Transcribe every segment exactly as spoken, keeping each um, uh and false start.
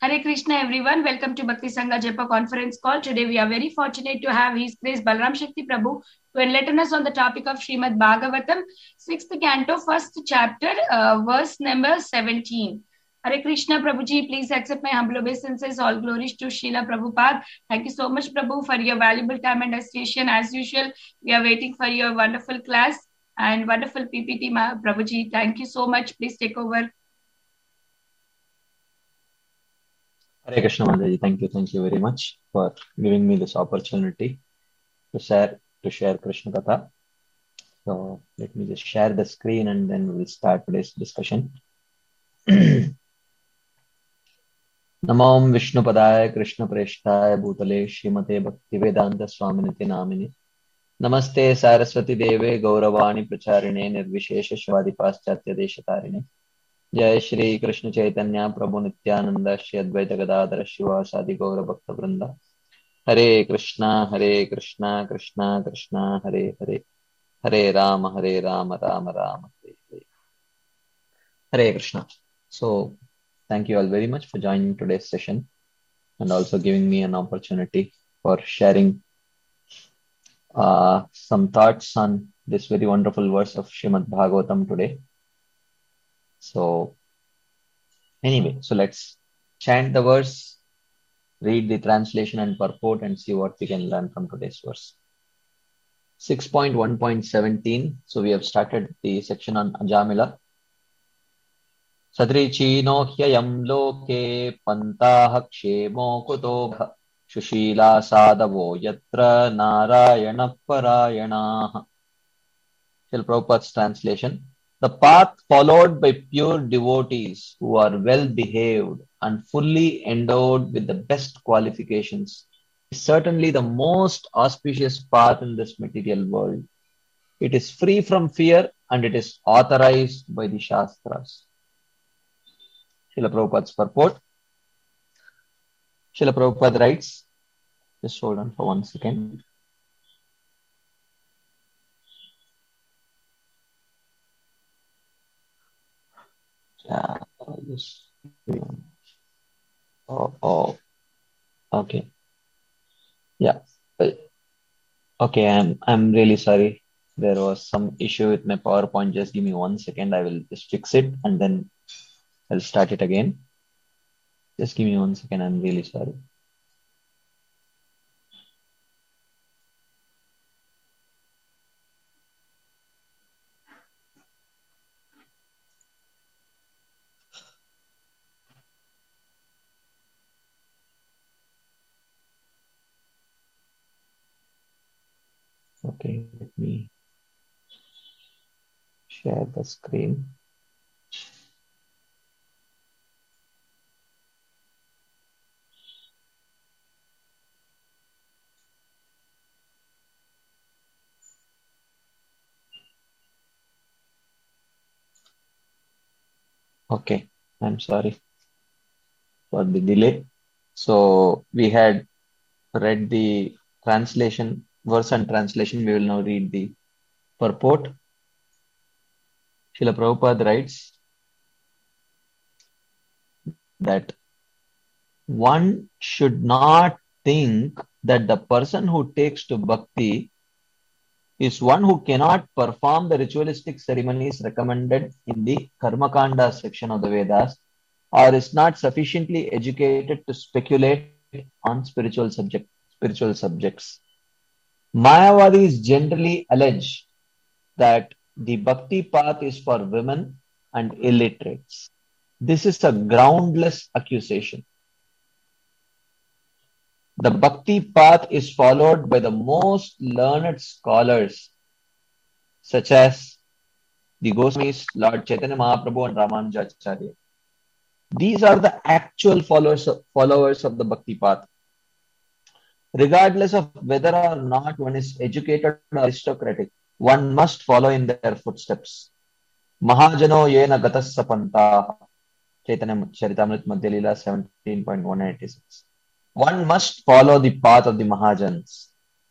Hare Krishna, everyone. Welcome to Bhakti Sangha Japa conference call. Today, we are very fortunate to have His Grace Balram Shakti Prabhu to enlighten us on the topic of Srimad Bhagavatam, sixth canto, first chapter, uh, verse number seventeen. Hare Krishna, Prabhuji, please accept my humble obeisances. All glories to Srila Prabhupada. Thank you so much, Prabhu, for your valuable time and association. As usual, we are waiting for your wonderful class and wonderful P P T, Prabhuji. Thank you so much. Please take over. Hare Krishna Mataji, thank you, thank you very much for giving me this opportunity to share to share Krishna Katha. So let me just share the screen and then we'll start today's discussion. Namam Vishnu Padaya Krishna Preshtaya Bhutale Shrimate Bhaktivedanta Swaminiti Namini Namaste Saraswati Deve Gauravani Pracharine Nirvishesha Shvadi Paschatya Deshatarine Jai Shri Krishna Chaitanya Prabhu Nityananda Shri Advaita Gadadhara Shivasadi Gaura Bhakta Vrinda Hare Krishna Hare Krishna Krishna Krishna Hare Hare Hare Rama Hare Rama Rama Rama Hare Hare Hare Krishna. So thank you all very much for joining today's session and also giving me an opportunity for sharing uh, some thoughts on this very wonderful verse of Srimad Bhagavatam today. So anyway, so let's chant the verse, read the translation and purport and see what we can learn from today's verse. six point one point seventeen. So we have started the section on Ajamila. Sadrichino hyayam loke pantaha kshemo kuto shushila sadavo yatra narayana parayana. Srila Prabhupada's translation. The path followed by pure devotees who are well behaved and fully endowed with the best qualifications is certainly the most auspicious path in this material world. It is free from fear and it is authorized by the Shastras. Srila Prabhupada's purport. Srila Prabhupada writes, just hold on for one second. Yeah, this, oh, oh, okay. Yeah. Okay, I'm I'm really sorry. There was some issue with my PowerPoint. Just give me one second. I will just fix it and then I'll start it again. Just give me one second. I'm really sorry. Okay, let me share the screen. Okay, I'm sorry for the delay. So we had read the translation, verse and translation. We will now read the purport. Srila Prabhupada writes that one should not think that the person who takes to bhakti is one who cannot perform the ritualistic ceremonies recommended in the Karmakanda section of the Vedas or is not sufficiently educated to speculate on spiritual subject, spiritual subjects. Mayavadis generally allege that the bhakti path is for women and illiterates. This is a groundless accusation. The bhakti path is followed by the most learned scholars such as the Goswamis, Lord Chaitanya Mahaprabhu and Ramanujacharya. These are the actual followers of, followers of the bhakti path. Regardless of whether or not one is educated or aristocratic, one must follow in their footsteps. Mahajano yena gatasya pantaha. Chaitanya Charitamrita Madhya Leela seventeen point one eighty-six. One must follow the path of the Mahajans.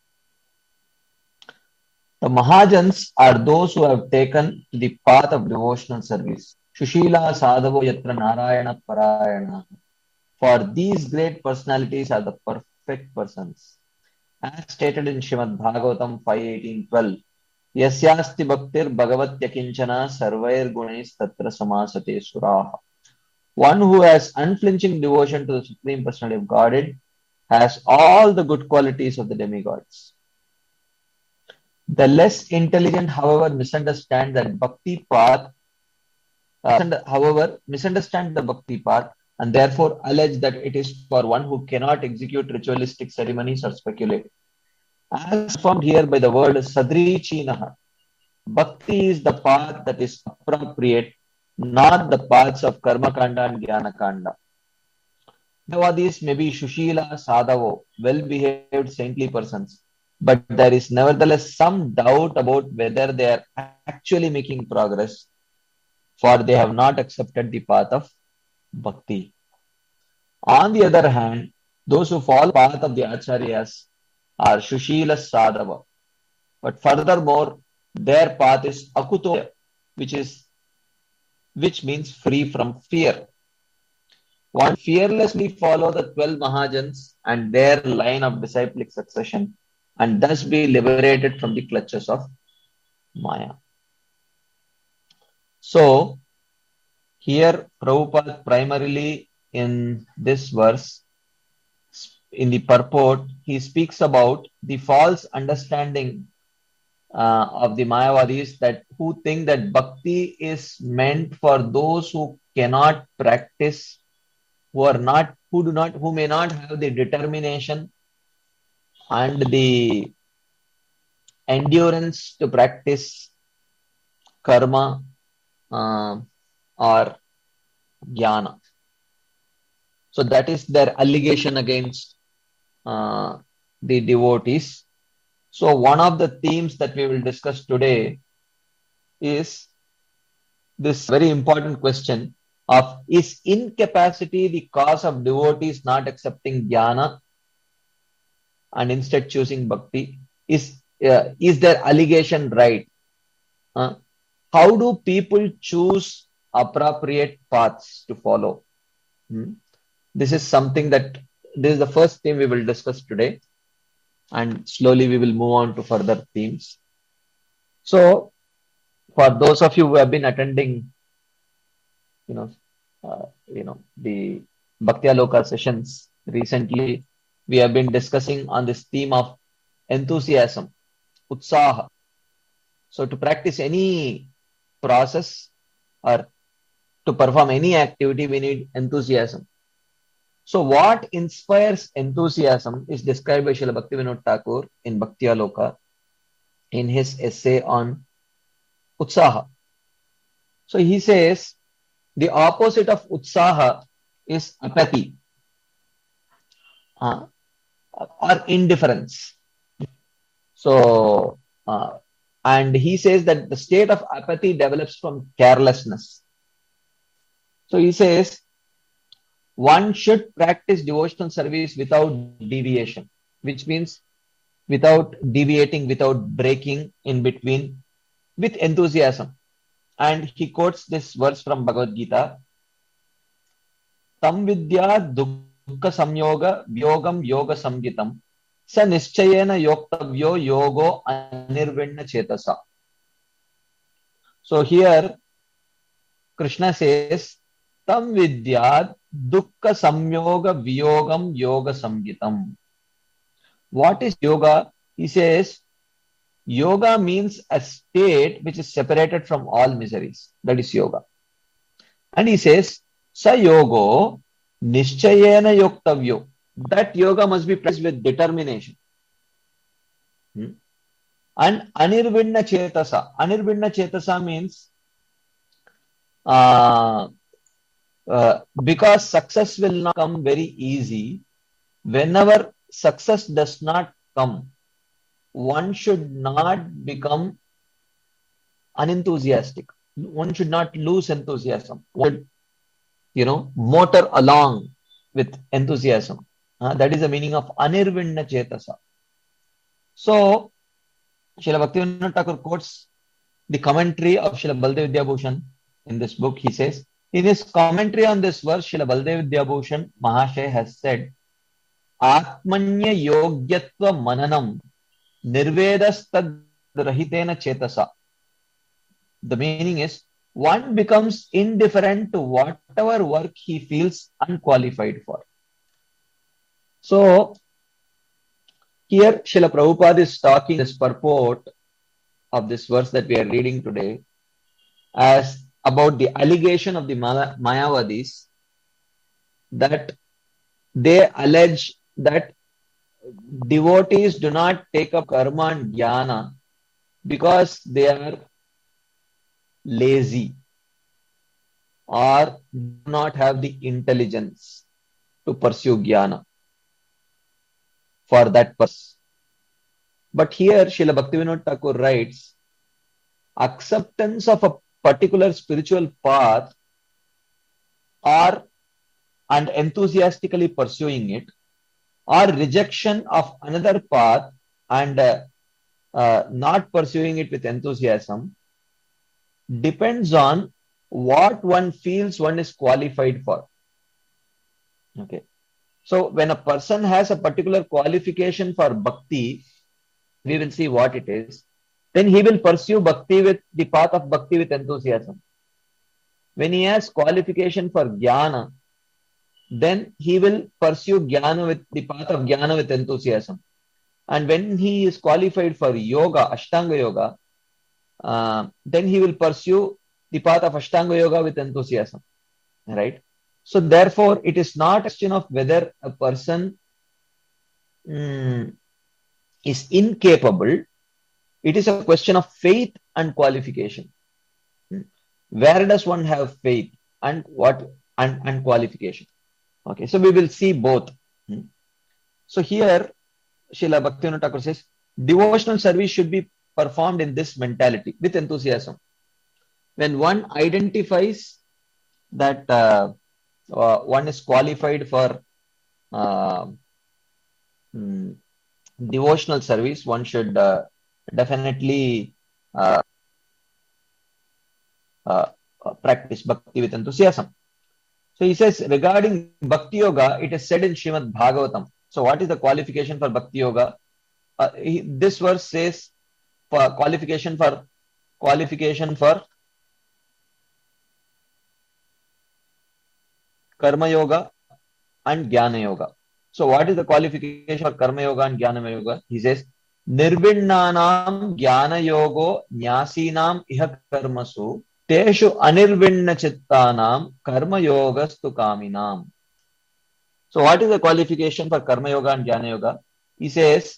The Mahajans are those who have taken the path of devotional service. Shushila sadhavo yatra narayana parayana. For these great personalities are the perfect persons. As stated in Srimad Bhagavatam five eighteen twelve, Yasyasti bhaktir bhagavatya kinchana sarvair gunis tatra samasate suraha. One who has unflinching devotion to the Supreme Personality of Godhead has all the good qualities of the demigods. The less intelligent, however, misunderstand that bhakti path, uh, however, misunderstand the bhakti path and therefore allege that it is for one who cannot execute ritualistic ceremonies or speculate. As formed here by the word sadrichinaha, bhakti is the path that is appropriate, not the paths of karma kanda and jnana kanda. Mayavadis may be Shushila, Sadhavo, well-behaved, saintly persons, but there is nevertheless some doubt about whether they are actually making progress, for they have not accepted the path of bhakti. On the other hand, those who follow the path of the Acharyas are Shushila, Sadhava, but furthermore, their path is Akuto, which is which means free from fear. One fearlessly follow the twelve Mahajans and their line of disciplic succession and thus be liberated from the clutches of Maya. So, here Prabhupada primarily in this verse, in the purport, he speaks about the false understanding uh, of the Mayavadis that who think that bhakti is meant for those who cannot practice, who are not, who do not, who may not have the determination and the endurance to practice karma uh, or jnana. So that is their allegation against uh, the devotees. So one of the themes that we will discuss today is this very important question of, is incapacity the cause of devotees not accepting jnana and instead choosing bhakti? Is uh, is their allegation right? Uh, how do people choose appropriate paths to follow? Hmm? This is something that, this is the first theme we will discuss today, and slowly we will move on to further themes. So, for those of you who have been attending, you know, uh, you know, the Bhakti Aloka sessions recently, we have been discussing on this theme of enthusiasm, utsaha. So, to practice any process or to perform any activity, we need enthusiasm. So, what inspires enthusiasm is described by Srila Bhaktivinoda Thakur in Bhakti Aloka in his essay on utsaha. So, he says the opposite of utsaha is apathy uh, or indifference. So, uh, and he says that the state of apathy develops from carelessness. So, he says one should practice devotional service without deviation, which means without deviating, without breaking in between, with enthusiasm. And he quotes this verse from Bhagavad Gita, Tam vidya dukkha samyoga vyogam yoga samgitam sa nischayena yoktavyo yogo anirvinna chetasa. So here Krishna says, Tam vidya dukkha samyoga vyogam yoga samgitam. What is yoga? He says, yoga means a state which is separated from all miseries. That is yoga. And he says, Sa yogo nischayena yoktavyo. That yoga must be practiced with determination. Hmm? And anirvinna chetasa. Anirvinna chetasa means uh, uh, because success will not come very easy. Whenever success does not come, one should not become unenthusiastic. One should not lose enthusiasm. One should, you know, motor along with enthusiasm. Uh, that is the meaning of anirvinna chetasa. So, Srila Bhaktivinoda Thakur quotes the commentary of Srila Baldev Vidyabhushan in this book. He says, In his commentary on this verse, Srila Baldev Vidyabhushan Mahashay has said, Atmanya yogyatva mananam nirvedastad rahitena chetasa. The meaning is, one becomes indifferent to whatever work he feels unqualified for. So, here Srila Prabhupada is talking this purport of this verse that we are reading today as about the allegation of the Mayavadis that they allege that devotees do not take up karma and jnana because they are lazy or do not have the intelligence to pursue jnana for that purpose. But here Srila Bhaktivinoda Thakur writes, acceptance of a particular spiritual path or and enthusiastically pursuing it, or rejection of another path and uh, uh, not pursuing it with enthusiasm, depends on what one feels one is qualified for. Okay. So when a person has a particular qualification for bhakti, we will see what it is. Then he will pursue bhakti with the path of bhakti with enthusiasm. When he has qualification for jnana, then he will pursue jnana with the path of jnana with enthusiasm. And when he is qualified for yoga, Ashtanga yoga, uh, then he will pursue the path of Ashtanga yoga with enthusiasm. Right? So therefore, it is not a question of whether a person mm, is incapable. It is a question of faith and qualification. Where does one have faith and what and, and qualification? Okay, so we will see both. So here, Srila Bhaktivinoda Thakur says, devotional service should be performed in this mentality with enthusiasm. When one identifies that uh, uh, one is qualified for uh, mm, devotional service, one should uh, definitely uh, uh, practice bhakti with enthusiasm. So he says, regarding Bhakti Yoga, it is said in Srimad Bhagavatam. So what is the qualification for Bhakti Yoga? Uh, he, this verse says for qualification for qualification for Karma Yoga and Jnana Yoga. So what is the qualification for Karma Yoga and Jnana Yoga? He says, Nirvinnanam Jnana Yogo Nyasinam Iha Karmasu Teshu Anirvinna Chittanam Karma Yogastu Kaminam. So what is the qualification for Karma Yoga and Jnana Yoga? He says,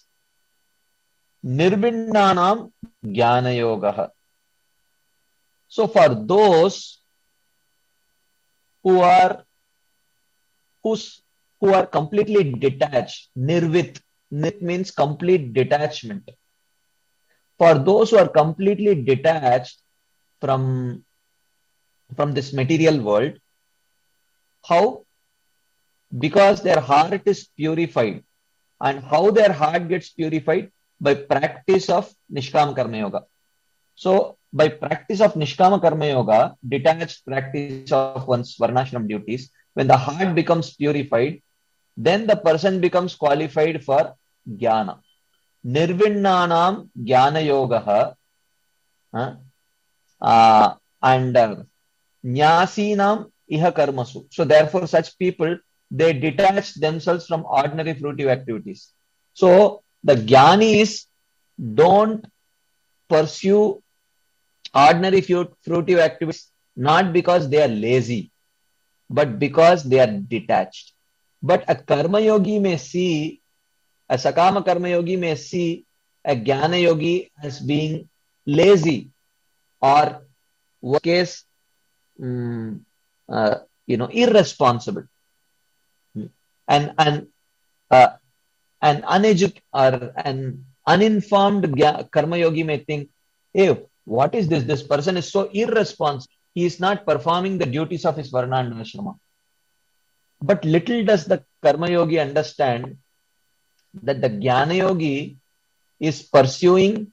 Nirvinnanam Jnana Yoga. So for those who are who's, who are completely detached, nirvit, nit means complete detachment. For those who are completely detached from, from this material world, how? Because their heart is purified. And how their heart gets purified? By practice of Nishkama Karma Yoga. So, by practice of Nishkama Karma Yoga, detached practice of one's Varnashram duties, when the heart becomes purified, then the person becomes qualified for Jnana. Nirvinnanam Jnana Yogaha uh, uh, and uh, Nyasinam Iha Karmasu. So therefore, such people, they detach themselves from ordinary fruitive activities. So the Jnanis don't pursue ordinary fruitive activities not because they are lazy, but because they are detached. But a Karma Yogi may see, a Sakama Karma Yogi may see a Jnana Yogi as being lazy or, worst case, um, uh, you know, irresponsible. And, and, uh, an uneducated or an uninformed Karma Yogi may think, hey, what is this? This person is so irresponsible. He is not performing the duties of his Varna and Ashrama. But little does the Karma Yogi understand that the Jnana Yogi is pursuing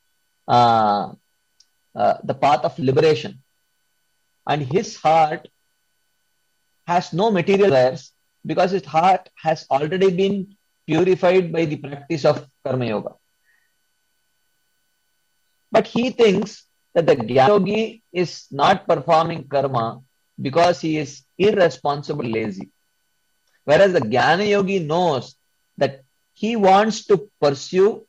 uh, uh, the path of liberation. And his heart has no material desires because his heart has already been purified by the practice of Karma Yoga. But he thinks that the Jnana Yogi is not performing karma because he is irresponsible, lazy. Whereas the Jnana Yogi knows that he wants to pursue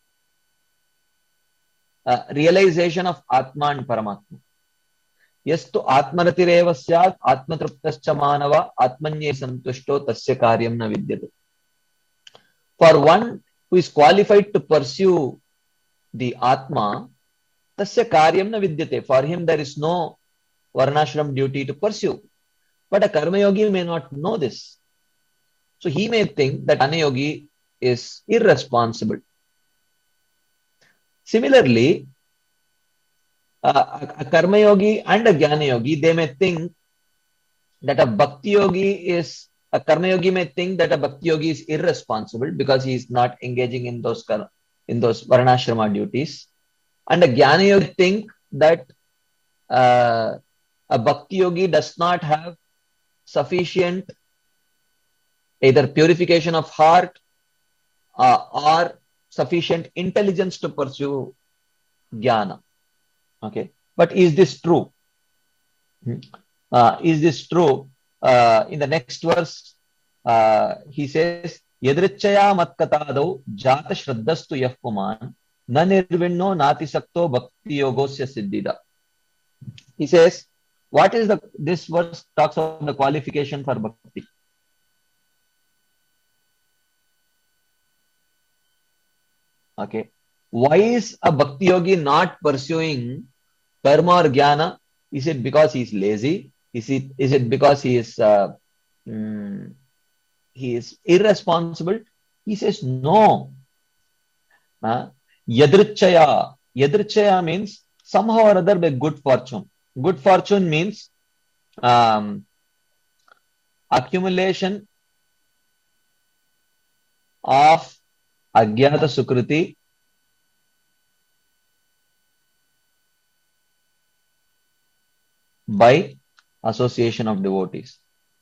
uh, realization of Atma and Paramatma. Yastu Atmaratireva syat Atmatruptascha manava Atmanye santushto tasya karyam na vidyate. For one who is qualified to pursue the Atma, tasya karyam na vidyate. For him there is no varnashram duty to pursue. But a karma yogi may not know this. So he may think that Jnana Yogi is irresponsible. Similarly, uh, a karma yogi and a Jnana Yogi, they may think that a bhakti yogi is, a karma yogi may think that a bhakti yogi is irresponsible because he is not engaging in those in those varnashrama duties. And a Jnana Yogi think that uh, a bhakti yogi does not have sufficient either purification of heart uh, or sufficient intelligence to pursue jnana. Okay, but is this true? Uh, is this true? Uh, in the next verse, uh, he says, Yadrichaya matkatadau jata shraddastu yah puman na nirvinno natisakto bhakti yogosya siddhida. He says, what is the, this verse talks about the qualification for bhakti. Okay. Why is a bhakti yogi not pursuing karma or jnana? Is it because he is lazy? Is it, is it because he is, uh, mm, he is irresponsible? He says, no. Uh, Yadrichaya. Yadrichaya means somehow or other by good fortune. Good fortune means um, accumulation of Agyata Sukriti by association of devotees.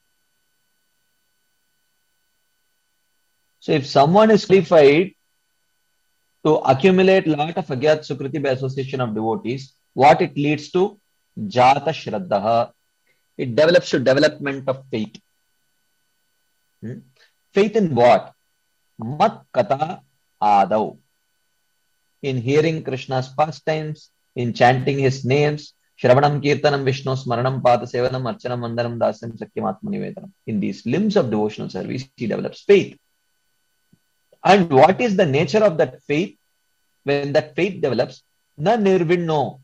So if someone is qualified to accumulate lot of Agyata Sukriti by association of devotees, what it leads to? Jata Shraddha. It develops to development of faith. Hmm? Faith in what? Mat Kata Adau. In hearing Krishna's pastimes, in chanting his names, Shravanam Kirtanam Vishnu Smaranam Pada Sevanam Archanam Mandaram Dasam Sakyam Atma Nivedanam. In these limbs of devotional service, he develops faith. And what is the nature of that faith? When that faith develops, na nirvinno.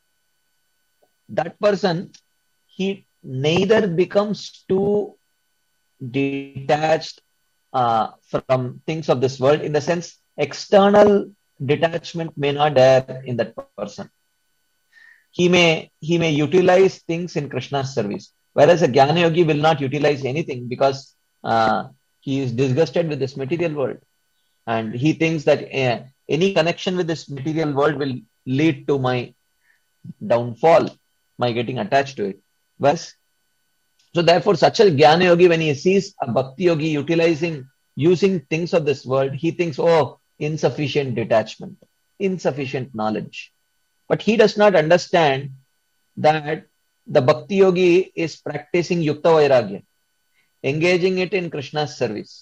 That person, he neither becomes too detached uh, from things of this world, in the sense external detachment may not there in that person. He may he may utilize things in Krishna's service, whereas a Jnana Yogi will not utilize anything because uh, he is disgusted with this material world, and he thinks that uh, any connection with this material world will lead to my downfall, my getting attached to it. Whereas, so therefore, such a Jnana Yogi, when he sees a Bhakti Yogi utilizing, using things of this world, he thinks, oh, insufficient detachment, insufficient knowledge. But he does not understand that the Bhakti Yogi is practicing Yukta Vairagya, engaging it in Krishna's service.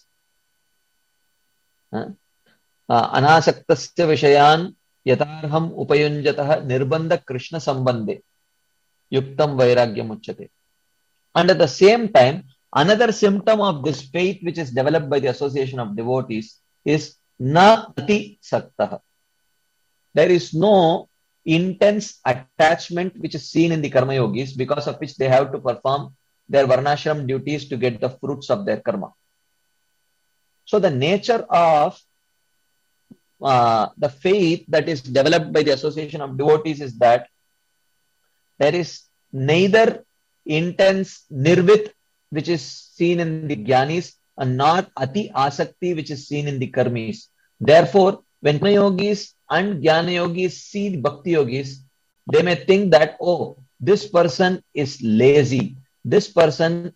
Uh, Anasaktasya Vishayan Yatarham Upayunjataha Nirbandha Krishna Sambandhe Yuktam Vairagyam Uchyate. And at the same time, another symptom of this faith which is developed by the association of devotees is na ati saktaha. There is no intense attachment which is seen in the karma yogis, because of which they have to perform their varnashram duties to get the fruits of their karma. So the nature of uh, the faith that is developed by the association of devotees is that there is neither intense nirvit which is seen in the jnanis and not ati asakti which is seen in the karmis. Therefore, when karma yogis and jnana yogis see bhakti yogis, they may think that, oh, this person is lazy, this person is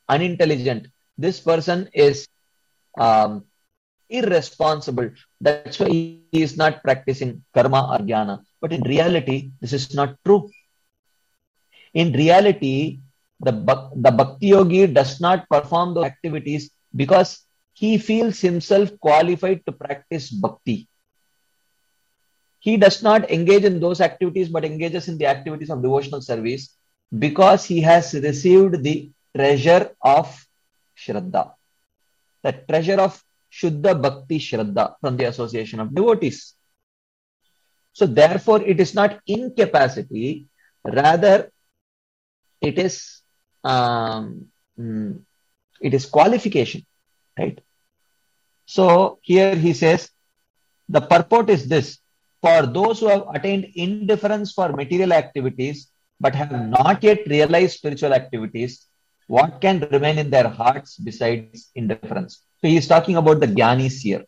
unintelligent. This person is um, irresponsible. That's why he is not practicing karma or jnana. But in reality, this is not true. In reality, the, the bhakti yogi does not perform those activities because he feels himself qualified to practice bhakti. He does not engage in those activities but engages in the activities of devotional service because he has received the treasure of Shraddha, the treasure of Shuddha Bhakti Shraddha from the association of devotees. So therefore, it is not incapacity, rather it is um, it is qualification, right? So here he says, the purport is this: for those who have attained indifference for material activities but have not yet realized spiritual activities, what can remain in their hearts besides indifference? So he is talking about the jnanis here.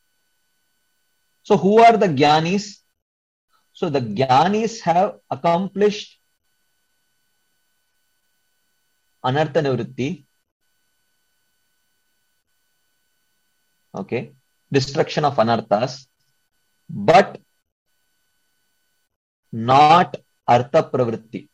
So who are the jnanis? So the jnanis have accomplished anartha nivritti, okay, destruction of anarthas, but not artha pravritti.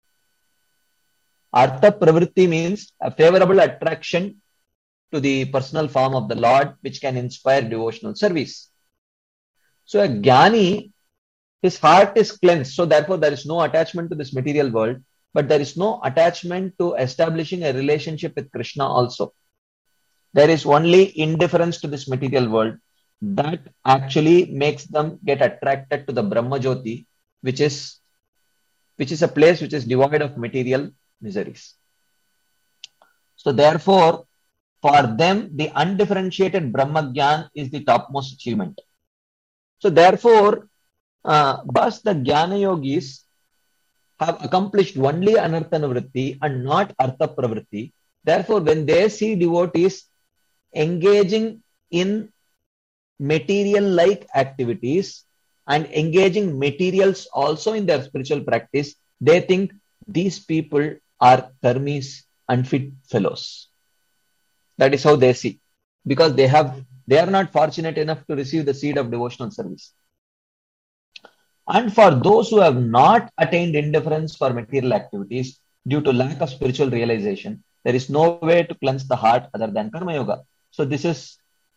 Artha pravritti means a favorable attraction to the personal form of the Lord, which can inspire devotional service. So a jnani, his heart is cleansed, so therefore there is no attachment to this material world, but there is no attachment to establishing a relationship with Krishna also. There is only indifference to this material world that actually makes them get attracted to the Brahma Jyoti, which is, which is a place which is devoid of material miseries. So therefore, for them, the undifferentiated Brahma Gyan is the topmost achievement. So therefore, uh, thus the Jnana Yogis have accomplished only Anartha Nivritti and not Artha Pravritti. Therefore, when they see devotees engaging in material-like activities and engaging materials also in their spiritual practice, they think these people are karmis, unfit fellows. That is how they see, because they have they are not fortunate enough to receive the seed of devotional service. And for those who have not attained indifference for material activities due to lack of spiritual realization, there is no way to cleanse the heart other than Karma Yoga. So this is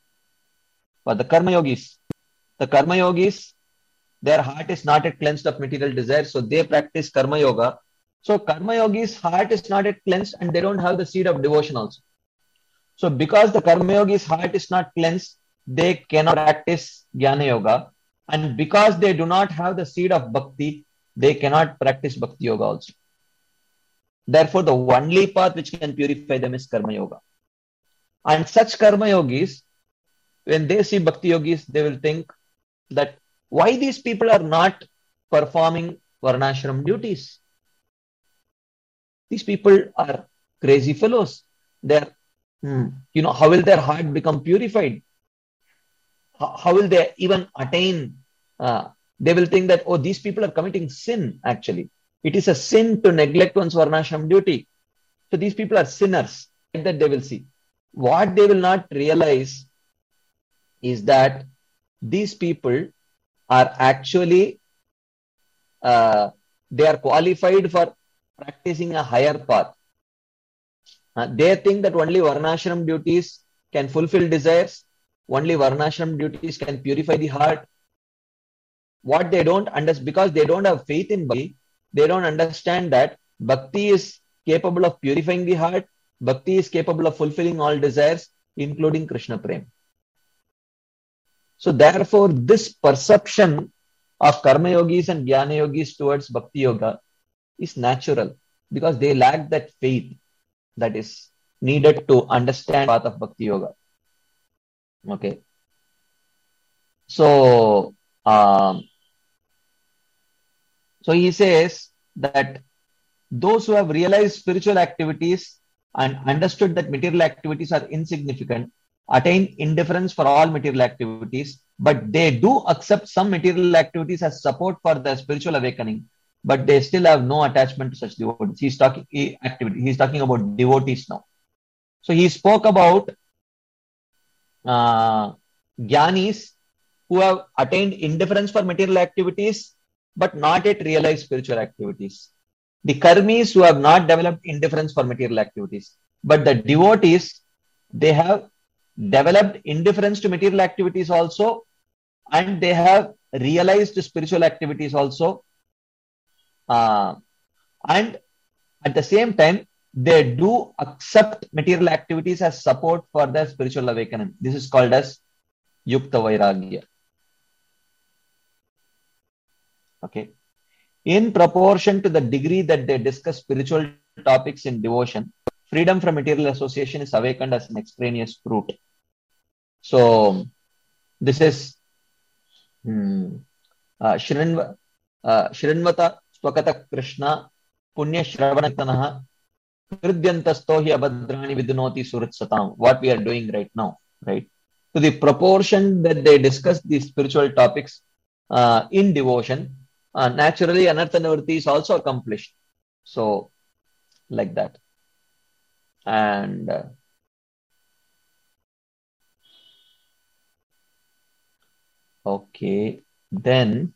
for the Karma Yogis. The Karma Yogis, their heart is not yet cleansed of material desire, so they practice Karma Yoga. So Karma Yogis' heart is not yet cleansed and they don't have the seed of devotion also. So because the Karma Yogi's heart is not cleansed, they cannot practice Jnana Yoga. And because they do not have the seed of Bhakti, they cannot practice Bhakti Yoga also. Therefore, the only path which can purify them is Karma Yoga. And such Karma Yogis, when they see Bhakti Yogis, they will think that why these people are not performing Varnashram duties? These people are crazy fellows. They're, hmm, you know, how will their heart become purified? How, how will they even attain? Uh, they will think that, oh, these people are committing sin, actually. It is a sin to neglect one's Varnashram duty. So these people are sinners. Like that they will see. What they will not realize is that these people are actually, uh, they are qualified for practicing a higher path. Uh, they think that only Varnashram duties can fulfill desires. Only Varnashram duties can purify the heart. What they don't understand, because they don't have faith in Bhakti, they don't understand that Bhakti is capable of purifying the heart. Bhakti is capable of fulfilling all desires, including Krishna Prem. So therefore, this perception of Karma Yogis and Jnana Yogis towards Bhakti Yoga is natural, because they lack that faith that is needed to understand the path of Bhakti Yoga. Okay. So, um, so he says that those who have realized spiritual activities and understood that material activities are insignificant attain indifference for all material activities, but they do accept some material activities as support for their spiritual awakening, but they still have no attachment to such devotees. He's talking he, activity. He's talking about devotees now. So he spoke about uh, Gyanis who have attained indifference for material activities but not yet realized spiritual activities. The karmis who have not developed indifference for material activities. But the devotees, they have developed indifference to material activities also, and they have realized spiritual activities also. Uh, and at the same time, they do accept material activities as support for their spiritual awakening. This is called as Yukta Vairagya. Okay. In proportion to the degree that they discuss spiritual topics in devotion, freedom from material association is awakened as an extraneous fruit. So, this is hmm, uh, Shrinva, uh, Shrinvata Swakata Krishna Punya Shravanatanaha Kridyantasto hi abhadrani vidunoti suritsatam. What we are doing right now, right? To the proportion that they discuss these spiritual topics uh, in devotion, uh, naturally anartha nivritti is also accomplished. So, like that. And uh, okay, then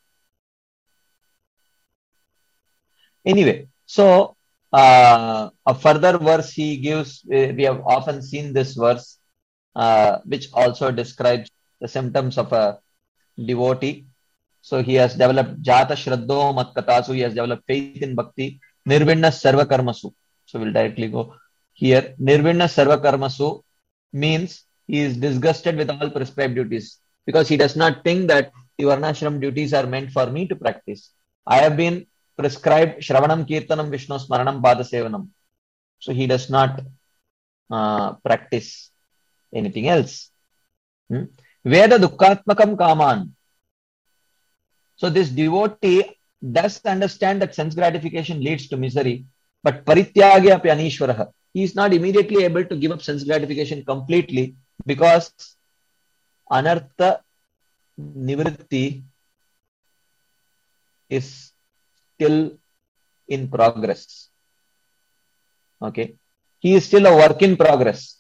anyway, so uh, a further verse he gives, we have often seen this verse, uh, which also describes the symptoms of a devotee. So he has developed Jata Shraddho Matkatasu, he has developed faith in Bhakti, Nirvinna Sarva Karmasu. So we'll directly go here. Nirvinna Sarva Karmasu means he is disgusted with all prescribed duties because he does not think that the Varnashram duties are meant for me to practice. I have been prescribed Shravanam Kirtanam Vishnu Smaranam Pada Sevanam. So he does not uh, practice anything else. Hmm? Veda Dukkhatmakam Kaman. So this devotee does understand that sense gratification leads to misery, but Parityagya api Anishwaraha. He is not immediately able to give up sense gratification completely because Anartha Nivritti is still in progress. Okay. He is still a work in progress.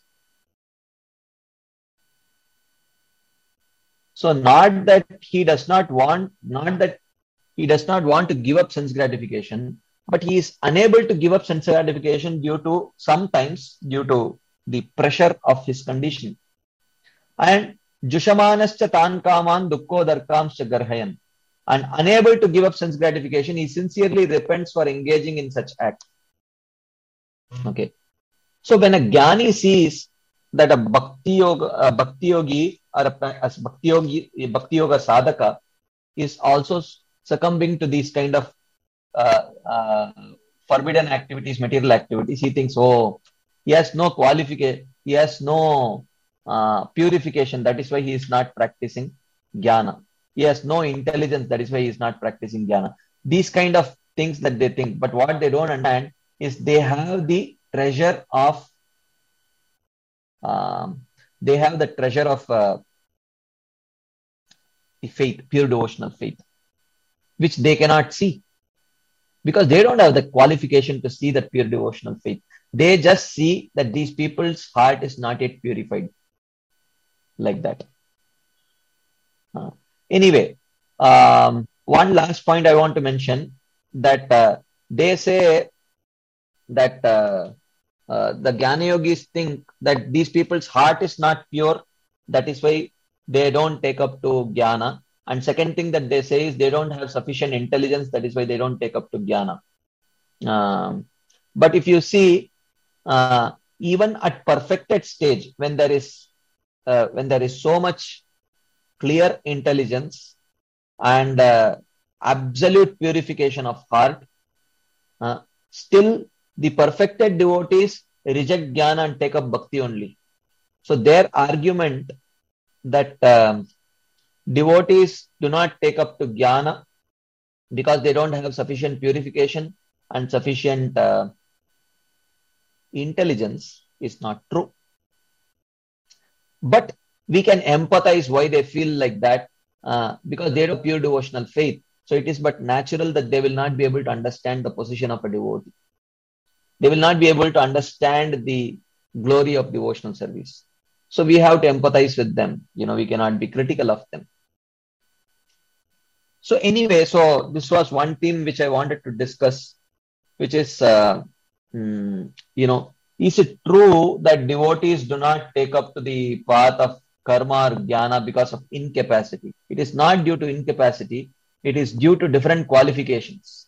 So not that he does not want, not that he does not want to give up sense gratification, but he is unable to give up sense gratification due to sometimes due to the pressure of his condition. And Jushamanascha tan kaman dukko darkamscha garhayan. And unable to give up sense gratification, he sincerely repents for engaging in such act. Okay. So when a jnani sees that a bhakti yoga, a bhakti yogi or a, a bhakti yogi, a bhakti yoga sadhaka is also succumbing to these kind of uh, uh, forbidden activities, material activities, he thinks, oh, he has no qualification, he has no uh, purification. That is why he is not practicing jnana. He has no intelligence. That is why he is not practicing jnana. These kind of things that they think. But what they don't understand is they have the treasure of um, they have the treasure of uh, the faith, pure devotional faith, which they cannot see because they don't have the qualification to see that pure devotional faith. They just see that these people's heart is not yet purified, like that. Uh, anyway, um, one last point I want to mention that uh, they say that uh, uh, the Jnana Yogis think that these people's heart is not pure. That is why they don't take up to Jnana. And second thing that they say is they don't have sufficient intelligence. That is why they don't take up to Jnana. Um, but if you see, uh, even at perfected stage, when there is uh, when there is so much clear intelligence and uh, absolute purification of heart, uh, still the perfected devotees reject jnana and take up bhakti only. So their argument that um, devotees do not take up to jnana because they don't have sufficient purification and sufficient uh, intelligence is not true. But we can empathize why they feel like that uh, because they don't have pure devotional faith. So it is but natural that they will not be able to understand the position of a devotee. They will not be able to understand the glory of devotional service. So we have to empathize with them. You know, we cannot be critical of them. So anyway, so this was one theme which I wanted to discuss, which is, uh, mm, you know, is it true that devotees do not take up to the path of karma or jnana because of incapacity? It is not due to incapacity. It is due to different qualifications.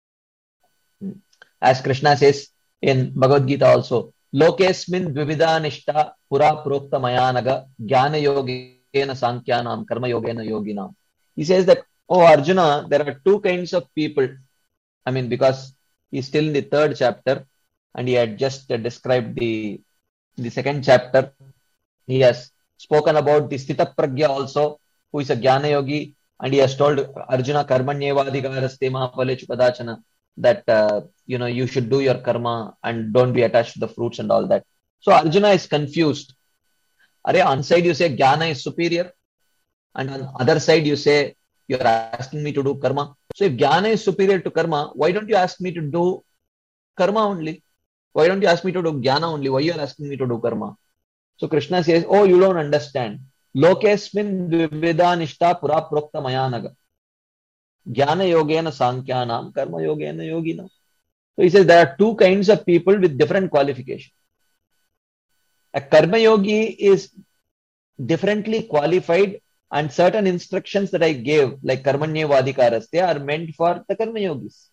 As Krishna says in Bhagavad Gita also, Lokesmin dvivida nishta pura prokta mayanaga jnana yogena sankyanam karma yogena yoginam. He says that, oh Arjuna, there are two kinds of people. I mean, because he's still in the third chapter and he had just uh, described the, the second chapter. He has spoken about the Sthita Pragya also, who is a Jnana Yogi, and he has told Arjuna karmanyevadhikaraste mahapale chupadachana, that uh, you know, you should do your karma and don't be attached to the fruits and all that. So Arjuna is confused. Are on side you say Jnana is superior, and on other side you say you're asking me to do karma. So if Jnana is superior to karma, why don't you ask me to do karma only? Why don't you ask me to do Jnana only? Why you are asking me to do karma? So Krishna says, oh, you don't understand. Lokesmin dvivida nishta pura prokta mayanaga jnana yogena sankyanam karma yogena yogina. So he says there are two kinds of people with different qualifications. A karma yogi is differently qualified, and certain instructions that I gave, like karmanyevadhikaras, they are meant for the karma yogis.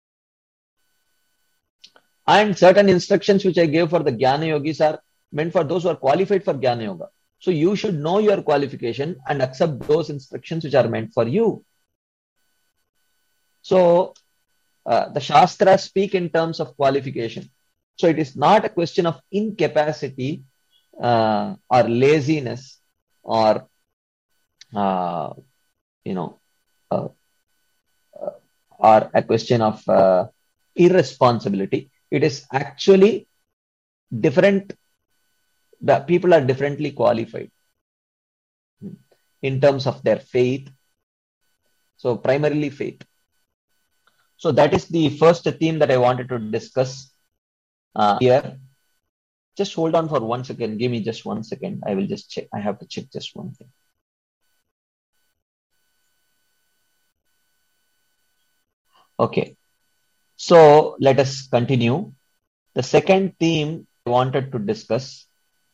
And certain instructions which I gave for the jnana yogis are meant for those who are qualified for jnana yoga. So you should know your qualification and accept those instructions which are meant for you. So uh, the Shastras speak in terms of qualification. So it is not a question of incapacity uh, or laziness or, uh, you know, uh, uh, or a question of uh, irresponsibility. It is actually different. The people are differently qualified in terms of their faith. So primarily faith. So that is the first theme that I wanted to discuss uh, here. Just hold on for one second. Give me just one second. I will just check. I have to check just one thing. Okay. So let us continue. The second theme I wanted to discuss.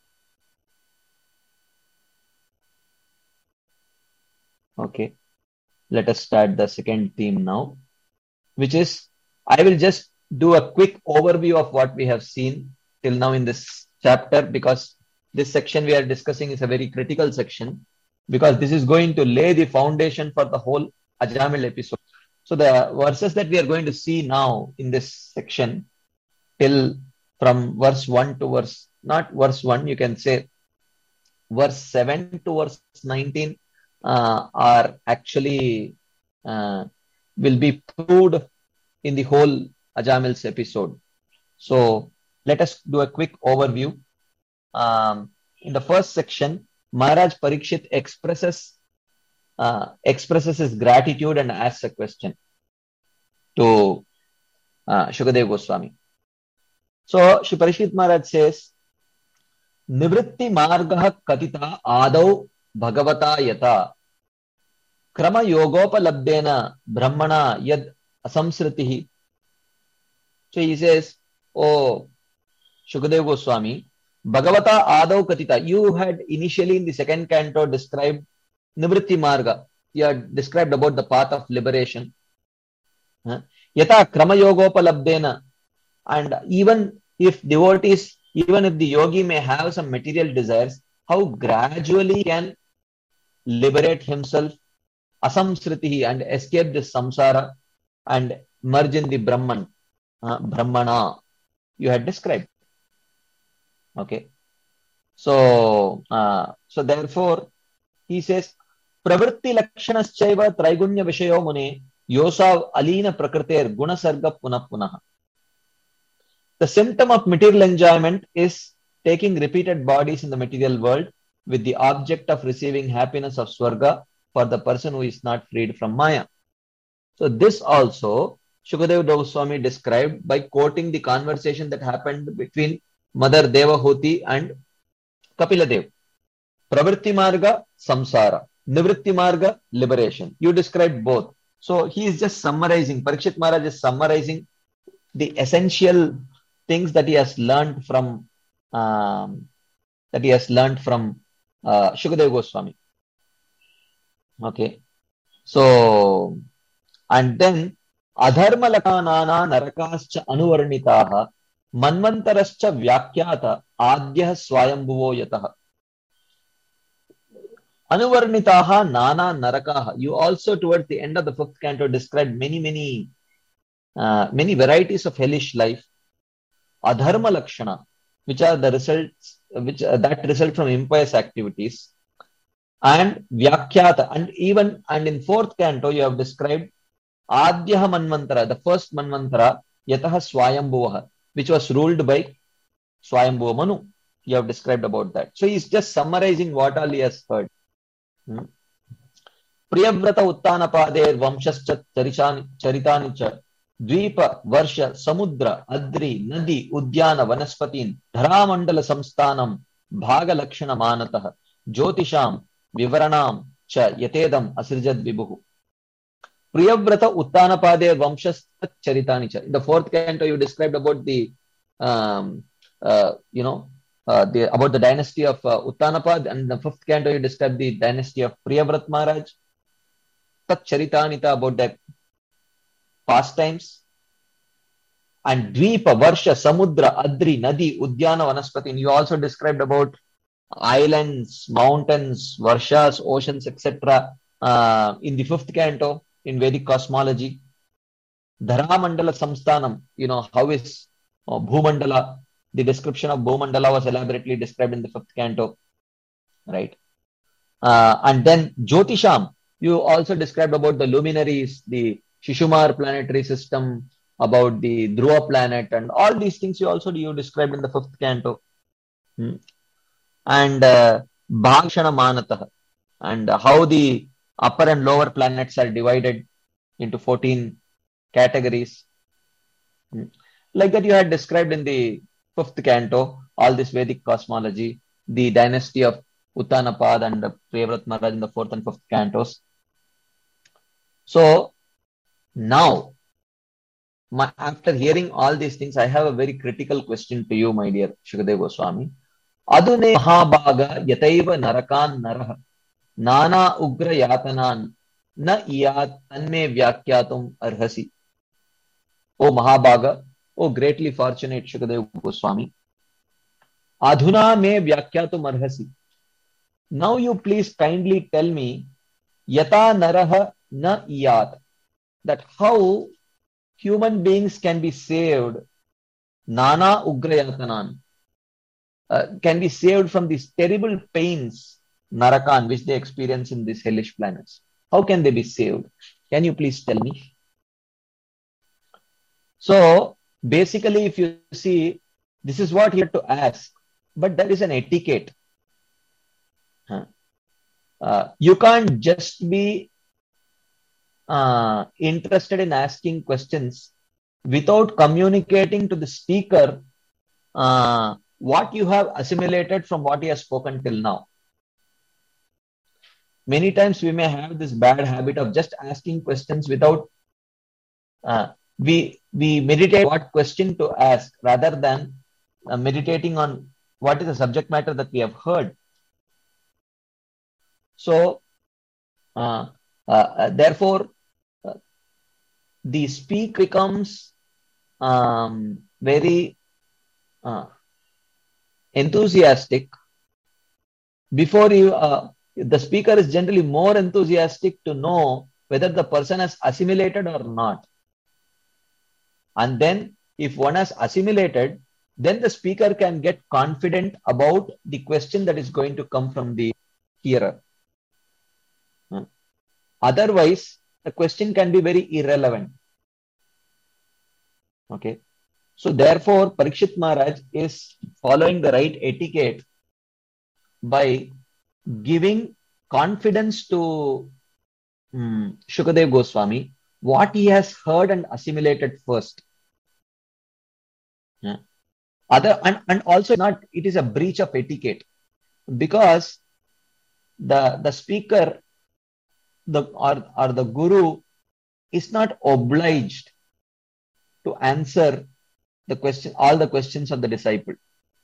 Okay. Let us start the second theme now, which is, I will just do a quick overview of what we have seen till now in this chapter, because this section we are discussing is a very critical section, because this is going to lay the foundation for the whole Ajamil episode. So the verses that we are going to see now in this section, till from verse one to verse, not verse one, you can say verse seven to verse nineteen, uh, are actually uh, will be proved in the whole Ajamil's episode. So let us do a quick overview. Um, in the first section, Maharaj Parikshit expresses uh, expresses his gratitude and asks a question to uh, Shukadeva Goswami. So Shri Parikshit Maharaj says, Nivritti margah katita adau bhagavata yata krama yogopalabdena brahmana yad asamsritihi. So he says, oh Shukadeva Goswami, Bhagavata Adau Katita, you had initially in the second canto described Nivritti Marga. You had described about the path of liberation. Yata Krama Yogopalabdena. And even if devotees, even if the yogi may have some material desires, how gradually can liberate himself, asamsritihi, and escape this samsara and merge in the Brahman, uh, Brahmana, you had described. Okay. So, uh, so therefore, he says, Pravritti Lakshanaschaiva Traigunya Vishayo Mune Yosav Alina Prakriter Guna Sarga Punah Punaha. The symptom of material enjoyment is taking repeated bodies in the material world with the object of receiving happiness of Swarga for the person who is not freed from Maya. So this also Shukadeva Goswami described by quoting the conversation that happened between Mother Devahuti and Kapila Dev. Pravritti Marga, Samsara. Nivritti Marga, liberation. You described both. So he is just summarizing, Parikshit Maharaj is summarizing the essential things that he has learned from um, that he has learned from uh, Shukadeva Goswami. Okay. So, and then Adharma Lakanana Narakascha Anuvarnitaha Manvantarascha Vyakyata Adhyah Swayambhuvo Yataha. Anuvarnitaha Nana Narakaha. You also towards the end of the fifth canto described many, many, uh, many varieties of hellish life. Adharma Lakshana, which are the results, which uh, that result from impious activities. And Vyakhyata, and even, and in fourth canto you have described Adhyaha Manvantara, the first Manvantara, Yataha Swayambhuvaha, which was ruled by Swayambhuva Manu. You have described about that. So he's just summarizing what all he has heard. Hmm. Priyavrata Uttanapader Vamshascha Charitanicha Dvipa Varsha Samudra Adri Nadi Udyana Vanaspatin Dharamandala Samstanam Bhaga Lakshana Manataha Jyotisham Vivaranam Cha Yatedam Asirjad Vibhuhu. Priyavrata Uttanapade Vamshas Charitanicha. In the fourth canto, you described about the, um, uh, you know, uh, the about the dynasty of uh, Uttanapad, and in the fifth canto, you described the dynasty of Priyavrat Maharaj. Tat Charitanita, about their pastimes. And Dvipa, Varsha, Samudra, Adri, Nadi, Udyana, Vanaspatin. You also described about islands, mountains, varshas, oceans, et cetera. Uh, in the fifth canto, in Vedic cosmology. Dharamandala Samstanam, you know, how is uh, Bhumandala, the description of Bhumandala was elaborately described in the fifth canto, right? Uh, and then Jyotisham, you also described about the luminaries, the Shishumar planetary system, about the Dhruva planet, and all these things you also you described in the fifth canto. Hmm. And uh, Bhagshana Manataha, and uh, how the upper and lower planets are divided into fourteen categories. Hmm. Like that you had described in the fifth canto, all this Vedic cosmology, the dynasty of Uttanapad and the Priyavrat Maharaj in the fourth and fifth cantos. So now, my, after hearing all these things, I have a very critical question to you, my dear Shukadeva Goswami. Adune Mahabhaga Yataiva Narakan Naraha Nana Ugra Yatanan Na Iyat Tanme Vyakyatum Arhasi. O Mahabhaga, O greatly fortunate Shukadeva Goswami, Adhuna me Vyakyatum Arhasi. Now you please kindly tell me Yata Naraha Na Iyat, that how human beings can be saved, Nana Ugra Yatanan, uh, can be saved from these terrible pains, Narakan, which they experience in these hellish planets. How can they be saved? Can you please tell me? So, basically, if you see, this is what he had to ask, but there is an etiquette. Huh. Uh, you can't just be uh, interested in asking questions without communicating to the speaker uh, what you have assimilated from what he has spoken till now. Many times we may have this bad habit of just asking questions without uh, we we meditate what question to ask rather than uh, meditating on what is the subject matter that we have heard. So, uh, uh, therefore, uh, the speak becomes um, very uh, enthusiastic before you. Uh, the speaker is generally more enthusiastic to know whether the person has assimilated or not. And then, if one has assimilated, then the speaker can get confident about the question that is going to come from the hearer. Otherwise, the question can be very irrelevant. Okay. So, therefore, Parikshit Maharaj is following the right etiquette by giving confidence to um, Shukadeva Goswami what he has heard and assimilated first. Yeah. Other and, and also not it is a breach of etiquette because the the speaker the or, or the guru is not obliged to answer the question all the questions of the disciple.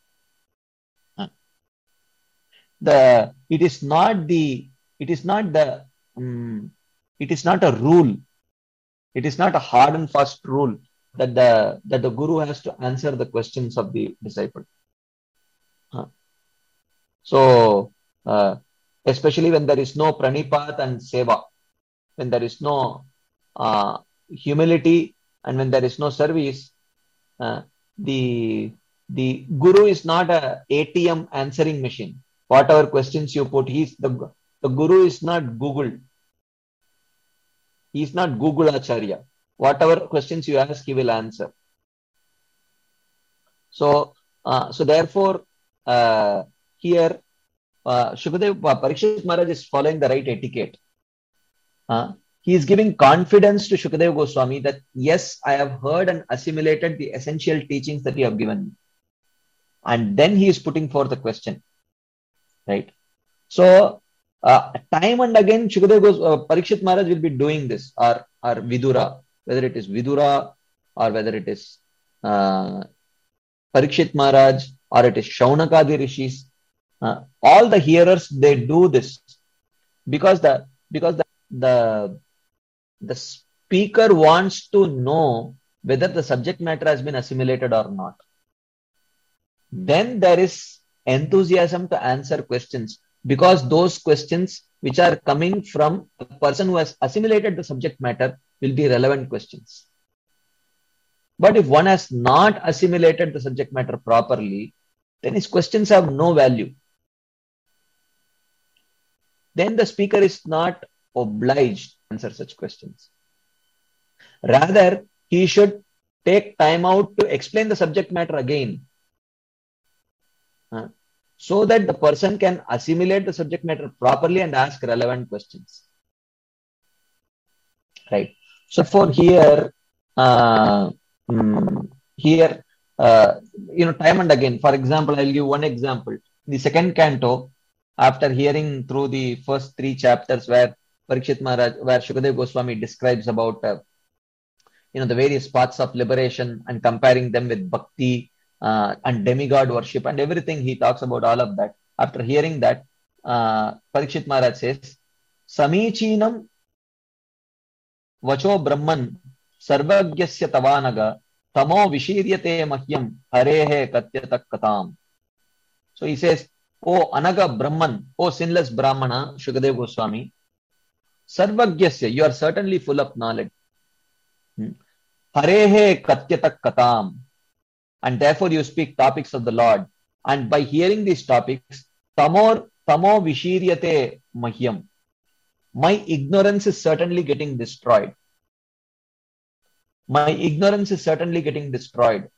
The it is not the it is not the um, it is not a rule. It is not a hard and fast rule that the that the guru has to answer the questions of the disciple. Huh. So, uh, especially when there is no pranipat and seva, when there is no uh, humility and when there is no service, uh, the the guru is not a ATM answering machine. Whatever questions you put, he's the the guru is not Google. He is not Google Acharya. Whatever questions you ask, he will answer. So, uh, so therefore, uh, here, uh, Shukadev uh, Parikshit Maharaj is following the right etiquette. Uh, he is giving confidence to Shukadev Goswami that, yes, I have heard and assimilated the essential teachings that you have given me. And then he is putting forth the question. Right? So, uh, time and again, Shukadev Gos uh, Parikshit Maharaj will be doing this, or, or Vidura, whether it is Vidura or whether it is uh, Parikshit Maharaj or it is Shaunakadi Rishis. Uh, all the hearers, they do this because the because the, the the speaker wants to know whether the subject matter has been assimilated or not. Then there is enthusiasm to answer questions because those questions which are coming from the person who has assimilated the subject matter will be relevant questions. But if one has not assimilated the subject matter properly, then his questions have no value. Then the speaker is not obliged to answer such questions. Rather, he should take time out to explain the subject matter again, uh, so that the person can assimilate the subject matter properly and ask relevant questions. Right. So for here, uh, um, here, uh, you know, time and again, for example, I'll give one example. The second canto, after hearing through the first three chapters where Parikshit Maharaj, where Shukadev Goswami describes about, uh, you know, the various paths of liberation and comparing them with bhakti uh, and demigod worship and everything, he talks about all of that. After hearing that, uh, Parikshit Maharaj says, Samichinam Vacho Brahman Sarvagyasya Tavanaga Tamo Vishiryate Mahyam Harehe Katyatak Katam. So he says, O Anaga Brahman, O sinless Brahmana, Shukadev Goswami, Sarvagyasya, you are certainly full of knowledge. Hmm. Harehe Katyatak Katam. And therefore you speak topics of the Lord. And by hearing these topics, Tamor Tamo Vishiryate Mahyam. My ignorance is certainly getting destroyed. My ignorance is certainly getting destroyed.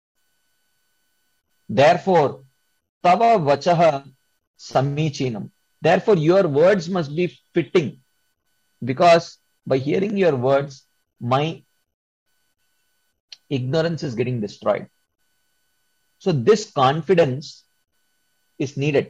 Therefore, Tava Vachaha Samichinam. Therefore, your words must be fitting. Because by hearing your words, my ignorance is getting destroyed. So this confidence is needed.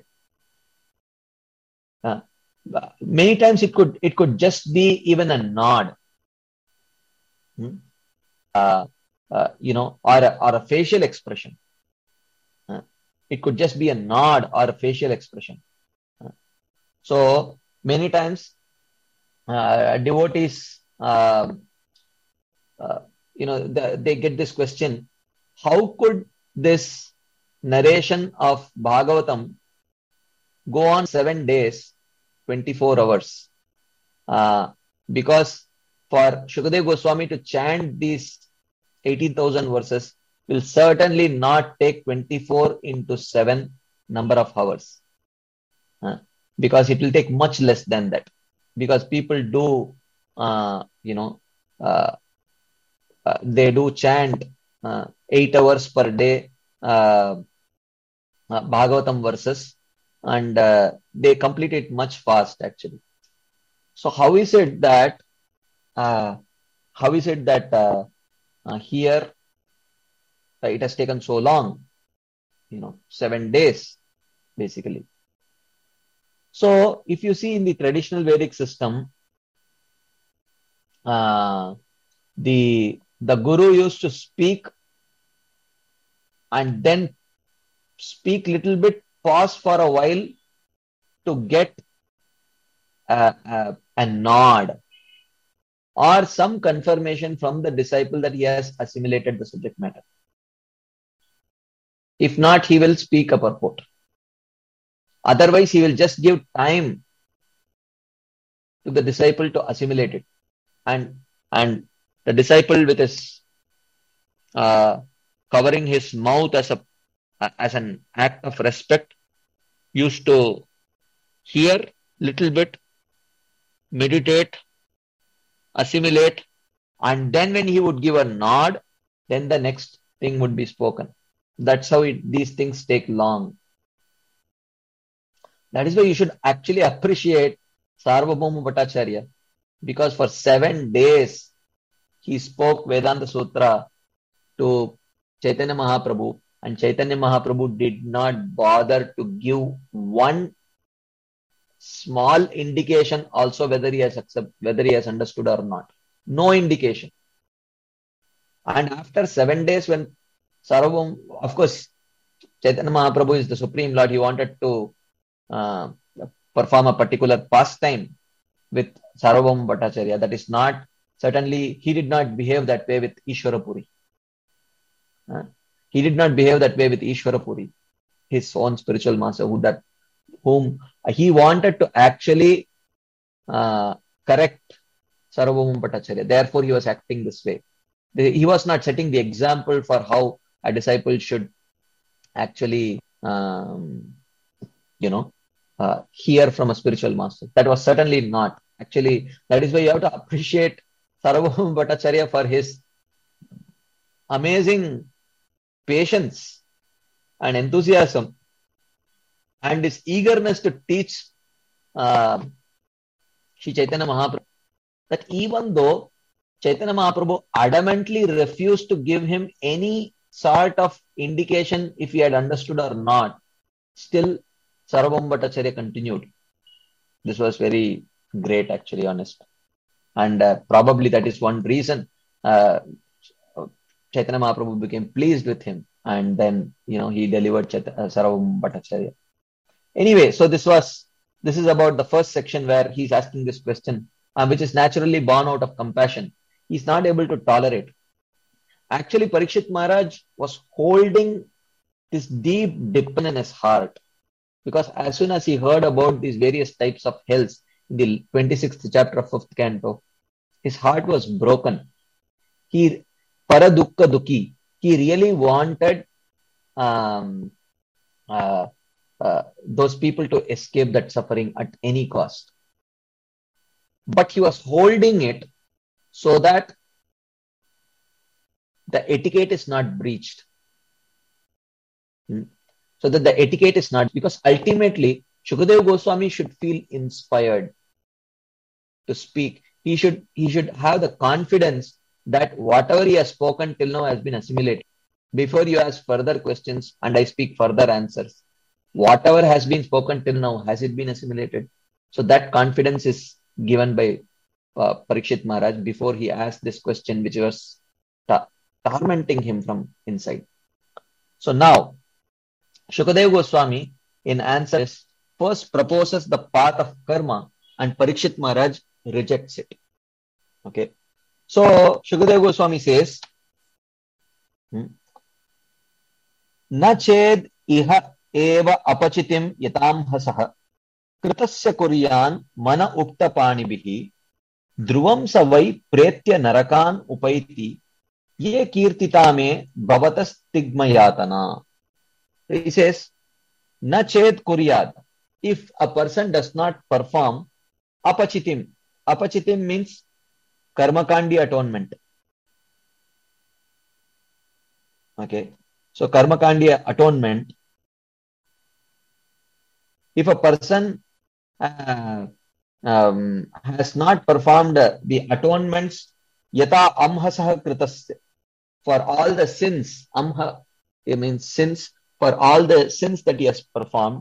Uh, many times it could it could just be even a nod, hmm? uh, uh, you know, or a, or a facial expression. Uh, it could just be a nod or a facial expression. Uh, so many times uh, devotees, uh, uh, you know, the, they get this question: how could this narration of Bhagavatam go on seven days, twenty-four hours? Uh, because for Shukadev Goswami to chant these eighteen thousand verses will certainly not take twenty-four into seven number of hours. Uh, because it will take much less than that. Because people do, uh, you know, uh, uh, they do chant uh, eight hours per day uh, uh, Bhagavatam verses, and uh, they complete it much fast actually. So how is it that uh, how is it that uh, uh, here uh, it has taken so long? you know, seven days, basically. So if you see in the traditional Vedic system, uh, the, the guru used to speak and then speak little bit, pause for a while to get a, a, a nod or some confirmation from the disciple that he has assimilated the subject matter. If not, he will speak a purport. Otherwise, he will just give time to the disciple to assimilate it. And, and the disciple with his uh, covering his mouth as a as an act of respect used to hear little bit, meditate, assimilate, and then when he would give a nod, then the next thing would be spoken. That's how it, these things take long. That is why you should actually appreciate Sarvabhauma Bhattacharya, because for seven days he spoke Vedanta Sutra to Chaitanya Mahaprabhu, and Chaitanya Mahaprabhu did not bother to give one small indication also whether he has accept, whether he has understood or not. No indication. And after seven days, when Sarvabhauma, of course, Chaitanya Mahaprabhu is the Supreme Lord, he wanted to uh, perform a particular pastime with Sarvabhauma Bhattacharya. That is not, certainly, he did not behave that way with Ishwarapuri. Uh, he did not behave that way with Ishwarapuri, his own spiritual master, who that whom he wanted to actually uh, correct Sarvabhauma Bhattacharya. Therefore, he was acting this way. He was not setting the example for how a disciple should actually, um, you know, uh, hear from a spiritual master. That was certainly not. Actually, that is why you have to appreciate Sarvabhauma Bhattacharya for his amazing patience and enthusiasm and his eagerness to teach uh, Sri Chaitanya Mahaprabhu. That even though Chaitanya Mahaprabhu adamantly refused to give him any sort of indication if he had understood or not, still Sarvabhauma Bhattacharya continued. This was very great, actually, honest. And uh, probably that is one reason uh, Chaitanya Mahaprabhu became pleased with him. And then, you know, he delivered Chait- uh, Sarvabhauma Bhattacharya. Anyway, so this was, this is about the first section where he's asking this question, uh, which is naturally born out of compassion. He's not able to tolerate. Actually, Parikshit Maharaj was holding this deep dip in his heart, because as soon as he heard about these various types of hells in the twenty-sixth chapter of fifth canto, his heart was broken. He, paradukka dukhi, he really wanted um, uh, uh, those people to escape that suffering at any cost. But he was holding it so that the etiquette is not breached. Hmm. So that the etiquette is not, because ultimately Shukadeva Goswami should feel inspired to speak. He should, he should have the confidence that whatever he has spoken till now has been assimilated. Before you ask further questions and I speak further answers, whatever has been spoken till now, has it been assimilated? So that confidence is given by uh, Parikshit Maharaj before he asked this question, which was ta- tormenting him from inside. So now, Shukadeva Goswami, in answer, first proposes the path of karma and Parikshit Maharaj rejects it. Okay. So, Shukadeva Goswami says, hmm, Na ched iha eva apachitim yatam hasaha kritasya kuryan mana ukta panibihi dhruvam savai pretya narakan upaiti ye kirtita me bhavatas stigmayatana. He says, Na ched kuryad. If a person does not perform apachitim, apachitim means karmakandi atonement. Okay. So karmakandi atonement, if a person uh, um, has not performed the atonements, yata amhasah kritasya, for all the sins, amha, it means sins for all the sins that he has performed.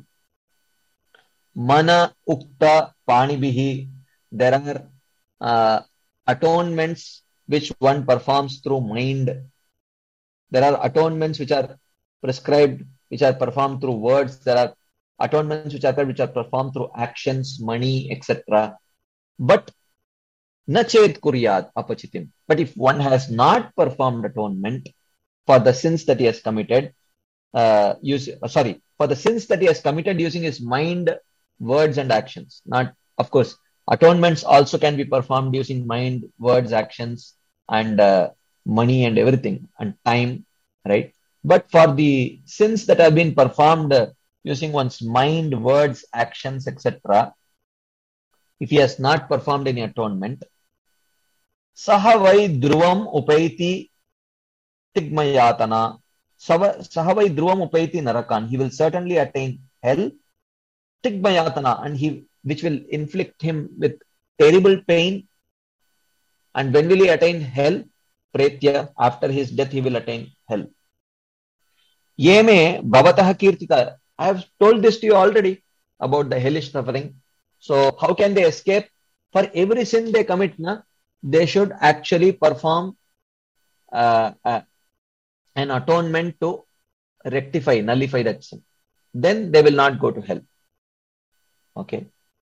Mana Ukta Panibihi, there are uh, atonements which one performs through mind. There are atonements which are prescribed, which are performed through words. There are atonements which are which are performed through actions, money, et cetera. But nachet kuryat apachitim. But if one has not performed atonement for the sins that he has committed, uh, use uh, sorry, for the sins that he has committed using his mind, words, and actions. Not, of course, atonements also can be performed using mind, words, actions, and uh, money and everything, and time, right? But for the sins that have been performed uh, using one's mind, words, actions, et cetera, if he has not performed any atonement, saha vai dhruvam upaiti tigmayatana, saha vai dhruvam upaiti narakan, he will certainly attain hell, tigmayatana, and he which will inflict him with terrible pain. And when will he attain hell? Pretya, after his death he will attain hell. Yeme bhavatah kirtita. I have told this to you already about the hellish suffering. So how can they escape? For every sin they commit, na, they should actually perform uh, uh, an atonement to rectify, nullify that sin. Then they will not go to hell. Okay.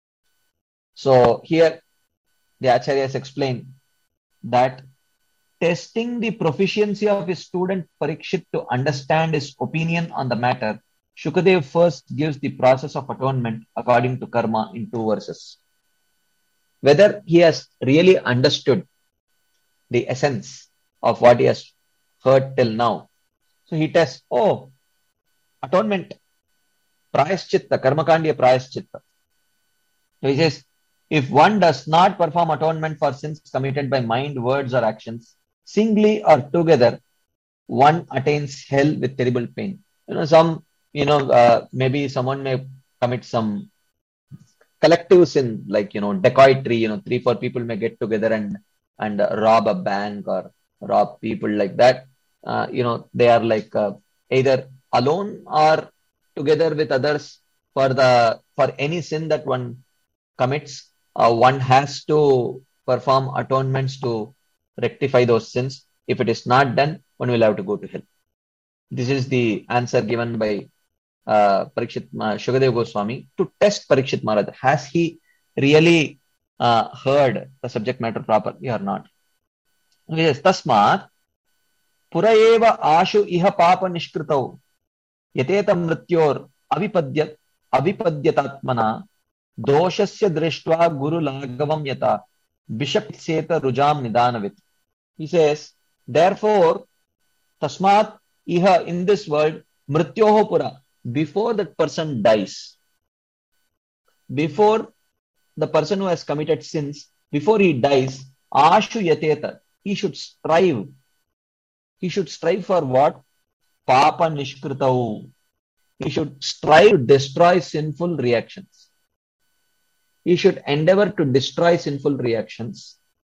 So here the Acharyas explain that testing the proficiency of his student Parikshit to understand his opinion on the matter, Shukadev first gives the process of atonement according to karma in two verses. Whether he has really understood the essence of what he has heard till now. So he tests, oh, atonement, prayaschitta, karmakandya prayaschitta. So he says, if one does not perform atonement for sins committed by mind, words, or actions, singly or together, one attains hell with terrible pain. You know, some, you know, uh, maybe someone may commit some collective sin, like, you know, dacoitry, you know, three, four people may get together and, and uh, rob a bank or rob people like that. Uh, you know, they are like uh, either alone or together with others for the, for any sin that one commits. Uh, one has to perform atonements to rectify those sins. If it is not done, one will have to go to hell. This is the answer given by uh, Parikshit, uh, Shukadev Goswami to test Parikshit Maharaj. Has he really uh, heard the subject matter properly or not? Yes, tasmat puraeva ashu iha papa nishkritau yateta mrityor avipadyat avipadyatatmana doshasya drishtva guru lagavam yata bishapseta rujam nidanavit. He says, therefore, tasmat iha, in this world, mrityoho pura, before that person dies, before the person who has committed sins, before he dies, ashu yateta, he should strive. He should strive for what? Papa nishkritau. He should strive to destroy sinful reactions. He should endeavor to destroy sinful reactions.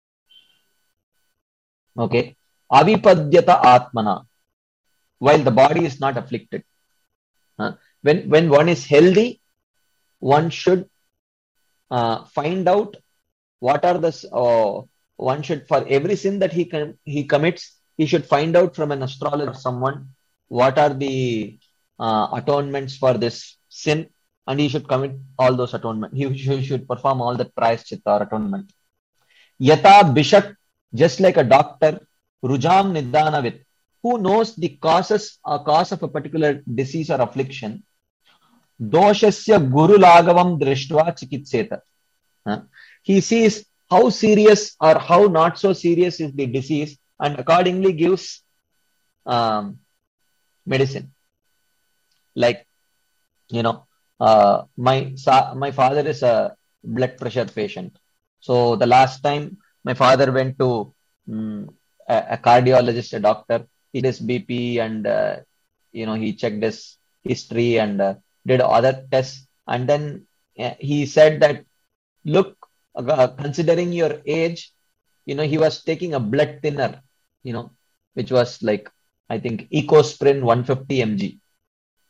Okay. Avipadyata atmana. While the body is not afflicted. Uh, when, when one is healthy, one should uh, find out what are the, uh, one should, for every sin that he can, he commits, he should find out from an astrologer or someone what are the uh, atonements for this sin, and he should commit all those atonement. He, he should perform all the prayaschitta or atonement. Yata Bishak, just like a doctor, Rujam Nidanavit, who knows the causes or cause of a particular disease or affliction, Doshasya Guru Lagavam Drishtva Chikitseta. Huh? He sees how serious or how not so serious is the disease and accordingly gives um, medicine. Like, you know, uh, my my father is a blood pressure patient. So the last time my father went to um, a, a cardiologist, a doctor, he did his B P and, uh, you know, he checked his history and uh, did other tests. And then uh, he said that, look, uh, considering your age, you know, he was taking a blood thinner, you know, which was like, I think, Ecosprin one hundred fifty milligrams.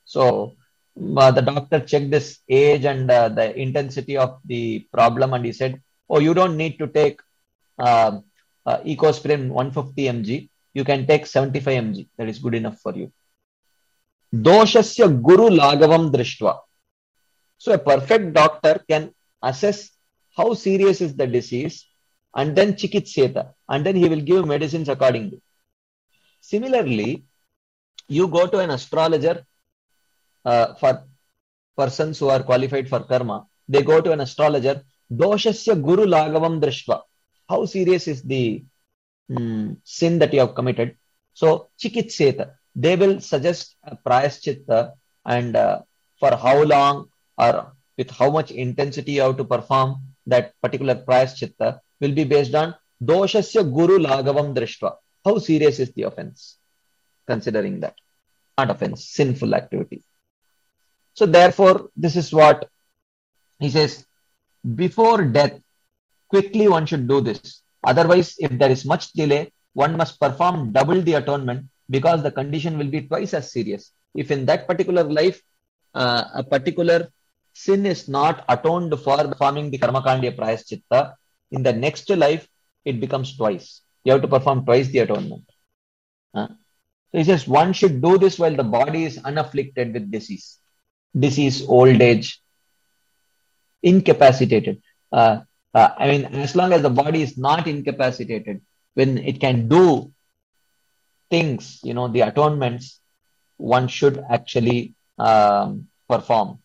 So uh, the doctor checked this age and uh, the intensity of the problem, and he said, "Oh, you don't need to take uh, uh, Ecosprin one hundred fifty milligrams. You can take seventy-five milligrams. That is good enough for you." Doshasya guru lagavam drishtva. So a perfect doctor can assess how serious is the disease and then chikitseta, and then he will give medicines accordingly. Similarly, you go to an astrologer uh, for persons who are qualified for karma. They go to an astrologer. Doshasya guru lagavam drishtva. How serious is the mm, sin that you have committed? So chikitseta. They will suggest a prayaschitta, and uh, for how long or with how much intensity you have to perform that particular prayaschitta will be based on doshasya guru lagavam drishtva. How serious is the offense? Considering that. Not offense, sinful activity. So therefore, this is what he says. Before death, quickly one should do this. Otherwise, if there is much delay, one must perform double the atonement, because the condition will be twice as serious. If in that particular life, uh, a particular sin is not atoned for performing the karmakandya prayaschitta, in the next life, it becomes twice. You have to perform twice the atonement. Uh, so he says one should do this while the body is unafflicted with disease. Disease, old age, incapacitated. Uh, uh, I mean, as long as the body is not incapacitated, when it can do things, you know, the atonements, one should actually um, perform.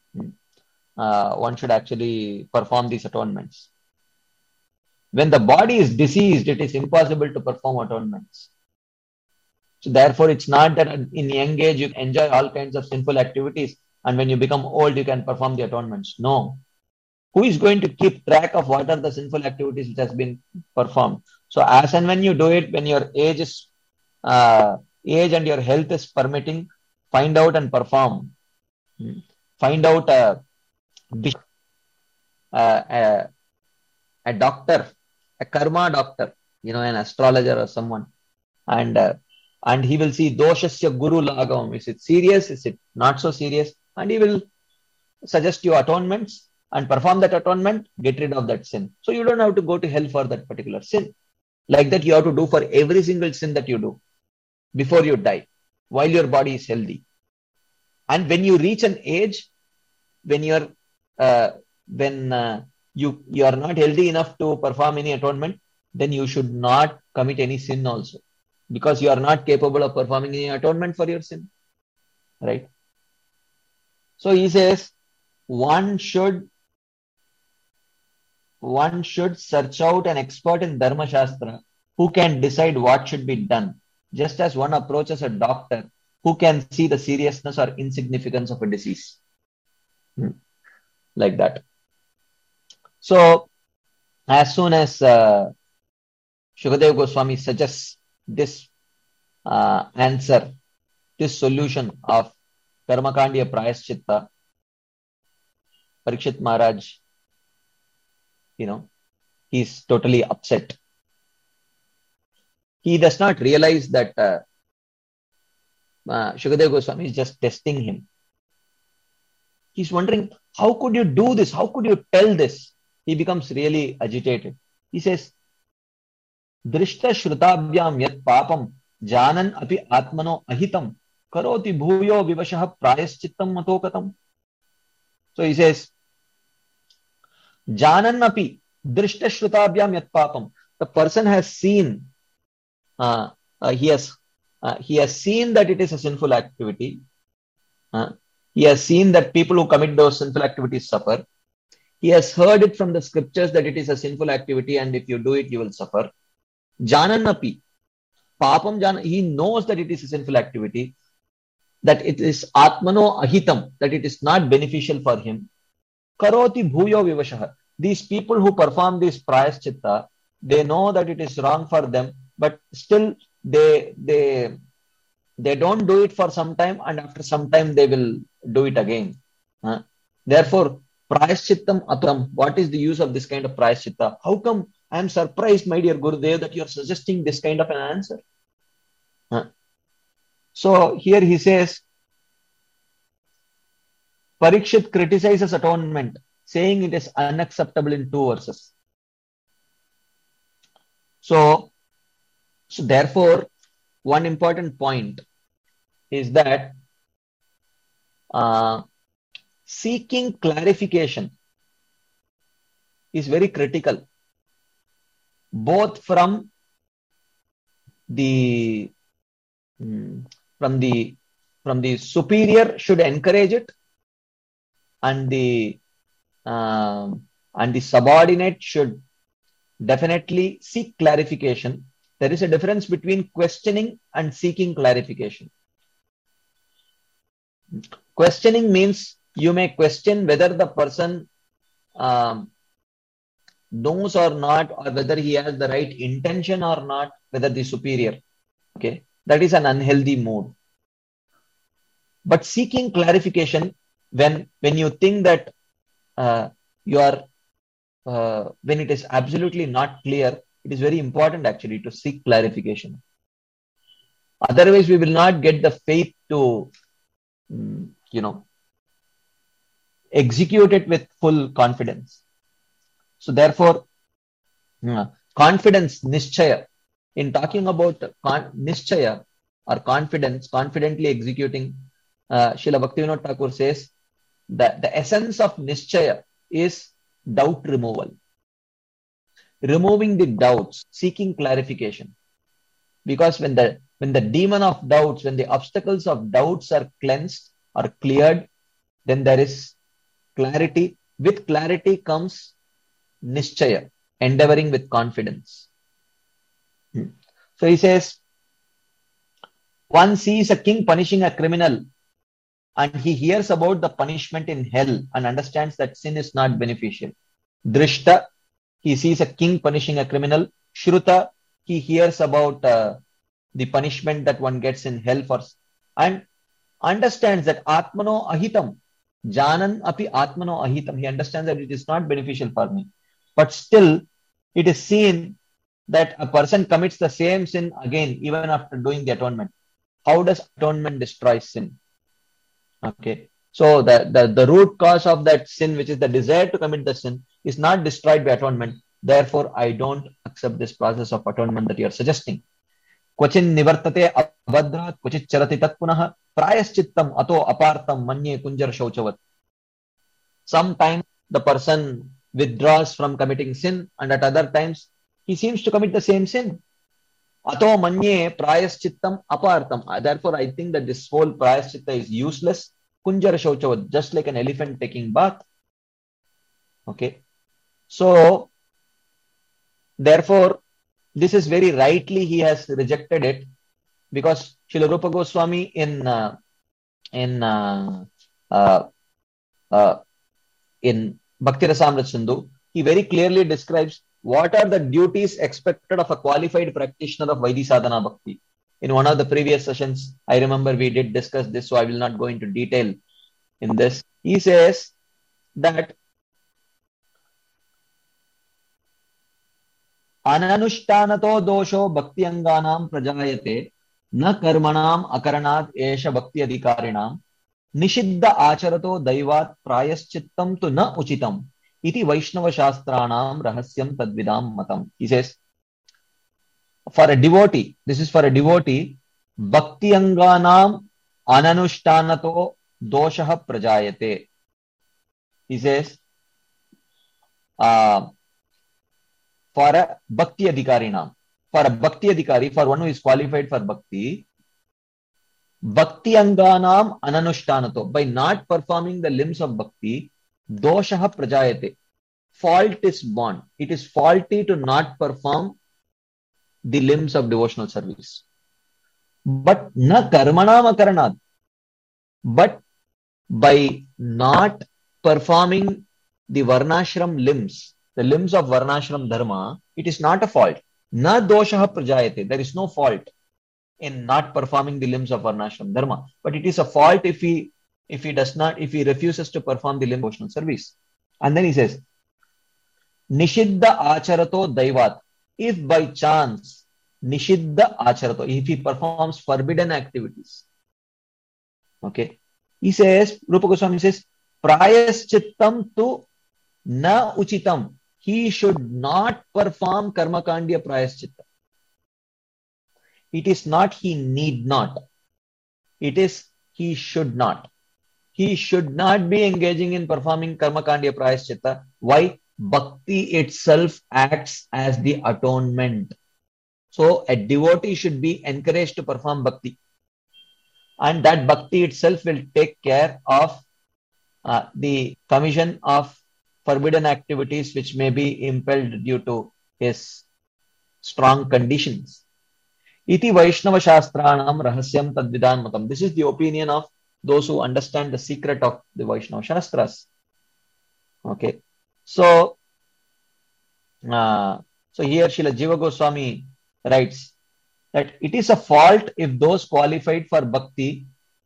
Uh, one should actually perform these atonements. When the body is diseased, it is impossible to perform atonements. So therefore, it's not that in young age you enjoy all kinds of sinful activities, and when you become old, you can perform the atonements. No. Who is going to keep track of what are the sinful activities which has been performed? So as and when you do it, when your age is uh, age and your health is permitting, find out and perform. Find out a, a, a doctor, a karma doctor, you know, an astrologer or someone, and uh, and he will see doshasya guru lagavam. Is it serious? Is it not so serious? And he will suggest you atonements and perform that atonement, get rid of that sin. So you don't have to go to hell for that particular sin. Like that you have to do for every single sin that you do before you die, while your body is healthy. And when you reach an age, when you're uh, when uh, you you are not healthy enough to perform any atonement, then you should not commit any sin also, because you are not capable of performing any atonement for your sin, right? So he says one should one should search out an expert in Dharma Shastra who can decide what should be done, just as one approaches a doctor who can see the seriousness or insignificance of a disease. Hmm. Like that. So as soon as uh, Shukadeva Goswami suggests this uh, answer, this solution of Karmakandya Prayaschitta, Parikshit Maharaj, you know, he's totally upset. He does not realize that uh, uh, Shukadeva Goswami is just testing him. He's wondering, how could you do this? How could you tell this? He becomes really agitated. He says, Drishta shrutabhyam yat papam janan api atmano ahitam karoti bhuyo vivashah prayaschittam matokatam. So he says, janan api drishta shrutabhyam yat papam. The person has seen, uh, uh, he has uh, he has seen that it is a sinful activity. Uh, he has seen that people who commit those sinful activities suffer. He has heard it from the scriptures that it is a sinful activity, and if you do it, you will suffer. Jananapi, papam jana, he knows that it is a sinful activity, that it is atmano ahitam, that it is not beneficial for him. Karoti bhuyo vivashah. These people who perform this prayaschitta, they know that it is wrong for them, but still they they they don't do it for some time, and after some time they will do it again. Uh, therefore, prayashchittam atam. What is the use of this kind of prayaschitta? How come I am surprised, my dear Gurudev, that you are suggesting this kind of an answer? Huh? So here he says, Parikshit criticizes atonement, saying it is unacceptable in two verses. So, so therefore, one important point is that uh, seeking clarification is very critical, both from the from the from the superior should encourage it, and the uh, and the subordinate should definitely seek clarification. There is a difference between questioning and seeking clarification. Questioning means you may question whether the person um, knows or not, or whether he has the right intention or not, whether the superior. Okay, that is an unhealthy mood. But seeking clarification, when when you think that uh, you are, uh, when it is absolutely not clear, it is very important actually to seek clarification. Otherwise, we will not get the faith to, you know, execute it with full confidence. So therefore, confidence, nischaya, in talking about con- nischaya or confidence, confidently executing, uh, Srila Bhaktivinoda Thakur says that the essence of nischaya is doubt removal. Removing the doubts, seeking clarification. Because when the when the demon of doubts, when the obstacles of doubts are cleansed or cleared, then there is clarity. With clarity comes nischaya, endeavoring with confidence. Hmm. So he says, one sees a king punishing a criminal and he hears about the punishment in hell and understands that sin is not beneficial. Drishta, he sees a king punishing a criminal. Shruta, he hears about uh, the punishment that one gets in hell for, and understands that Atmano Ahitam, Janan api Atmano Ahitam, he understands that it is not beneficial for me. But still, it is seen that a person commits the same sin again, even after doing the atonement. How does atonement destroy sin? Okay, so the, the, the root cause of that sin, which is the desire to commit the sin, is not destroyed by atonement. Therefore, I don't accept this process of atonement that you are suggesting. Kvachin nivartate abhadrat, kvachit charati tat punaha, prayaschittam ato apartam manye kunjar shauchavat. Sometimes the person withdraws from committing sin, and at other times he seems to commit the same sin. Ato manye prayaschittam apartam. Therefore, I think that this whole prayaschitta is useless. Kunjar shauchavat, just like an elephant taking bath. Okay. So, therefore, this is very rightly he has rejected it, because Srila Rupa Goswami in uh, in uh, uh, uh, in Bhakti Rasamrita Sindhu, he very clearly describes what are the duties expected of a qualified practitioner of Vaidhi Sadhana Bhakti. In one of the previous sessions, I remember we did discuss this, so I will not go into detail in this. He says that Ananushtanato dosho bhakti anganam prajayate na karmanam akaranat esha bhakti adhikarinam nishiddha acharato daivat prayaschittam tu na uchitam iti Vaishnava shastranam rahasyam tadvidam matam. He says, for a devotee, this is for a devotee, bhakti anganam ananushthanato doshaha prajayate. He says, uh, for a bhakti adhikarinam, for a bhakti adhikari, for one who is qualified for bhakti, bhakti anganam ananushthanato, by not performing the limbs of bhakti, doshaha prajayate, fault is born. It is faulty to not perform the limbs of devotional service. But na karmanam akaranat, but by not performing the varnashram limbs, the limbs of varnashram dharma, it is not a fault. Na doshaha prajayate, there is no fault in not performing the limbs of varnashram dharma, but it is a fault if he if he does not, if he refuses to perform the limb devotional service. And then he says, Nishiddha acharato daivat, if by chance Nishiddha acharato, if he performs forbidden activities. Okay. He says, Rupa Goswami says, prayaschittam tu na uchitam. He should not perform karmakandya prayaschitta. It is not he need not. It is he should not. He should not be engaging in performing karmakandya prayaschitta. Why? Bhakti itself acts as the atonement. So a devotee should be encouraged to perform bhakti. And that bhakti itself will take care of uh, the commission of forbidden activities which may be impelled due to his strong conditions. Iti Vaishnava Shastranam Rahasyam Tadvidan Matam. This is the opinion of those who understand the secret of the Vaishnava Shastras. Okay. So, uh, so here Srila Jiva Goswami writes that it is a fault if those qualified for bhakti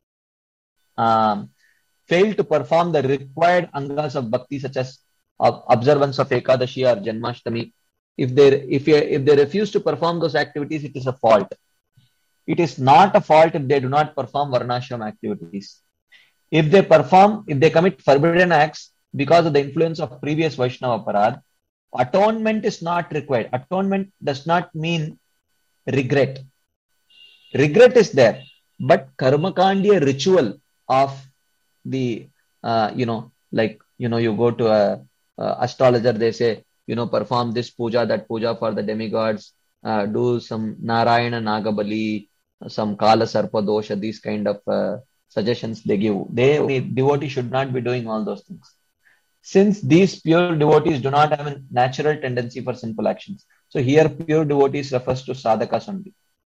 um, fail to perform the required angas of bhakti, such as uh, observance of Ekadashi or Janmashtami. If they if if they refuse to perform those activities, it is a fault. It is not a fault if they do not perform varnashram activities. If they perform, if they commit forbidden acts because of the influence of previous Vaishnava parad, atonement is not required. Atonement does not mean regret. Regret is there, but karmakandya ritual of the uh, you know like you know you go to a, a astrologer, they say, you know, perform this puja, that puja for the demigods, uh, do some Narayana Nagabali, some Kala Sarpa Dosha, these kind of uh, suggestions they give. They, the devotee should not be doing all those things. Since these pure devotees do not have a natural tendency for sinful actions. So here pure devotees refers to sadhakas only.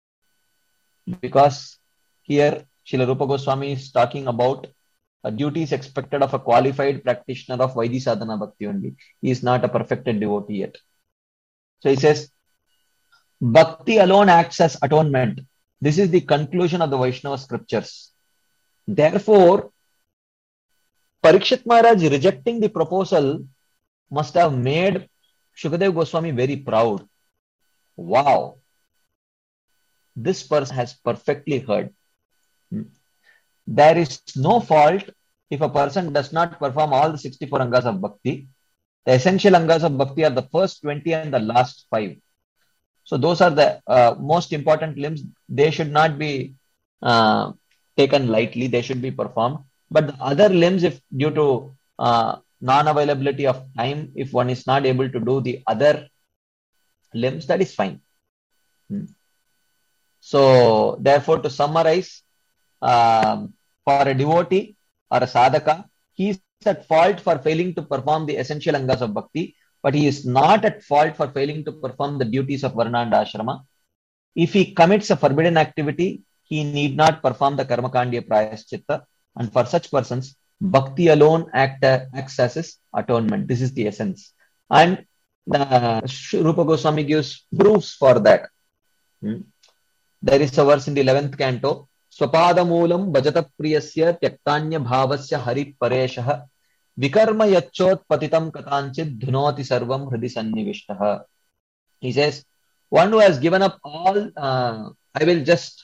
Because here Srila Rupa Goswami is talking about a duties expected of a qualified practitioner of Vaidhi Sadhana Bhakti only. He is not a perfected devotee yet. So he says, Bhakti alone acts as atonement. This is the conclusion of the Vaishnava scriptures. Therefore, Parikshit Maharaj rejecting the proposal must have made Shukadev Goswami very proud. Wow! This person has perfectly heard. There is no fault if a person does not perform all the sixty-four angas of bhakti. The essential angas of bhakti are the first twenty and the last five. So those are the uh, most important limbs. They should not be uh, taken lightly. They should be performed. But the other limbs, if due to uh, non-availability of time, if one is not able to do the other limbs, that is fine. Hmm. So therefore, to summarize, um, for a devotee or a sadhaka, he is at fault for failing to perform the essential angas of bhakti, but he is not at fault for failing to perform the duties of varna and ashrama. If he commits a forbidden activity, he need not perform the karmakandya prayaschitta, and for such persons, bhakti alone act, uh, acts as his atonement. This is the essence. And uh, Rupa Goswami gives proofs for that. Hmm. There is a verse in the eleventh canto, Swapadamulam bhajata priyasya tyaktanya bhavasya hari pareshah vikarma yachot patitam katanchid dhunoti sarvam hridi sannivishtaha. He says, one who has given up all, uh, I will just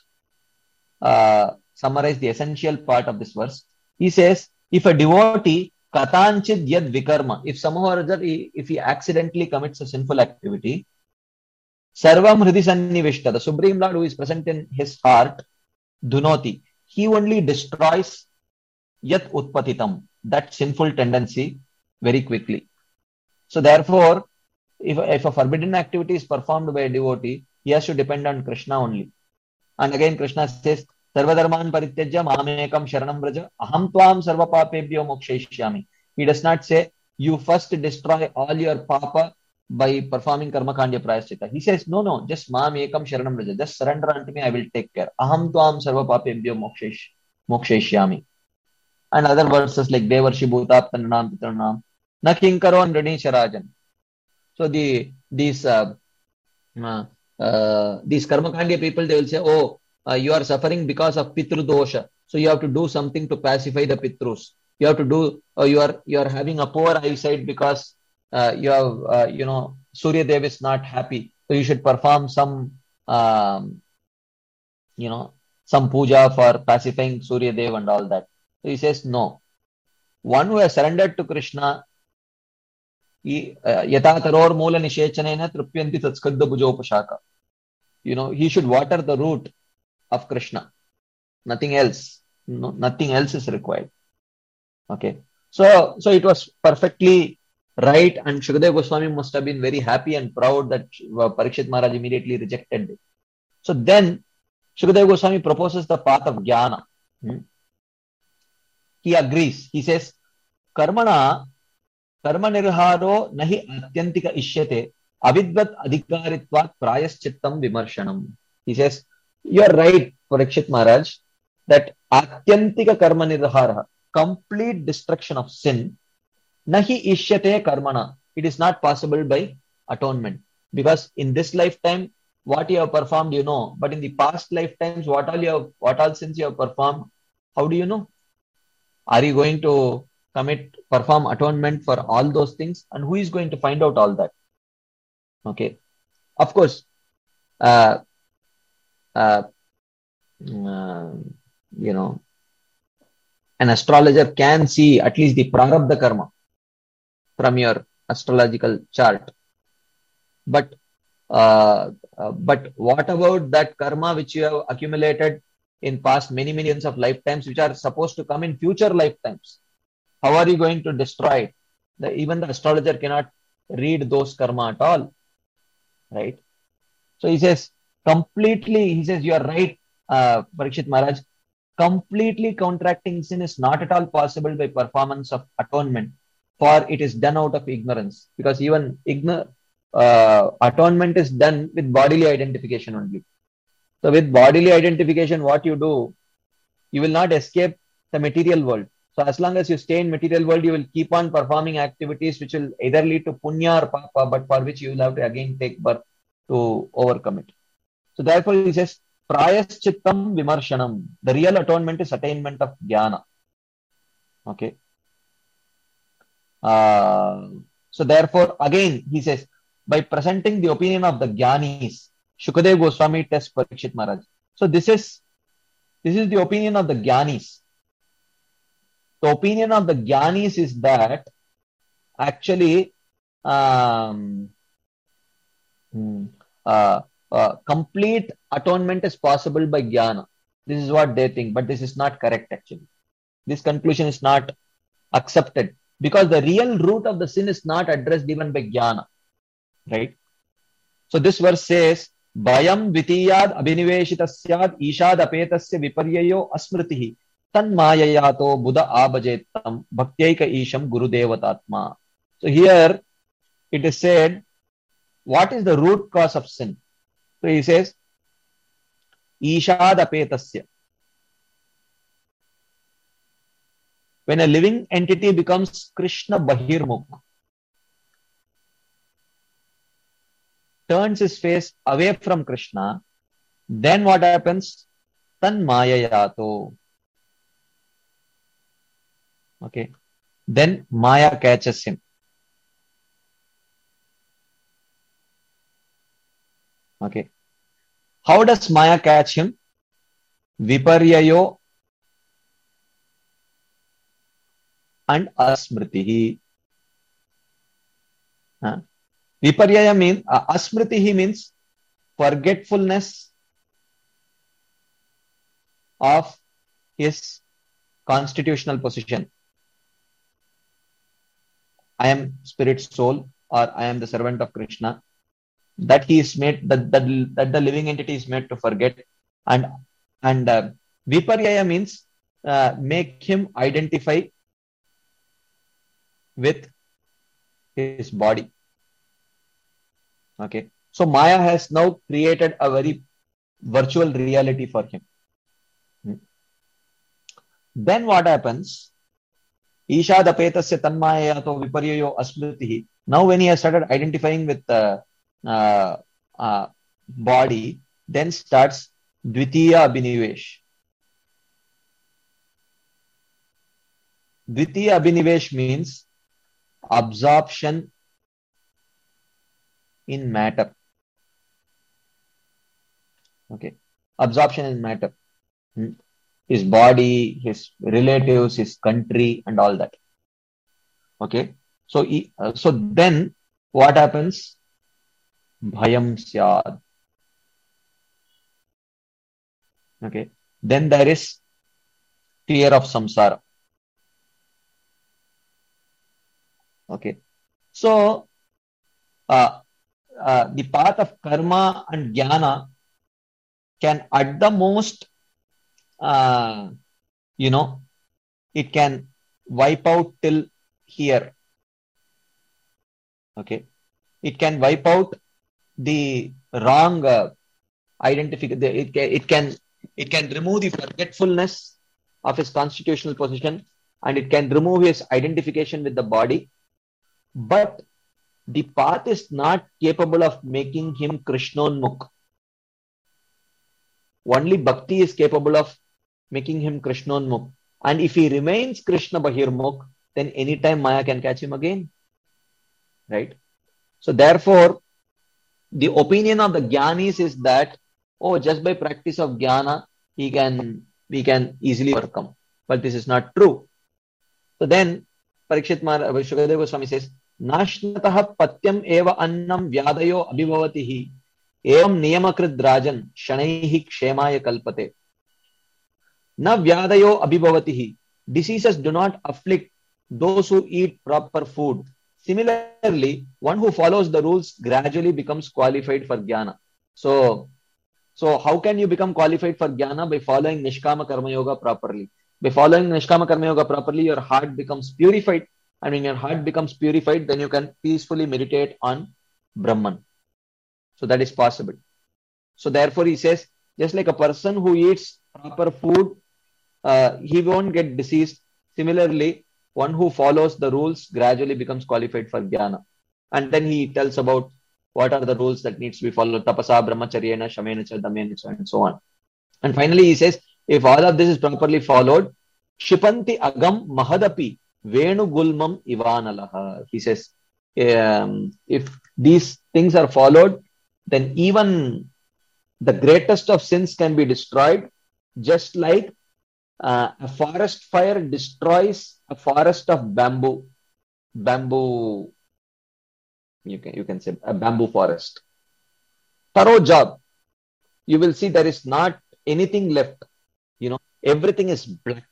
uh, summarize the essential part of this verse. He says, if a devotee katanchid yad vikarma, if somehow or other, if he accidentally commits a sinful activity, sarvam hridi sannivishta, the Supreme Lord who is present in his heart, dhunoti, he only destroys yat utpatitam, that sinful tendency, very quickly. So therefore, if, if a forbidden activity is performed by a devotee, he has to depend on Krishna only. And again Krishna says, Sarvadharman parityajya mamekam sharanam vraja aham tvam sarva papebhyo mokshaishyami. He does not say, you first destroy all your papa by performing karma kandya prayaschitta. He says, no, no, just mamekam sharanam vraja, just surrender unto me, I will take care. Aham tvam sarva papebhyo mokshaishyami. And other verses like Devarshi Bhutaptanam Pitranam, Na Kinkaro and Radisharajan. So the these uh, uh, uh, these karmakandya people, they will say, oh, uh, you are suffering because of pitru dosha, so you have to do something to pacify the pitrus. You have to do, uh, you are you are having a poor eyesight because uh, you have uh, you know Surya Dev is not happy, so you should perform some um, you know some puja for pacifying Surya Dev and all that. So he says no. one who has surrendered to Krishna, yata taror moola nishechanena trupyanti tatskadda bhujopashaka. You know, he should water the root of Krishna. Nothing else. No, nothing else is required. Okay. So, so it was perfectly right, and Shukadeva Goswami must have been very happy and proud that Parikshit Maharaj immediately rejected it. So then, Shukadeva Goswami proposes the path of jnana. Hmm? He agrees. He says, Karmana, karma nirharo nahi atyantika ishyate avidvat adhikaritvat prayaschittam vimarshanam. He says, you are right, Parikshit Maharaj, that atyantika karma nirhara, complete destruction of sin, nahi ishyate karmana. It is not possible by atonement. Because in this lifetime, what you have performed, you know. But in the past lifetimes, what all you have, what all sins you have performed, how do you know? Are you going to commit, perform atonement for all those things? And who is going to find out all that? Okay. Of course, uh, uh, uh, you know, an astrologer can see at least the prarabdha karma from your astrological chart. But uh, uh, but what about that karma which you have accumulated in past many millions of lifetimes, which are supposed to come in future lifetimes? How are you going to destroy it? The, even the astrologer cannot read those karma at all, right? So he says, completely, he says, you are right, uh, Parikshit Maharaj, completely contracting sin is not at all possible by performance of atonement, for it is done out of ignorance. Because even ignor uh, atonement is done with bodily identification only. So with bodily identification, what you do, you will not escape the material world. So as long as you stay in material world, you will keep on performing activities which will either lead to punya or papa, but for which you will have to again take birth to overcome it. So therefore he says, prayaschittam vimarshanam. The real atonement is attainment of jnana. Okay. Uh, so therefore, again, he says, by presenting the opinion of the jnanis, Shukadeva Goswami tests Parikshit Maharaj. So this is, this is the opinion of the jnanis. The opinion of the jnanis is that actually um, uh, uh, complete atonement is possible by jnana. This is what they think, but this is not correct actually. This conclusion is not accepted because the real root of the sin is not addressed even by jnana, right? So this verse says, Bhayam vitiyad abhiniveshitasyad ishad apetasya viparyayo asmritihi tan mayayato buddha abhajetam bhaktyeka isham gurudevatatma. So here it is said, what is the root cause of sin? So he says, ishad apetasya. When a living entity becomes Krishna Bahirmukh, turns his face away from Krishna, then what happens? Tan mayayato. Okay. Then Maya catches him. Okay. How does Maya catch him? Viparyayo and asmritihi. Huh? Viparyaya means, uh, asmritihi means forgetfulness of his constitutional position. I am spirit soul, or I am the servant of Krishna. That he is made, that, that, that the living entity is made to forget. And, and uh, Viparyaya means uh, make him identify with his body. Okay. So Maya has now created a very virtual reality for him. Hmm. Then what happens? Ishad apetasya tanmayayato viparyayo asmritihi. Now when he has started identifying with the uh, uh, body, then starts dvitiya abhinivesh. Dvitiya abhinivesh means absorption in matter. Okay. Absorption in matter. Hmm. His body, his relatives, his country, and all that. Okay. So, uh, so then what happens? Bhayam syad. Okay. Then there is fear of samsara. Okay. So, uh, uh, the path of karma and jnana can at the most, uh, you know, it can wipe out till here. Okay. It can wipe out the wrong uh, identification. It can, it can, it can remove the forgetfulness of his constitutional position, and it can remove his identification with the body. But the path is not capable of making him Krishnonmukh. Only bhakti is capable of making him Krishnonmukh. And if he remains Krishna Bahirmukh, then anytime Maya can catch him again. Right? So therefore, the opinion of the Jnanis is that, oh, just by practice of Jnana, he can, we can easily overcome. But this is not true. So then, Parikshit Maharaj, Shukadeva Goswami says, Nashnataha patyam eva annam vyadayo abhivavatihi evam niyamakrid rajan shanaihi kshemaya kalpate. Na vyadayo abhivavatihi. Diseases do not afflict those who eat proper food. Similarly, one who follows the rules gradually becomes qualified for jnana. So, so how can you become qualified for jnana? By following Nishkama Karma Yoga properly. By following Nishkama Karma Yoga properly, your heart becomes purified. And when your heart becomes purified, then you can peacefully meditate on Brahman. So that is possible. So therefore he says, just like a person who eats proper food, uh, he won't get diseased. Similarly, one who follows the rules gradually becomes qualified for jnana. And then he tells about what are the rules that needs to be followed. Tapasa, brahmacharyena, shamena, damena, and so on. And finally he says, if all of this is properly followed, Shipanti agam mahadapi venu gulmam ivanalaha. He says, um, if these things are followed, then even the greatest of sins can be destroyed, just like uh, a forest fire destroys a forest of bamboo. Bamboo, you can, you can say a bamboo forest. Thorough job. You will see there is not anything left. You know, everything is black.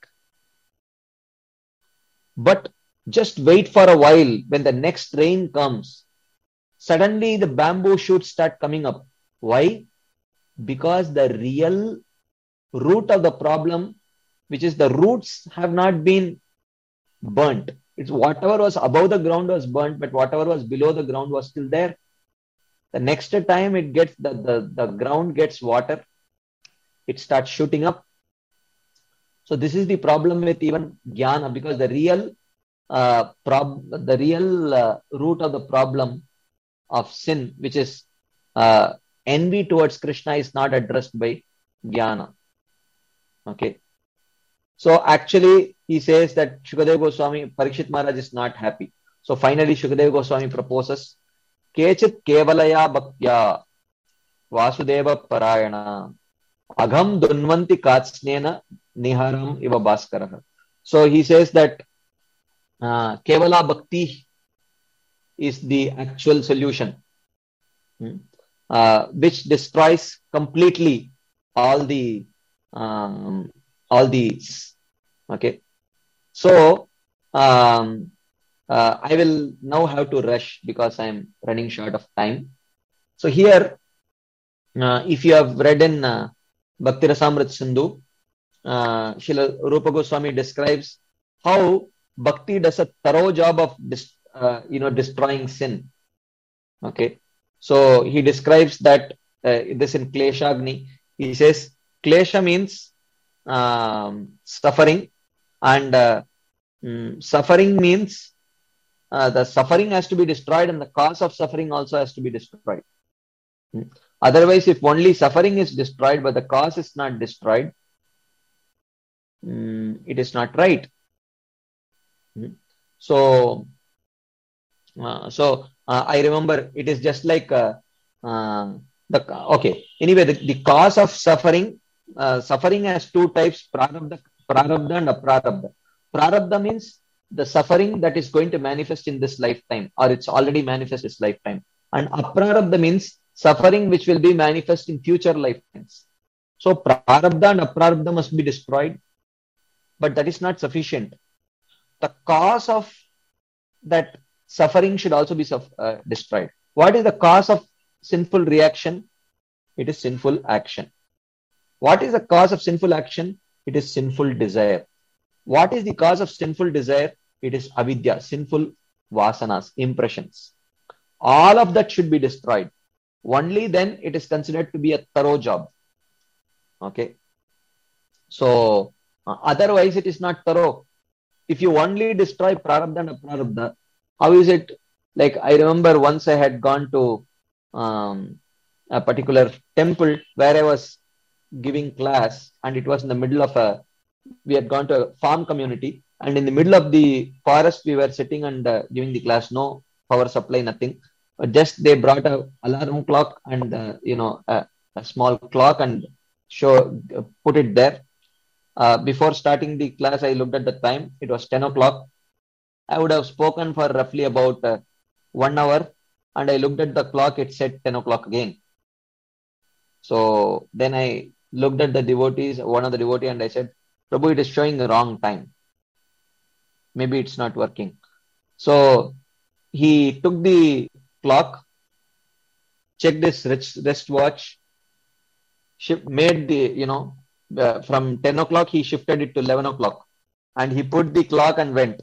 But just wait for a while. When the next rain comes, suddenly the bamboo shoots start coming up. Why? Because the real root of the problem, which is the roots, have not been burnt. It's whatever was above the ground was burnt, but whatever was below the ground was still there. The next time it gets, the, the, the ground gets water, it starts shooting up. So this is the problem with even jnana, because the real uh, prob the real uh, root of the problem of sin, which is uh, envy towards Krishna, is not addressed by jnana. Okay. So actually, he says that Shukadeva Goswami, Parikshit Maharaj is not happy. So finally, Shukadeva Goswami proposes, Kechit kevalaya bhaktya vasudeva parayana agham dunvanti katsnena niharam iva bhaskaraha. So he says that uh, kevala bhakti is the actual solution, hmm? uh, which destroys completely all the um, all these. Okay, so um, uh, I will now have to rush because I am running short of time. So here, uh, if you have read in uh, Bhakti Rasamrita Sindhu, uh, Srila Rupa Goswami describes how bhakti does a thorough job of dis uh, you know destroying sin. Okay, so he describes that uh, this in Kleshagni. He says Klesha means um, suffering, and uh, mm, suffering means uh, the suffering has to be destroyed, and the cause of suffering also has to be destroyed. Hmm. Otherwise, if only suffering is destroyed but the cause is not destroyed, mm, it is not right. Hmm. So, uh, so uh, I remember it is just like uh, uh, the okay. Anyway, the, the cause of suffering, uh, suffering has two types: prarabdha, prarabdha and aprarabdha. Prarabdha means the suffering that is going to manifest in this lifetime, or it's already manifest this lifetime. And aprarabdha means suffering which will be manifest in future lifetimes. So prarabdha and aprarabdha must be destroyed, but that is not sufficient. The cause of that suffering should also be uh, destroyed. What is the cause of sinful reaction? It is sinful action. What is the cause of sinful action? It is sinful desire. What is the cause of sinful desire? It is avidya, sinful vasanas, impressions. All of that should be destroyed. Only then it is considered to be a thorough job. Okay. So, uh, otherwise it is not thorough. If you only destroy prarabdha and aprarabdha, how is it? Like, I remember once I had gone to um, a particular temple where I was giving class, and it was in the middle of a, we had gone to a farm community, and in the middle of the forest we were sitting and uh, giving the class. No power supply, nothing. Just they brought a alarm clock and uh, you know a, a small clock and show uh, put it there. Uh, before starting the class, I looked at the time. It was ten o'clock. I would have spoken for roughly about uh, one hour, and I looked at the clock. It said ten o'clock again. So then I looked at the devotees, one of the devotee, and I said, Prabhu, it is showing the wrong time. Maybe it's not working. So he took the clock, checked his wrist, wrist watch, shift, made the, you know, uh, from ten o'clock, he shifted it to eleven o'clock, and he put the clock and went.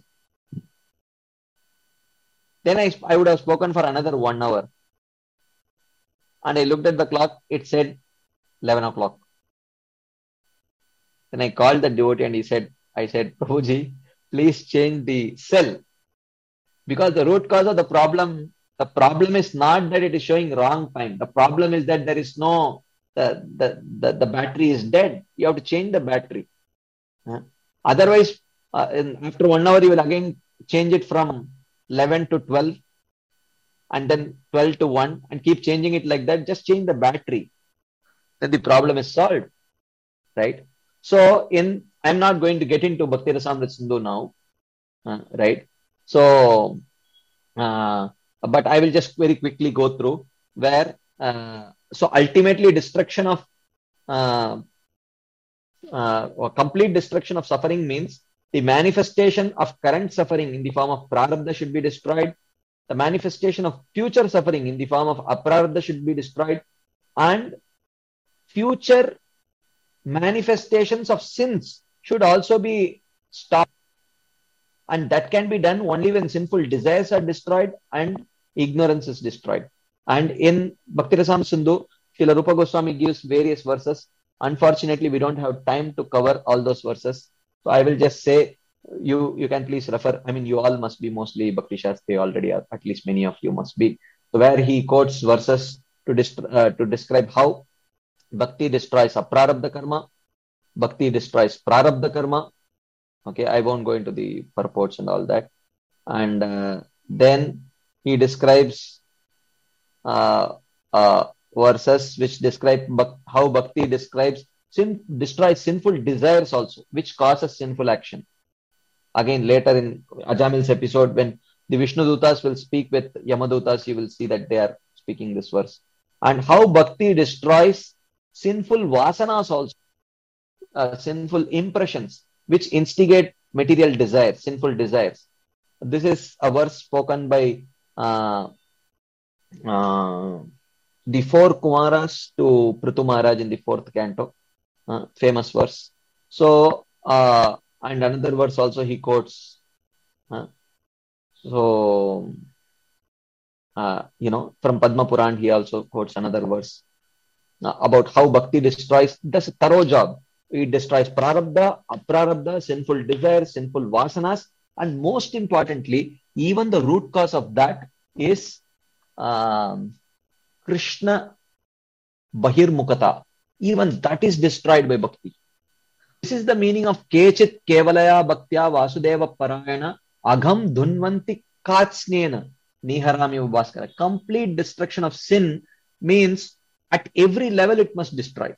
Then I, I would have spoken for another one hour. And I looked at the clock, it said eleven o'clock. Then I called the devotee and he said, I said, Prabhuji, please change the cell. Because the root cause of the problem, the problem is not that it is showing wrong time. The problem is that there is no, the, the, the, the battery is dead. You have to change the battery. Uh, otherwise, uh, in, after one hour, you will again change it from eleven to twelve and then twelve to one and keep changing it like that. Just change the battery. Then the problem is solved. Right? So, in I'm not going to get into Bhakti Rasamrita Sindhu now. Uh, right? So, uh, but I will just very quickly go through where, uh, so ultimately destruction of, uh, uh, or complete destruction of suffering means the manifestation of current suffering in the form of prarabdha should be destroyed. The manifestation of future suffering in the form of aprarabdha should be destroyed. And future manifestations of sins should also be stopped. And that can be done only when sinful desires are destroyed and ignorance is destroyed. And in Bhakti Rasamrita Sindhu, Srila Rupa Goswami gives various verses. Unfortunately, we don't have time to cover all those verses. So I will just say, you you can please refer. I mean, you all must be mostly Bhakti Shastri already, or at least many of you must be. So where he quotes verses to, dist- uh, to describe how Bhakti destroys aprarabdha karma, Bhakti destroys prarabdha karma. Okay, I won't go into the purports and all that. And uh, then he describes uh, uh, verses which describe bhak- how Bhakti describes sin, destroys sinful desires also, which causes sinful action. Again, later in Ajamil's episode, when the Vishnu Dutas will speak with Yamadutas, you will see that they are speaking this verse. And how Bhakti destroys sinful vasanas also, uh, sinful impressions, which instigate material desires, sinful desires. This is a verse spoken by uh, uh, the four Kumaras to Prithu Maharaj in the fourth canto, uh, famous verse. So, uh, and another verse also he quotes. Uh, so, uh, you know, from Padma Puran, he also quotes another verse uh, about how Bhakti destroys, does a thorough job. It destroys prarabdha, aprarabdha, sinful desires, sinful vasanas, and most importantly, even the root cause of that is um, Krishna Bahirmukata. Even that is destroyed by Bhakti. This is the meaning of Kechit Kevalaya Bhaktya Vasudeva Parayana Agham Dhunvanti Katsnena Niharami Bhaskara. Complete destruction of sin means at every level it must destroy.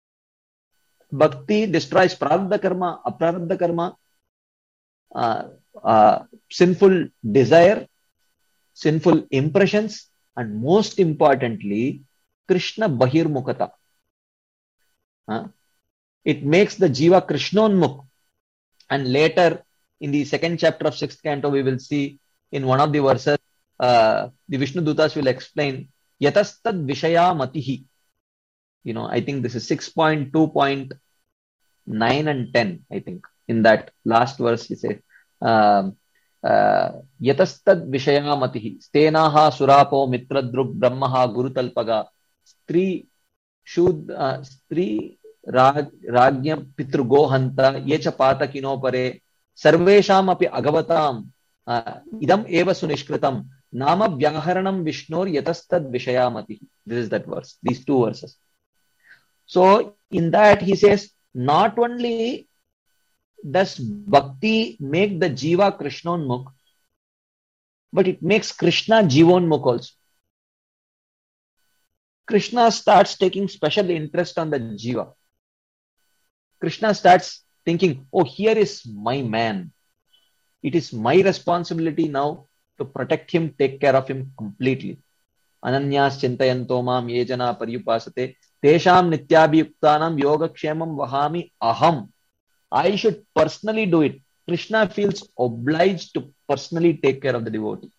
Bhakti destroys prarabdha karma, aprarabdha karma, uh, uh, sinful desire, sinful impressions, and most importantly, Krishna Bahirmukata. Uh, it makes the Jiva Krishnonmukh. And later in the second chapter of sixth canto, we will see in one of the verses, uh, the Vishnu Dutas will explain Yatastad Vishaya Matihi. You know, I think this is six point two point nine and ten, I think. In that last verse, he says, um, uh, Yatastad Vishaya Matihi, Stenaha Surapo Mitradrug Brahmaha Gurutalpaga, Stri Shud, uh, Stri Rag, Ragya Pitrugohanta, Yecha Patakino Pare, Sarvesham api Agavatam, uh, Idam Eva Sunishkritam, Nama Vyaharanam Vishnur Yatastad Vishaya Matihi. This is that verse, these two verses. So in that he says, not only does bhakti make the jiva Krishnonmukh, but it makes Krishna Jivonmukh also. Krishna starts taking special interest on the jiva. Krishna starts thinking, oh, here is my man. It is my responsibility now to protect him, take care of him completely. Ananyas chintayanto mam yejana paryupasate tesham nityabhiyuktanam yogakshemam vahami aham. I should personally do it. Krishna feels obliged to personally take care of the devotee.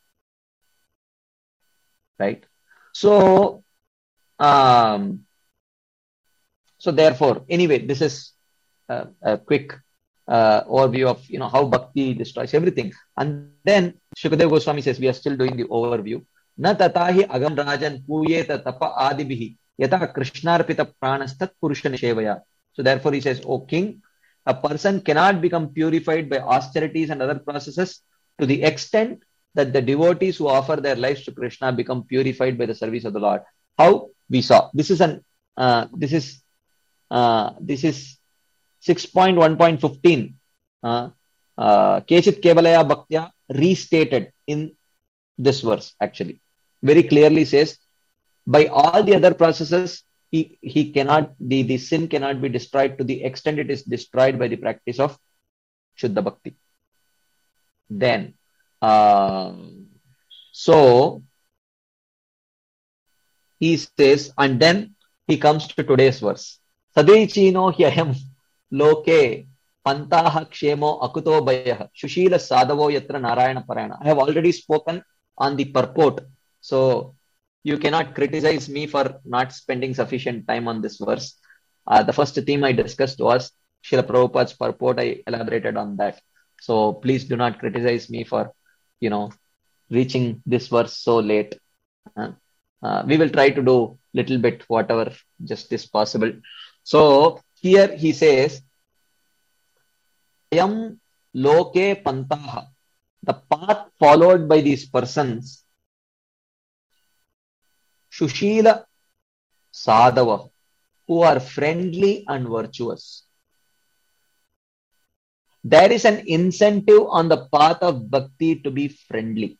Right? So, um, so therefore, anyway, this is a, a quick uh, overview of, you know, how bhakti destroys everything. And then Shukadeva Goswami says, we are still doing the overview. Na tatahi agam rajan puyeta tapa adibihi yata krishnarpita pranastat purusha nishevaya. So therefore he says, O king, a person cannot become purified by austerities and other processes to the extent that the devotees who offer their lives to Krishna become purified by the service of the Lord. How? We saw. This is an uh, this is uh, this is six point one point fifteen. Uh, uh, Kechit Kevalaya Bhaktya restated in this verse actually. Very clearly says, by all the other processes, he, he cannot, the, the sin cannot be destroyed to the extent it is destroyed by the practice of Shuddha Bhakti. Then, uh, so, he says, and then he comes to today's verse. Sadaichino hyayam loke pantaha kshemo akuto bayah shushila sadavo yatra narayana parayana. I have already spoken on the purport. So, you cannot criticize me for not spending sufficient time on this verse. Uh, the first theme I discussed was Srila Prabhupada's purport. I elaborated on that. So please do not criticize me for, you know, reaching this verse so late. Uh, uh, we will try to do little bit whatever justice possible. So here he says, Ayam loke pantaha. The path followed by these persons, Shushila Sadhava, who are friendly and virtuous. There is an incentive on the path of bhakti to be friendly.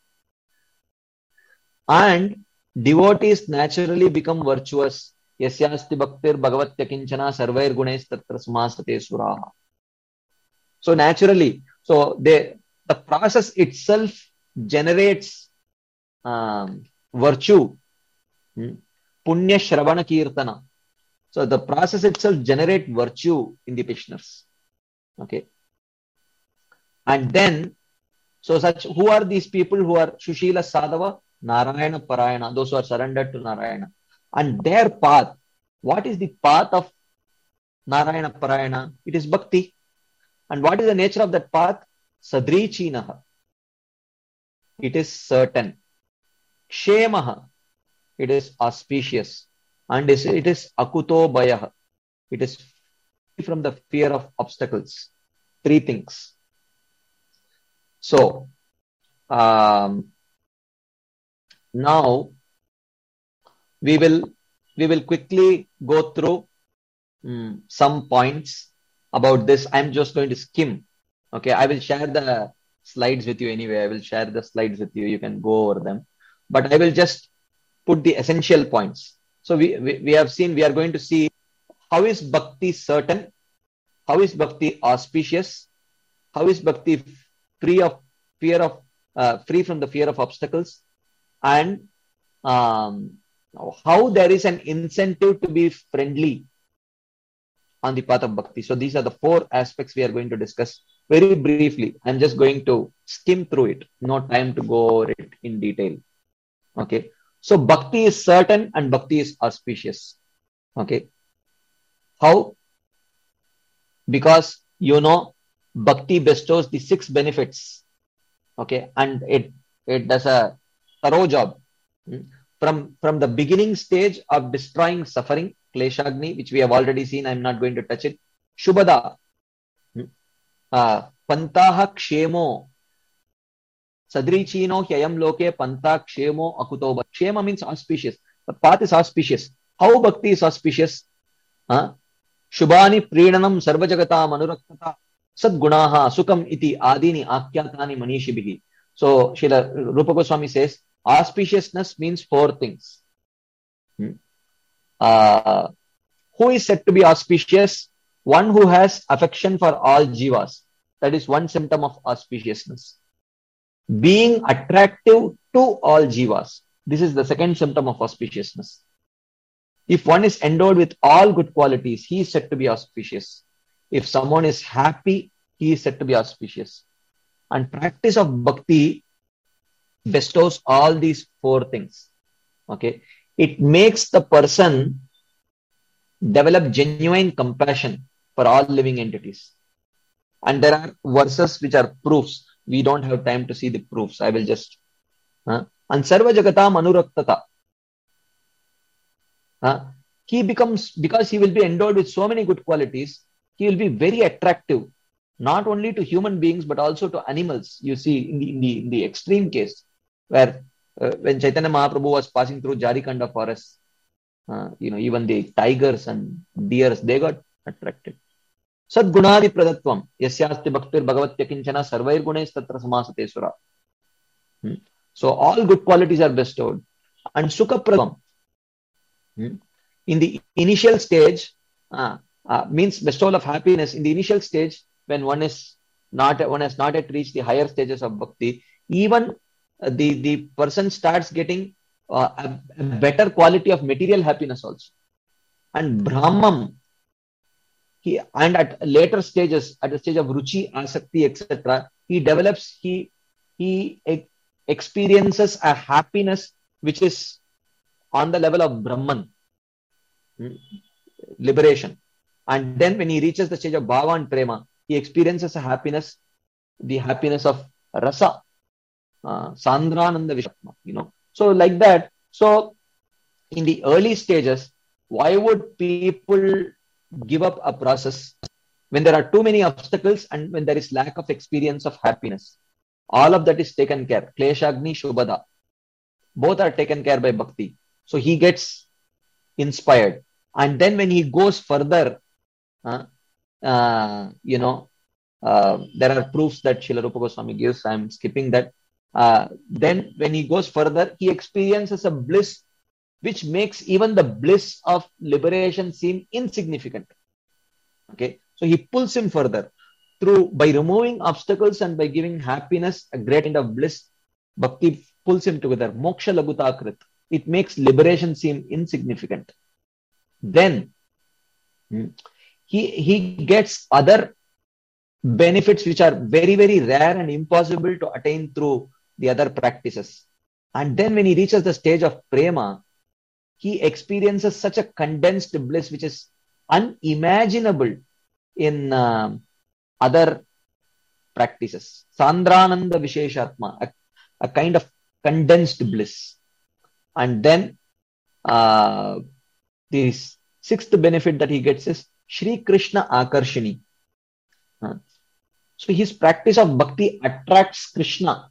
And devotees naturally become virtuous. Yasyasti bhaktir bhagavatya kinchana sarvair gunes tatra sumasate suraha. So naturally, so they, the process itself generates um, virtue. Hmm. Punya Shravana Kirtana. So the process itself generates virtue in the practitioners. Okay. And then, so such, who are these people who are Shushila Sadhava? Narayana Parayana, those who are surrendered to Narayana. And their path, what is the path of Narayana Parayana? It is bhakti. And what is the nature of that path? Sadrichinaha. It is certain. Kshemaha. It is auspicious, and it is akuto bayah. It is free from the fear of obstacles. Three things. So, um, now we will we will quickly go through um, some points about this. I'm just going to skim. Okay, I will share the slides with you anyway. I will share the slides with you. You can go over them, but I will just put the essential points. So we, we, we have seen, we are going to see how is bhakti certain, how is bhakti auspicious, how is bhakti free of fear of, uh, free from the fear of obstacles, and um, how there is an incentive to be friendly on the path of bhakti. So these are the four aspects we are going to discuss very briefly. I'm just going to skim through it. No time to go over it in detail. Okay. So bhakti is certain and bhakti is auspicious. Okay. How? Because, you know, bhakti bestows the six benefits. Okay. And it, it does a thorough job. From, from the beginning stage of destroying suffering, Kleshagni, which we have already seen, I'm not going to touch it. Shubhada, uh, Pantaha Kshemo, Sadrichino Hyayam Loke, Panta Kshemo Akutoba. Kshema means auspicious. The path is auspicious. How bhakti is auspicious? Uh, Shubhani Pridanam Sarvajagata Manuraktata Sadgunaha Sukam Iti Adini Akyatani Manishibihi. So Srila Rupa Goswami says, auspiciousness means four things. Hmm. Uh, who is said to be auspicious? One who has affection for all jivas. That is one symptom of auspiciousness. Being attractive to all jivas. This is the second symptom of auspiciousness. If one is endowed with all good qualities, he is said to be auspicious. If someone is happy, he is said to be auspicious. And practice of bhakti bestows all these four things. Okay. It makes the person develop genuine compassion for all living entities. And there are verses which are proofs. We don't have time to see the proofs. I will just. Uh, and Sarva Jagata Manuraktata. Uh, he becomes, because he will be endowed with so many good qualities, he will be very attractive, not only to human beings, but also to animals. You see, in the, in the, in the extreme case, where uh, when Chaitanya Mahaprabhu was passing through Jarikanda forest, uh, you know, even the tigers and deers, they got attracted. Sadgunadi Pradatvam, Yasyasti Bhaktir Bhagavatya Kinchana Sarvair Gunes Tatra Samasate Sura. Hmm. So all good qualities are bestowed. And Sukha Pradam. Hmm. In the initial stage, uh, uh, means bestowal of happiness. In the initial stage, when one is not, one has not yet reached the higher stages of bhakti, even uh, the, the person starts getting uh, a, a better quality of material happiness also. And Brahmam, he, and at later stages, at the stage of Ruchi, Asakti, et cetera, he develops, he, he e- experiences a happiness which is on the level of Brahman, liberation. And then when he reaches the stage of Bhava and Prema, he experiences a happiness, the happiness of Rasa, uh, Sandrananda Vishatma, you know. So like that. So in the early stages, why would people give up a process when there are too many obstacles and when there is lack of experience of happiness? All of that is taken care. Kleshagni, Shubhada. Both are taken care by Bhakti. So he gets inspired. And then when he goes further, uh, uh, you know, uh, there are proofs that Srila Rupa Goswami gives. I'm skipping that. Uh, then when he goes further, he experiences a bliss which makes even the bliss of liberation seem insignificant. Okay. So he pulls him further through, by removing obstacles and by giving happiness, a great kind of bliss. Bhakti pulls him together. Moksha Lagutakrit. It makes liberation seem insignificant. Then he, he gets other benefits which are very, very rare and impossible to attain through the other practices. And then when he reaches the stage of prema, he experiences such a condensed bliss which is unimaginable in uh, other practices. Sandrananda Visheshatma, a, a kind of condensed bliss. And then uh, the sixth benefit that he gets is Shri Krishna Akarshini. Uh, so his practice of bhakti attracts Krishna.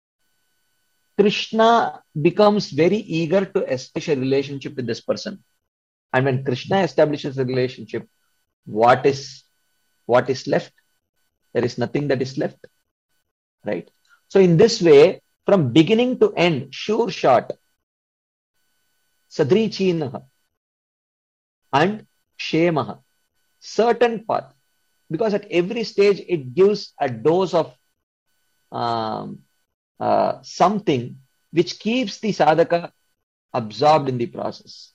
Krishna becomes very eager to establish a relationship with this person. And when Krishna establishes a relationship, what is, what is left? There is nothing that is left. Right? So in this way, from beginning to end, sure shot, Sadrichinaha and Shemaha, certain path. Because at every stage, it gives a dose of um, uh, something which keeps the sadhaka absorbed in the process.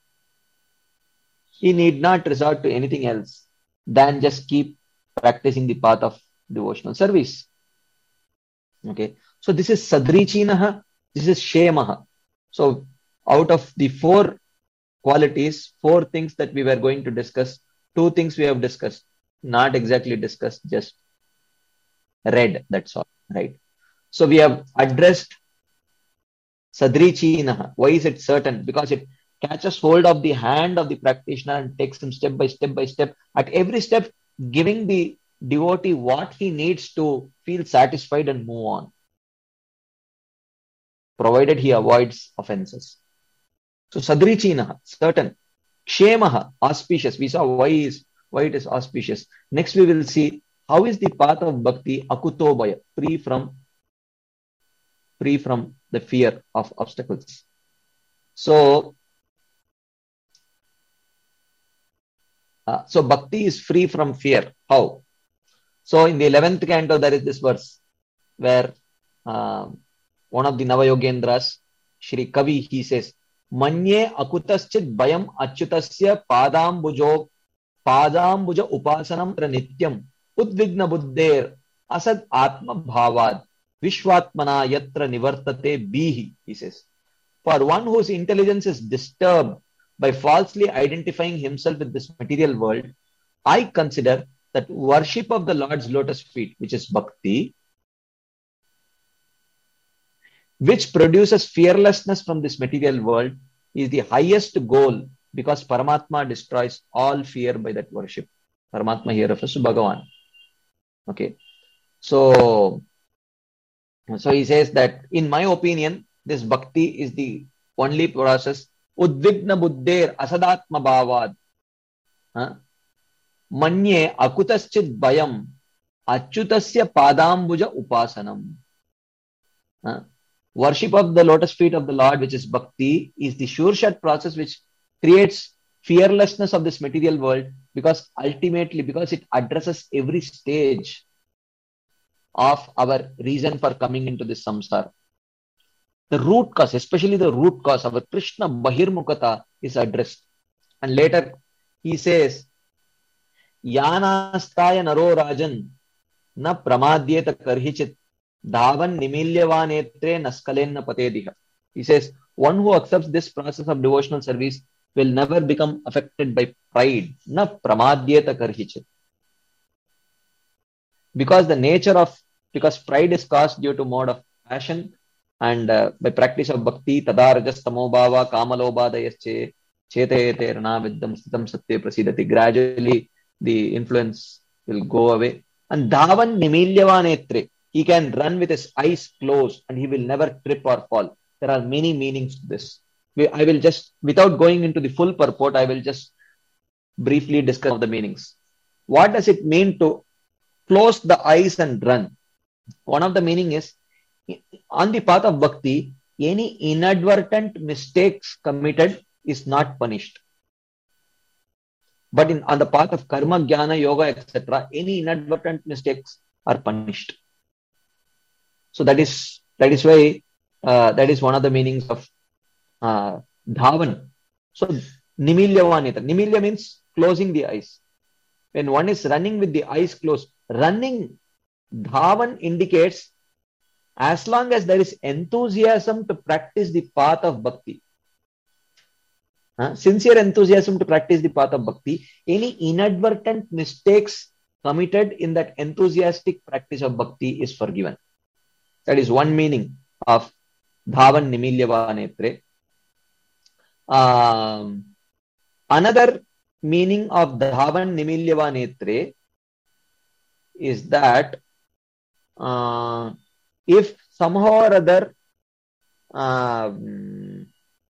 He need not resort to anything else than just keep practicing the path of devotional service. Okay, so this is sadrichinaha, this is shemaha. So out of the four qualities, four things that we were going to discuss, two things we have discussed, not exactly discussed, just read, that's all, right? So we have addressed sadrichinaha. Why is it certain? Because it catches hold of the hand of the practitioner and takes him step by step by step. At every step, giving the devotee what he needs to feel satisfied and move on, provided he avoids offenses. So sadrichinaha, certain. Kshemaha, auspicious. We saw why is why it is auspicious. Next we will see how is the path of bhakti akutobhaya, free from free from the fear of obstacles. So Uh, so bhakti is free from fear. How? So in the eleventh canto, there is this verse where uh, one of the Navayogendras, Shri Kavi, he says, Manye akutaschit bayam achyutasya padambujo padambuja upasanam nityam udvigna buddher asad atma bhavad vishwatmana yatra nivartate bihi, he says. For one whose intelligence is disturbed by falsely identifying himself with this material world, I consider that worship of the Lord's lotus feet, which is bhakti, which produces fearlessness from this material world, is the highest goal, because Paramatma destroys all fear by that worship. Paramatma here refers to Bhagavan. Okay. So, so he says that, in my opinion, this bhakti is the only process. Udvigna buddher asadatma bhavad. Huh? Manye akutaschit bayam achyutasya padambuja upasanam. Huh? Worship of the lotus feet of the Lord, which is bhakti, is the sure shot process which creates fearlessness of this material world, because ultimately, because it addresses every stage of our reason for coming into this samsara. The root cause, especially the root cause, our Krishna Bahirmukata, is addressed. And later he says, Yanastaya naro rajan na pramadyeta karhichit dhavan nimilyavanetre naskalenna patediha. He says, one who accepts this process of devotional service will never become affected by pride. Na pramadyeta karhichit. Because the nature of, because pride is caused due to mode of passion, and uh, by practice of bhakti, tadarajas tamobhava kamalobhadayasche chetayete rana viddam stitam satya prasidati. Gradually, the influence will go away. And dhavan nimilyavanetre, he can run with his eyes closed and he will never trip or fall. There are many meanings to this. We, I will just, without going into the full purport, I will just briefly discuss the meanings. What does it mean to close the eyes and run? One of the meaning is, on the path of bhakti, any inadvertent mistakes committed is not punished. But in, on the path of karma, jnana, yoga, et cetera, any inadvertent mistakes are punished. So that is that is why uh, that is one of the meanings of uh, dhavan. So nimilyavanita. Nimilya means closing the eyes. When one is running with the eyes closed, running, dhavan indicates as long as there is enthusiasm to practice the path of bhakti, uh, sincere enthusiasm to practice the path of bhakti, any inadvertent mistakes committed in that enthusiastic practice of bhakti is forgiven. That is one meaning of dhavan nimilyavanetre. Um, another meaning of dhavan nimilyavanetre is that uh, if somehow or other um,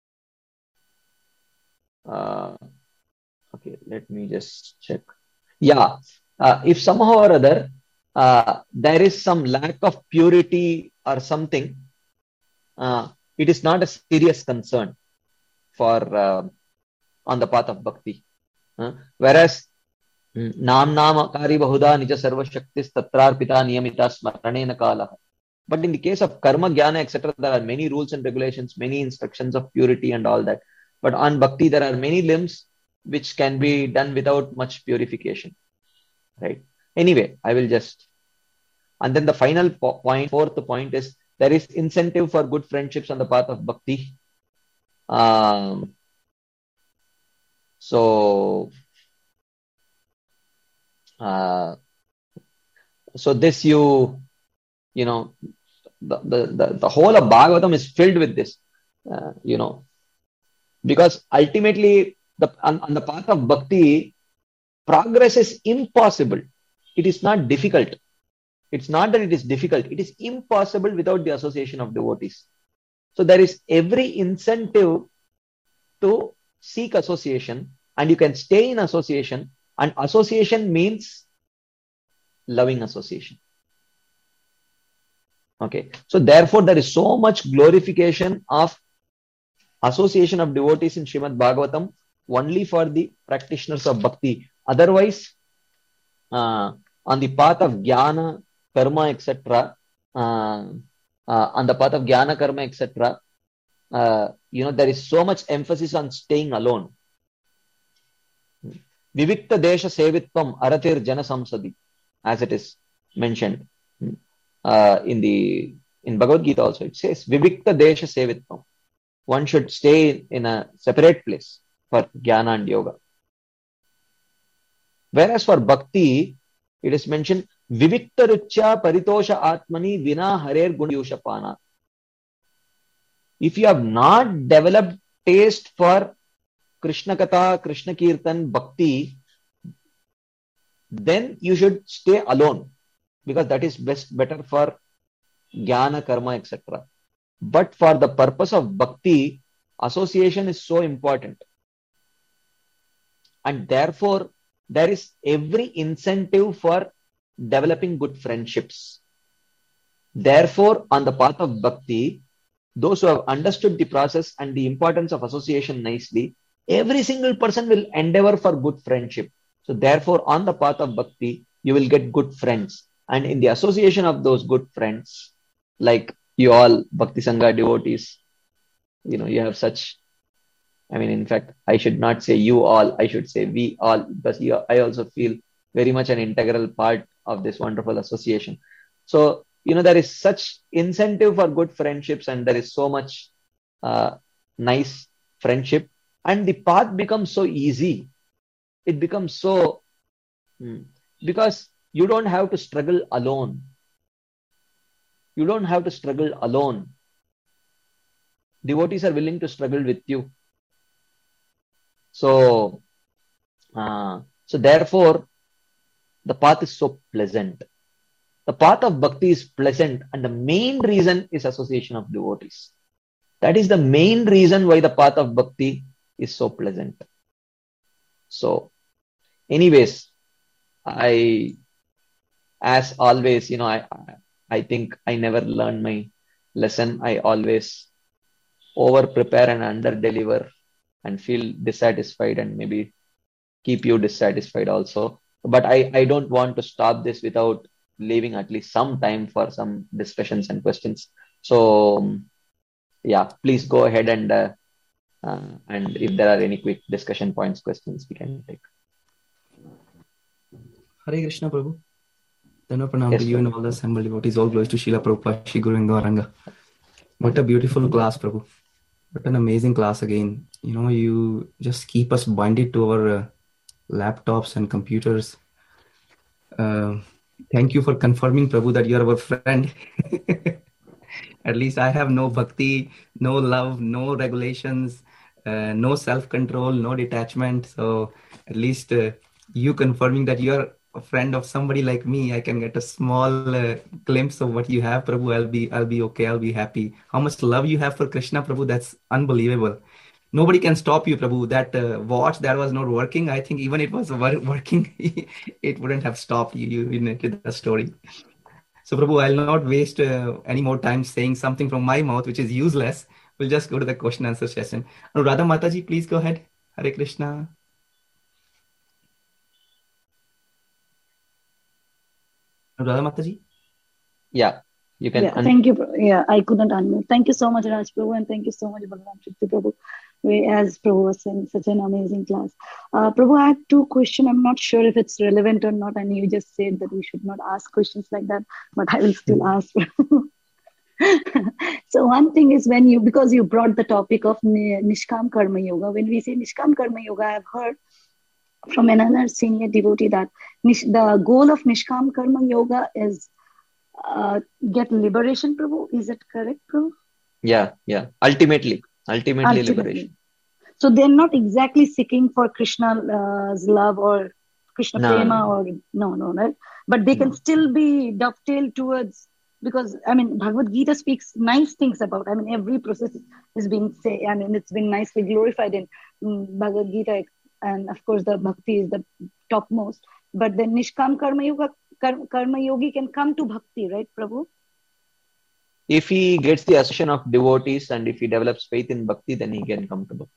uh, okay, let me just check. Yeah, uh, if somehow or other uh, there is some lack of purity or something, uh, it is not a serious concern for uh, on the path of bhakti. Uh, whereas nam nam akari bahuda nija sarva shaktis tatrarpita niyamita smaranena kalaha. But in the case of karma, jnana, et cetera, there are many rules and regulations, many instructions of purity and all that. But on bhakti, there are many limbs which can be done without much purification, right? Anyway, I will just, and then the final po- point, fourth point is there is incentive for good friendships on the path of bhakti. Um, so, uh, so this you, you know, the, the, the, the whole of Bhagavatam is filled with this, uh, you know, because ultimately the on, on the path of bhakti, progress is impossible. It is not difficult. It's not that it is difficult. It is impossible without the association of devotees. So there is every incentive to seek association, and you can stay in association, and association means loving association. Okay. So therefore there is so much glorification of association of devotees in Srimad Bhagavatam only for the practitioners of bhakti. Otherwise, uh, on the path of jnana, karma, et cetera, uh, uh, on the path of jnana, karma, et cetera, uh, you know, there is so much emphasis on staying alone. Vivikta desha sevitvam aratir jana samsadi, as it is mentioned uh, in the in Bhagavad Gita also. It says Vivikta desha sevitvam. One should stay in a separate place for jnana and yoga. Whereas for bhakti, it is mentioned Vivikta ruchya paritosha atmani vina harer gunayushapana. If you have not developed taste for Krishna Katha, Krishna Kirtan, Bhakti, then you should stay alone, because that is best, better for Jnana, Karma, et cetera. But for the purpose of Bhakti, association is so important. And therefore, there is every incentive for developing good friendships. Therefore, on the path of Bhakti, those who have understood the process and the importance of association nicely, every single person will endeavor for good friendship. So therefore, on the path of bhakti, you will get good friends. And in the association of those good friends, like you all Bhakti Sangha devotees, you know, you have such, I mean, in fact, I should not say you all, I should say we all, because you, I also feel very much an integral part of this wonderful association. So, you know, there is such incentive for good friendships, and there is so much uh, nice friendship, and the path becomes so easy. It becomes so, hmm, because you don't have to struggle alone. You don't have to struggle alone. Devotees are willing to struggle with you. So, uh, so therefore, the path is so pleasant. The path of bhakti is pleasant, and the main reason is association of devotees. That is the main reason why the path of bhakti is so pleasant. So, anyways, I, as always, you know, I, I think I never learn my lesson. I always over prepare and under deliver and feel dissatisfied and maybe keep you dissatisfied also. But I, I don't want to stop this without leaving at least some time for some discussions and questions. So, yeah, please go ahead and uh, uh, and if there are any quick discussion points, questions, we can take. Hare Krishna, Prabhu. Dhanva pranam Yes, to you Prabhu. and all the assembled devotees. All glories to Srila Prabhupada, Shri Guru and Gauranga. What a beautiful class, Prabhu. What an amazing class again. You know, you just keep us binded to our uh, laptops and computers. Uh, thank you for confirming, Prabhu, that you are our friend. At least I have no bhakti, no love, no regulations, uh, no self-control, no detachment. So at least uh, you confirming that you are a friend of somebody like me, I can get a small uh, glimpse of what you have, Prabhu. I'll be, I'll be okay. I'll be happy. How much love you have for Krishna, Prabhu. That's unbelievable. Nobody can stop you, Prabhu. That uh, watch that was not working, I think even it was wor- working, it wouldn't have stopped you. You narrated the story. So, Prabhu, I'll not waste uh, any more time saying something from my mouth, which is useless. We'll just go to the question answer session. Radha Mataji, please go ahead. Hare Krishna. Radha Mataji? Yeah, You can. Yeah, un- thank you. Prabhu. Yeah, I couldn't unmute. Thank you so much, Raj Prabhu, and thank you so much, Balaram Shakti Prabhu. We, as Prabhu was saying, such an amazing class. Uh, Prabhu, I have two questions. I'm not sure if it's relevant or not, and you just said that we should not ask questions like that, but I will still ask. So one thing is when you, because you brought the topic of Ni- Nishkam Karma Yoga. When we say Nishkam Karma Yoga, I've heard from another senior devotee that nish, the goal of Nishkam Karma Yoga is uh, get liberation, Prabhu. Is it correct, Prabhu? Yeah, yeah. Ultimately, ultimately, Ultimately. liberation. So they're not exactly seeking for Krishna's love or Krishna No, prema no, or no, no, right? But they can no. still be dovetailed towards, because I mean Bhagavad Gita speaks nice things about. I mean every process is being say. I mean it's been nicely glorified in mm, Bhagavad Gita, and of course the bhakti is the topmost. But the Nishkam Karma Yoga, kar- Karma Yogi can come to bhakti, right, Prabhu? If he gets the association of devotees and if he develops faith in bhakti, then he can come to bhakti.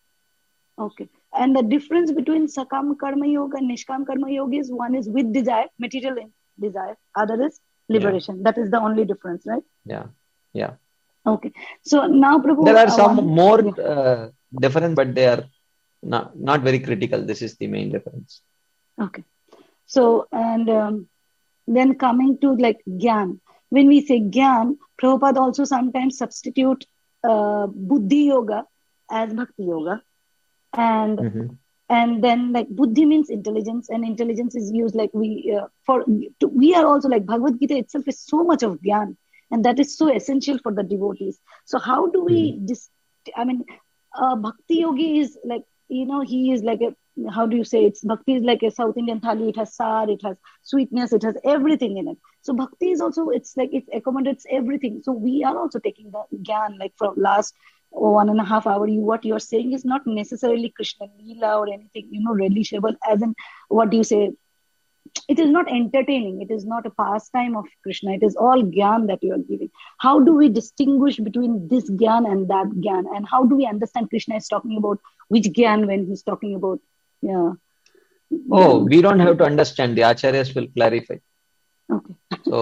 Okay. And the difference between Sakam Karma Yoga and Nishkam Karma Yoga is one is with desire, material desire, other is liberation. That is the only difference, right? Yeah, yeah. Okay. So now, Prabhu, There are uh, some one, more yeah. uh, different, but they are not, not very critical. This is the main difference. Okay. So, and um, then coming to like Gyan. When we say Gyan, Prabhupada also sometimes substitute uh, Buddhi Yoga as Bhakti Yoga. And Mhm. and then like buddhi means intelligence, and intelligence is used like we uh, for to, we are also like Bhagavad Gita itself is so much of gyan, and that is so essential for the devotees. So how do we Mhm. dis- I mean uh, bhakti yogi is like, you know, he is like a, how do you say, it's bhakti is like a South Indian thali. It has sar, it has sweetness, it has everything in it. So bhakti is also, it's like it accommodates everything. So we are also taking the gyan like from last oh, one and a half hour. You, what you're saying is not necessarily Krishna Leela or anything, you know, relishable, as in what do you say, it is not entertaining, it is not a pastime of Krishna, it is all gyan that you are giving. How do we distinguish between this gyan and that gyan, and how do we understand Krishna is talking about which gyan when he's talking about, yeah. Oh, we don't have to understand. The acharyas will clarify. Okay. So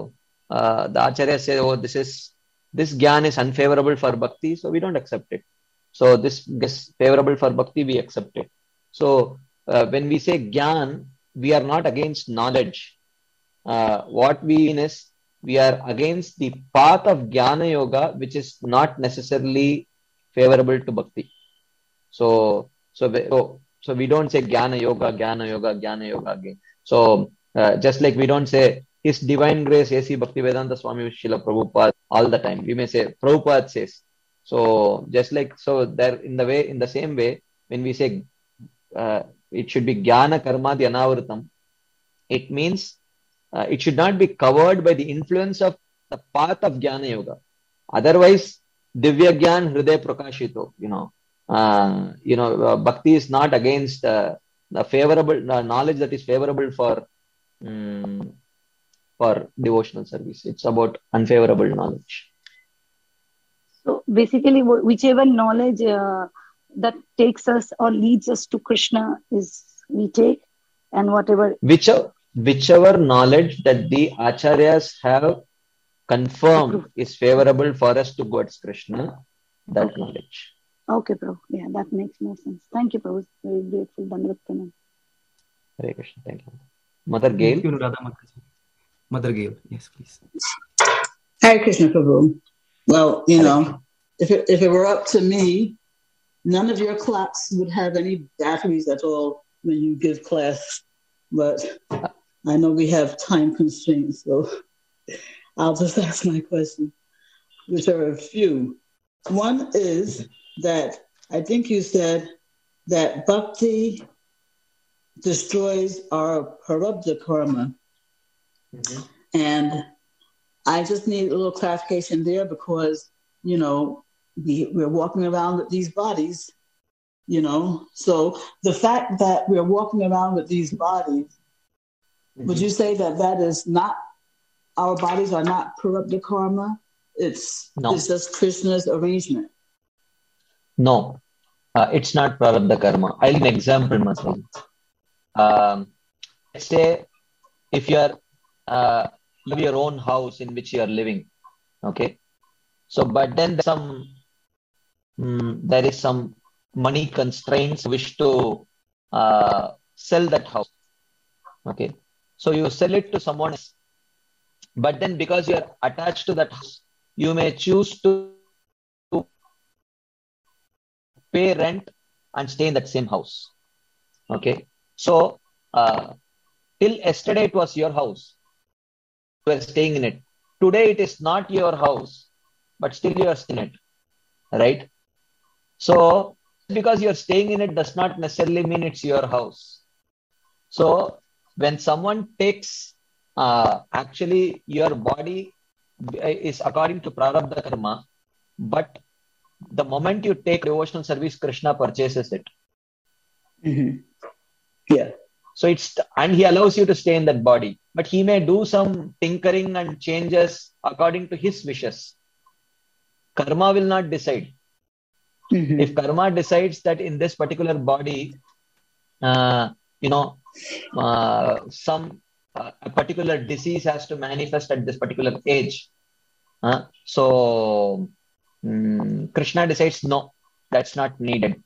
uh, the acharyas say, oh, this is this gyan is unfavorable for bhakti, so we don't accept it. So this is favorable for bhakti, we accept it. So uh, when we say gyan, we are not against knowledge. Uh, what we mean is we are against the path of jnana yoga, which is not necessarily favorable to bhakti. So so we, so, so we don't say jnana yoga, jnana yoga, jnana yoga again. So uh, just like we don't say His Divine Grace A C Bhaktivedanta Swami Srila Prabhupada all the time. We may say Prabhupada says. So just like so there in the way in the same way when we say uh, it should be jnana karma dhyanavartam, it means uh, it should not be covered by the influence of the path of jnana yoga. Otherwise, divya gyan hriday prakashito, you know, uh, you know, uh, bhakti is not against uh, the favorable uh, knowledge that is favorable for um, for devotional service. It's about unfavorable knowledge. So basically, wh- whichever knowledge uh, that takes us or leads us to Krishna is we take, and whatever. Whichever, whichever knowledge that the acharyas have confirmed Approved. is favorable for us towards Krishna, that Okay. knowledge. Okay, bro. Yeah, that makes more sense. Thank you, bro. Very grateful. Dandavat Pranam. Hare Krishna. Thank you. Mother Gail. Thank you, Radha Mataji. Mother Gail, yes, please. Hare Krishna, Prabhu. Well, you Hare know, Krishna. if it, if it were up to me, none of your clocks would have any batteries at all when you give class. But I know we have time constraints, so I'll just ask my question, which are a few. One is that I think you said that bhakti destroys our prarabdha karma. Mhm. And I just need a little clarification there because, you know, we, we're walking around with these bodies, you know. So the fact that we're walking around with these bodies, Mhm. would you say that that is not, our bodies are not prarabdha karma? It's, No. it's just Krishna's arrangement. No, uh, it's not prarabdha karma. I'll give an example, Maswami. Um, let's say if you are uh, have your own house in which you are living. Okay. So, but then some, mm, there is some money constraints, wish to uh, sell that house. Okay. So you sell it to someone else. But then because you are attached to that house, you may choose to pay rent and stay in that same house. Okay. So, uh, till yesterday it was your house. You were staying in it. Today it is not your house, but still you are staying in it. Right? So, because you are staying in it does not necessarily mean it's your house. So, when someone takes, uh, actually your body is according to Prarabdha Karma, but the moment you take devotional service, Krishna purchases it. Mm-hmm. Yeah. So it's, and he allows you to stay in that body, but he may do some tinkering and changes according to his wishes. Karma will not decide. Mm-hmm. If karma decides that in this particular body, uh, you know, uh, some uh, a particular disease has to manifest at this particular age. Uh, so um, Krishna decides, no, that's not needed.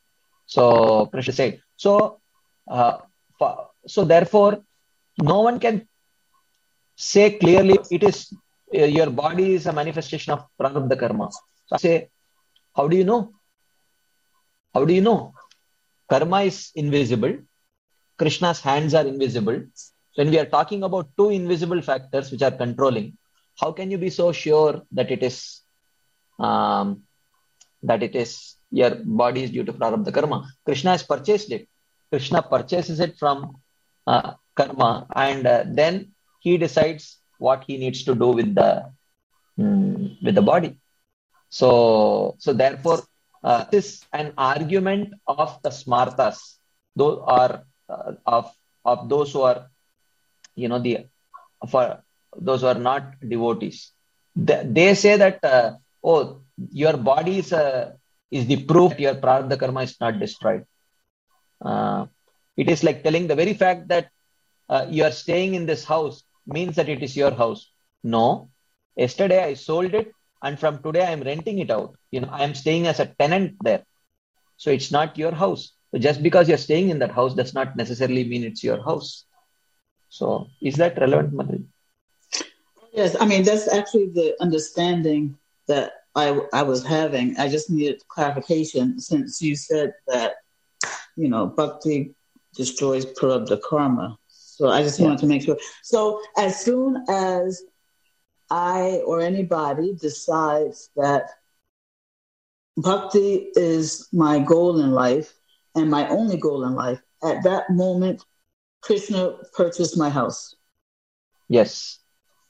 So Krishna said, so, uh, for, so therefore, no one can say clearly it is, uh, your body is a manifestation of Prarabdha Karma. So I say, how do you know? How do you know? Karma is invisible. Krishna's hands are invisible. So when we are talking about two invisible factors which are controlling, how can you be so sure that it is um, that it is your body is due to Prarabdha Karma? Krishna has purchased it. Krishna purchases it from uh, karma, and uh, then he decides what he needs to do with the um, with the body. So, so therefore, uh, this is an argument of the smartas, those are uh, of of those who are, you know, the for those who are not devotees. They, they say that uh, oh, your body is uh, is the proof that your Prarabdha Karma is not destroyed. Uh, it is like telling the very fact that uh, you are staying in this house means that it is your house. No, yesterday I sold it, and from today I am renting it out. You know, I am staying as a tenant there. So it's not your house. So just because you're staying in that house does not necessarily mean it's your house. So is that relevant, Madhuri? Yes, I mean, that's actually the understanding that I, I was having. I just needed clarification since you said that, you know, bhakti destroys Prarabdha Karma. So I just Yeah. wanted to make sure. So as soon as I or anybody decides that bhakti is my goal in life and my only goal in life, at that moment, Krishna purchased my house. Yes.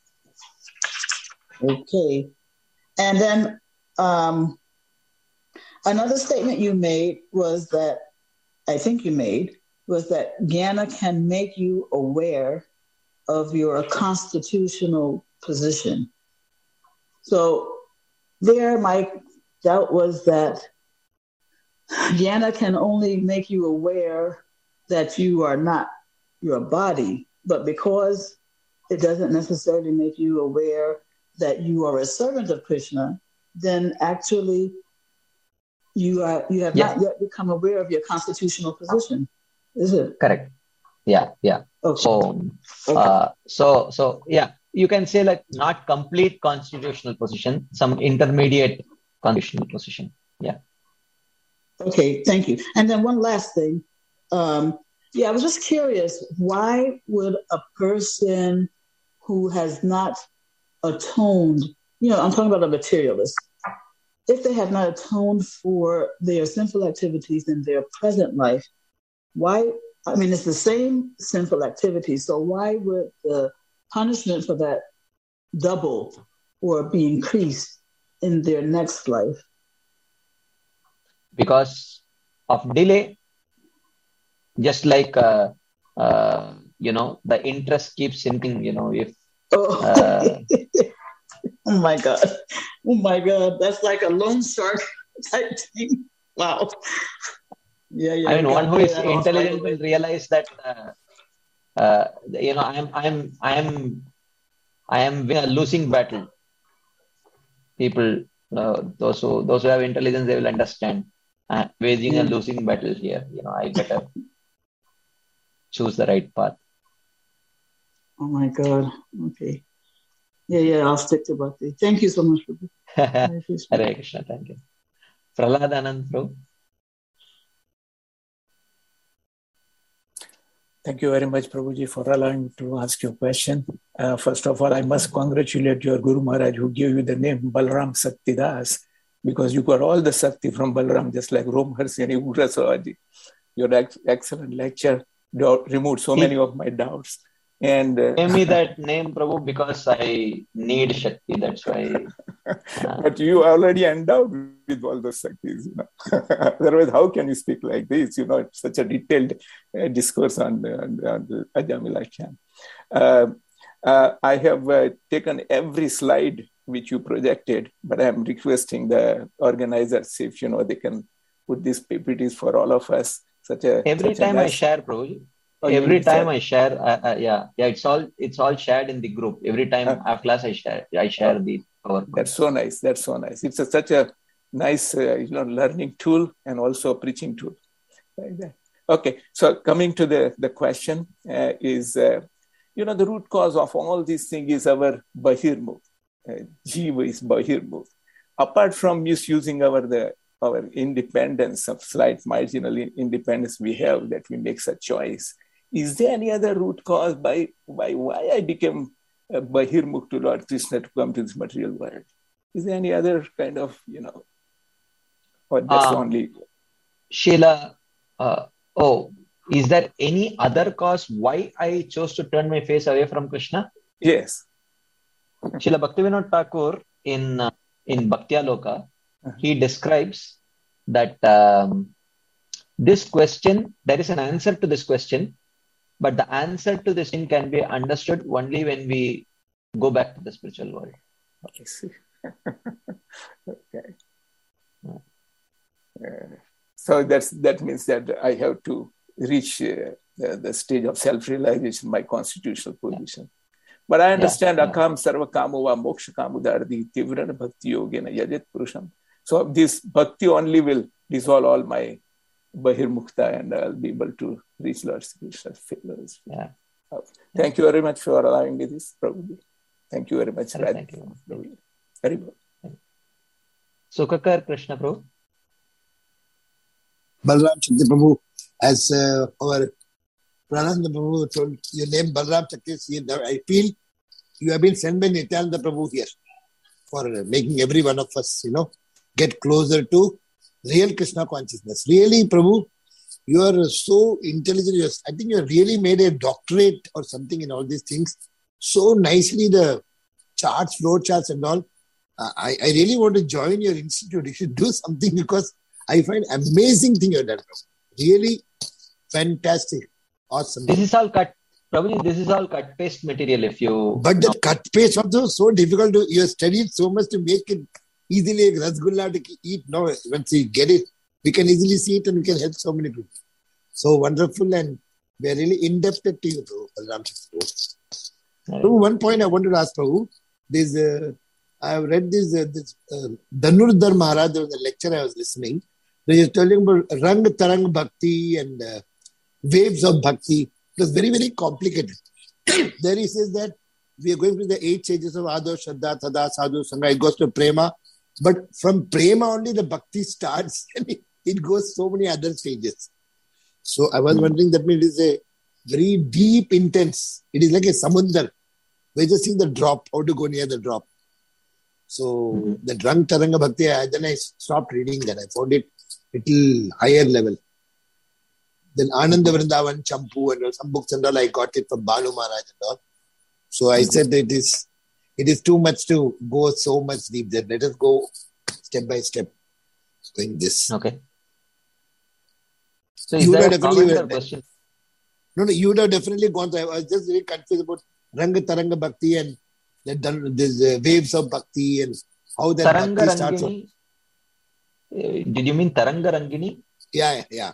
Okay. And then um, another statement you made was that, I think you made, was that Jnana can make you aware of your constitutional position. So there, my doubt was that Jnana can only make you aware that you are not your body, but because it doesn't necessarily make you aware that you are a servant of Krishna, then actually you are you have Yeah. not yet become aware of your constitutional position, is it? Correct. Yeah. Yeah. Okay. So, Okay. uh, so, so yeah, you can say like not complete constitutional position, some intermediate constitutional position. Yeah. Okay, thank you. And then one last thing. Um, yeah, I was just curious, why would a person who has not atoned, you know, I'm talking about a materialist, if they have not atoned for their sinful activities in their present life, why, I mean, it's the same sinful activity, so why would the punishment for that double or be increased in their next life? Because of delay, just like, uh, uh, you know, the interest keeps sinking, you know, if, Oh. uh, Oh my God. Oh my God. That's like a loan shark type thing. Wow. Yeah, yeah. I mean, you one gotta who pay is that off right intelligent away. will realize that, uh, uh, you know, I'm, I'm, I'm, I am winning a losing battle. People, uh, those who those who have intelligence, they will understand. I'm waging a losing battle here. You know, I better choose the right path. Oh my God. Okay. Yeah, yeah, I'll stick to Bhakti. Thank you so much, Prabhu. Hare Krishna, thank you. Prahlad Anand, Prabhu. Thank you very much, Prabhuji, for allowing me to ask your question. Uh, first of all, I must congratulate your Guru Maharaj who gave you the name Balram Saktidas, because you got all the Sakti from Balram, just like Romharsi and Ugrasaji. Your ex- excellent lecture removed so many of my doubts. And uh, gave me that name, Prabhu, because I need Shakti. That's why. Uh, but you already endowed with all those Shaktis, you know. Otherwise, how can you speak like this? You know, it's such a detailed uh, discourse on, on, on the Ajamila Khan. Uh, uh, I have uh, taken every slide which you projected, but I'm requesting the organizers if, you know, they can put these P P Ts for all of us. Such a every such a time nice... I share, Prabhu. Oh, every time share. I share, uh, uh, yeah, yeah, it's all it's all shared in the group. Every time uh, after class, I share, I share uh, the PowerPoint. That's so nice. That's so nice. It's a, such a nice, uh, you know, learning tool and also a preaching tool. Like that. Okay, so coming to the the question uh, is, uh, you know, the root cause of all these things is our bahirmukh. Uh, Jiva is bahirmukh. Apart from misusing our the our independence of slight marginal independence we have, that we make such choice. Is there any other root cause by, by why I became uh, bahirmukh to Lord Krishna to come to this material world? Is there any other kind of, you know, or that's uh, only... Sheila, uh, oh, is there any other cause why I chose to turn my face away from Krishna? Yes. Srila Bhaktivinoda Thakur in, uh, in Bhaktiyaloka, uh-huh. he describes that um, this question, there is an answer to this question, but the answer to this thing can be understood only when we go back to the spiritual world. I see. Okay. Uh, so that's that means that I have to reach uh, the, the stage of self-realization, my constitutional position. Yeah. But I understand yeah, akam sarva kamuva moksha kamudardi tivrana bhakti yogena yajit purusham. So this bhakti only will dissolve all my bahirmukta and I'll be able to reach Lord Krishna's favors. Yeah. Thank you very much for allowing me this, Prabhuji. Thank you very much. Thank, thank you. Prabhuji. Very good. Sukakar Krishna Prabhu. Balram Shakti Prabhu, as uh, our Prananda Prabhu told, your name Balram Shakti, I feel you have been sent by Nityananda Prabhu here for making every one of us, you know, get closer to real Krishna consciousness. Really, Prabhu, you are so intelligent. You're, I think you have really made a doctorate or something in all these things. So nicely, the charts, flow charts and all. Uh, I, I really want to join your institute. You should do something because I find amazing thing you've done. Really fantastic. Awesome. This is all cut. Probably this is all cut paste material if you... But the cut paste also so difficult to... You have studied so much to make it easily like rasgulla to eat. Now, once we get it, we can easily see it and we can help so many people. So wonderful, and we are really indebted to you, Prabhu. Right. So one point I wanted to ask Prabhu, this, uh, I have read this, uh, this uh, Dhanurdhar Maharaj, there was a lecture I was listening. He was telling about Rang Tarang Bhakti and uh, waves of Bhakti. It was very, very complicated. There he says that we are going through the eight stages of Ado, Shraddha, Tada, Sadhu, Sangha. It goes to Prema. But from Prema only the Bhakti starts and it, it goes so many other stages. So I was mm. wondering, that means it is a very deep, intense. It is like a samundar. We're just seeing the drop, how to go near the drop. So mm-hmm. the Rang Taranga Bhakti, I, then I stopped reading that. I found it little higher level. Then Ananda Vrindavan, Champu and all, some books and all, I got it from Balu Maharaj and all. So I mm-hmm. said it is it is too much to go so much deep there. Let us go step by step doing this. Okay. So is you there would a comment or question? No, no, you would have definitely gone through. I was just very confused about Ranga Taranga Bhakti and the, these uh, waves of Bhakti and how that Taranga Bhakti starts. Rangini? Uh, did you mean Taranga Rangini? Yeah, yeah.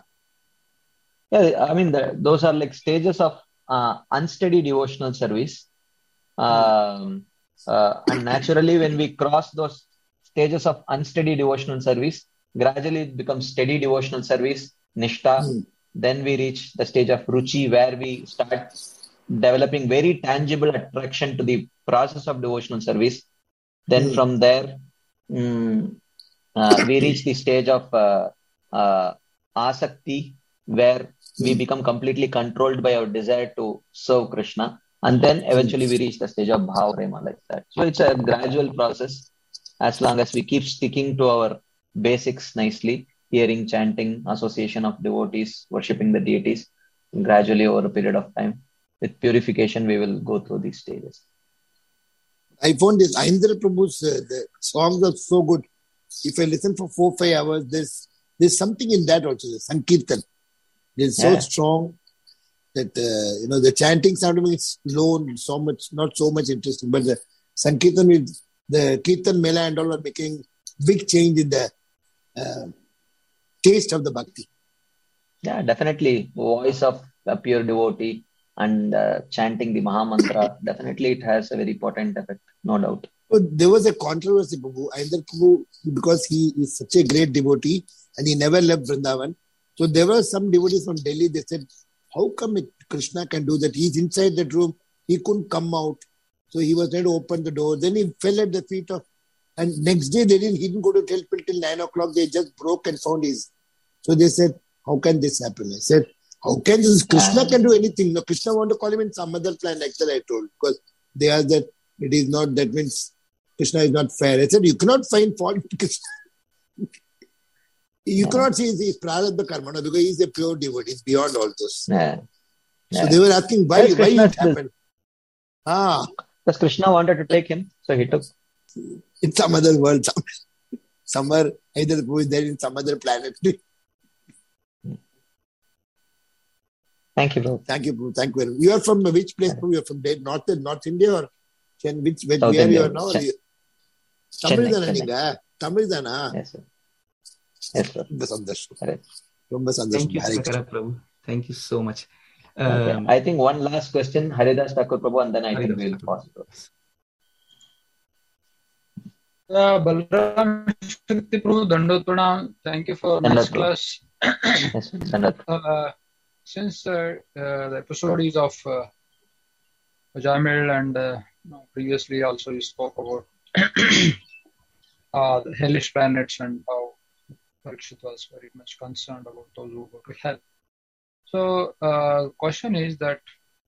Yeah, I mean, the, those are like stages of uh, unsteady devotional service Um, uh, and naturally, when we cross those stages of unsteady devotional service, gradually it becomes steady devotional service, nishta. Mm. Then we reach the stage of ruchi, where we start developing very tangible attraction to the process of devotional service. Then Mm. from there, mm, uh, we reach the stage of uh, uh, asakti, where we Mm. become completely controlled by our desire to serve Krishna. And then eventually we reach the stage of bhava prema, like that. So it's a gradual process. As long as we keep sticking to our basics nicely, hearing, chanting, association of devotees, worshipping the deities, gradually over a period of time, with purification, we will go through these stages. I found this Aindra Prabhu's uh, the songs are so good. If I listen for four five hours, there's there's something in that also. The Sankirtan, it's so Yeah. strong that uh, you know the chanting sound of it is low, so much not so much interesting. But the Sankirtan with the Kirtan Mela and all are making big change in the uh, taste of the bhakti. Yeah, definitely. Voice of a pure devotee and uh, chanting the Maha Mantra, definitely it has a very potent effect, no doubt. So there was a controversy, Prabhu. Aindra Prabhu, because he is such a great devotee and he never left Vrindavan. So there were some devotees from Delhi, they said, how come it, Krishna can do that? He's inside that room. He couldn't come out. So he was trying to open the door. Then he fell at the feet of, and next day they didn't, he didn't go to temple till nine o'clock. They just broke and found his. So they said, how can this happen? I said, how can this? Krishna Ah. can do anything. No, Krishna want to call him in some other plan, actually, I told. Because they asked that it is not, that means Krishna is not fair. I said, you cannot find fault with Krishna. You Yeah. cannot say he's prarabdha karma, no, because he's a pure devotee. He's beyond all those. Yeah. So Yeah. they were asking why, Yes, why Krishna it happened. Ah, Because Krishna wanted to take him, so he took. in some other world, some, somewhere, either Prabhu is there in some other planet. Thank you, bro. Thank you, Prabhu. Thank you very much. You are from which place, Prabhu? You are from there, North, North India or Chen, which, where, South where you India. are now? Or Chen- you, Tamil Chennai, தானா Chennai. நீங்க தமிழ் தானா Yes, sir. Yes, sir. ரொம்ப சந்தோஷம் Correct. ரொம்ப Thank சந்தோஷம் you, Hare Krishna. Sakara Prabhu. Thank you so much. Okay. Um, I think one last question, Haridas Thakur Prabhu, and then I think Haridas we'll Thakur. pause. Uh, Balaram Shakti Prabhu, Dandot Pranam. Thank you for Dandavat, nice bro. class. Yes, sir. Dandavat. Uh, since uh, uh, the episode is of uh, Jamil and uh, previously also you spoke about uh, the hellish planets and how Parikshit was very much concerned about those who go to hell. So, uh, question is that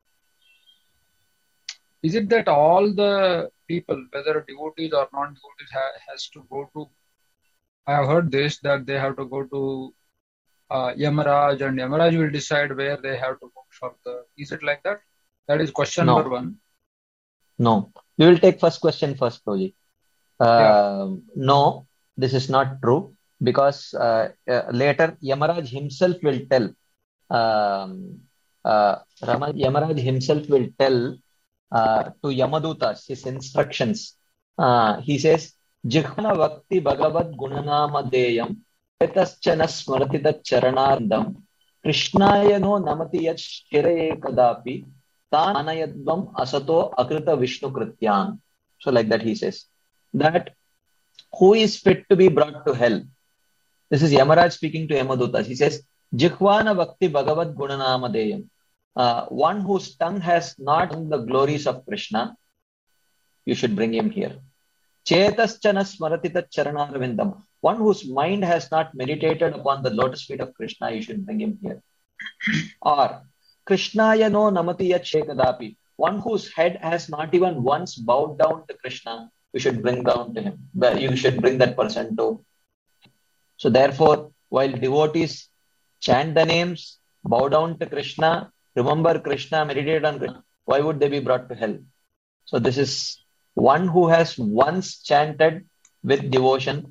is it that all the people, whether devotees or non-devotees, ha- has to go to? I have heard this that they have to go to uh, Yamaraj, and Yamaraj will decide where they have to go further. Is it like that? That is question No. number one. No. We will take first question first, Prabhuji. Uh, no, this is not true, because uh, uh, later Yamaraj himself will tell, um, uh, Rama, Yamaraj himself will tell uh, to Yamadutas his instructions. Uh, he says, Jihvana Vakti Bhagavad Gunanamadeyam Etaschana Smaratitat Charanardam Krishnaya no Namati Yat Shiraye Kadapi Tanayadvam Asato Akrita Vishnu Krityan. So like that he says. That who is fit to be brought to hell? This is Yamaraj speaking to Yamadutas. He says, Jihvana Bhakti Bhagavad Gunanamadeyam. Uh, one whose tongue has not sung the glories of Krishna, you should bring him here. Chetaschana Smaratita Charanarvindam. One whose mind has not meditated upon the lotus feet of Krishna, you should bring him here. Or Krishnaya no Namati Yat Shekadapi. One whose head has not even once bowed down to Krishna, you should bring down to him. You should bring that person to. So therefore, while devotees chant the names, bow down to Krishna, remember Krishna, meditate on Krishna, why would they be brought to hell? So this is one who has once chanted with devotion,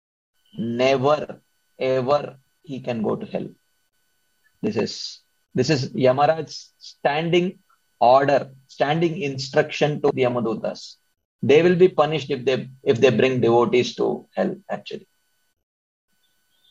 never, ever he can go to hell. This is this is Yamaraj's standing order, standing instruction to the Yamadutas. They will be punished if they if they bring devotees to hell, actually.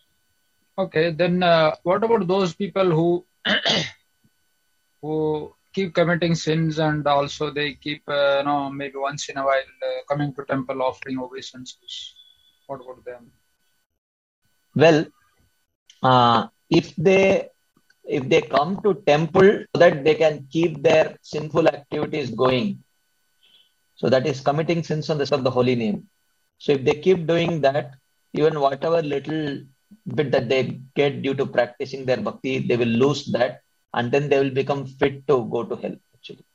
Okay, then uh, what about those people who who keep committing sins, and also they keep, uh, you know, maybe once in a while uh, coming to temple offering obeisances. What about them? Well, uh, if they if they come to temple so that they can keep their sinful activities going, so that is committing sins on the sake of the holy name. So if they keep doing that, even whatever little bit that they get due to practicing their bhakti, they will lose that, and then they will become fit to go to hell, actually.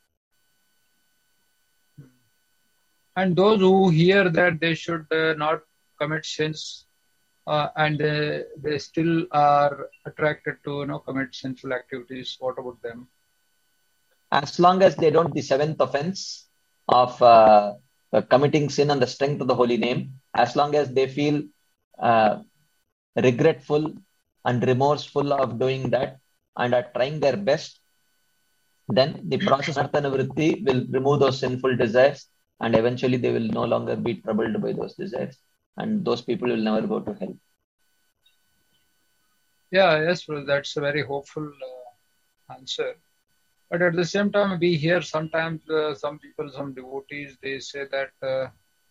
And those who hear that they should uh, not commit sins, uh, and they, they still are attracted to, you know, commit sinful activities, what about them? As long as they don't the seventh offense of uh, uh, committing sin on the strength of the holy name, as long as they feel uh, regretful and remorseful of doing that and are trying their best, then the process of Anartha Nivritti will remove those sinful desires, and eventually they will no longer be troubled by those desires, and those people will never go to hell. Yeah, yes, well, that's a very hopeful uh, answer. But at the same time, we hear sometimes uh, some people, some devotees, they say that uh,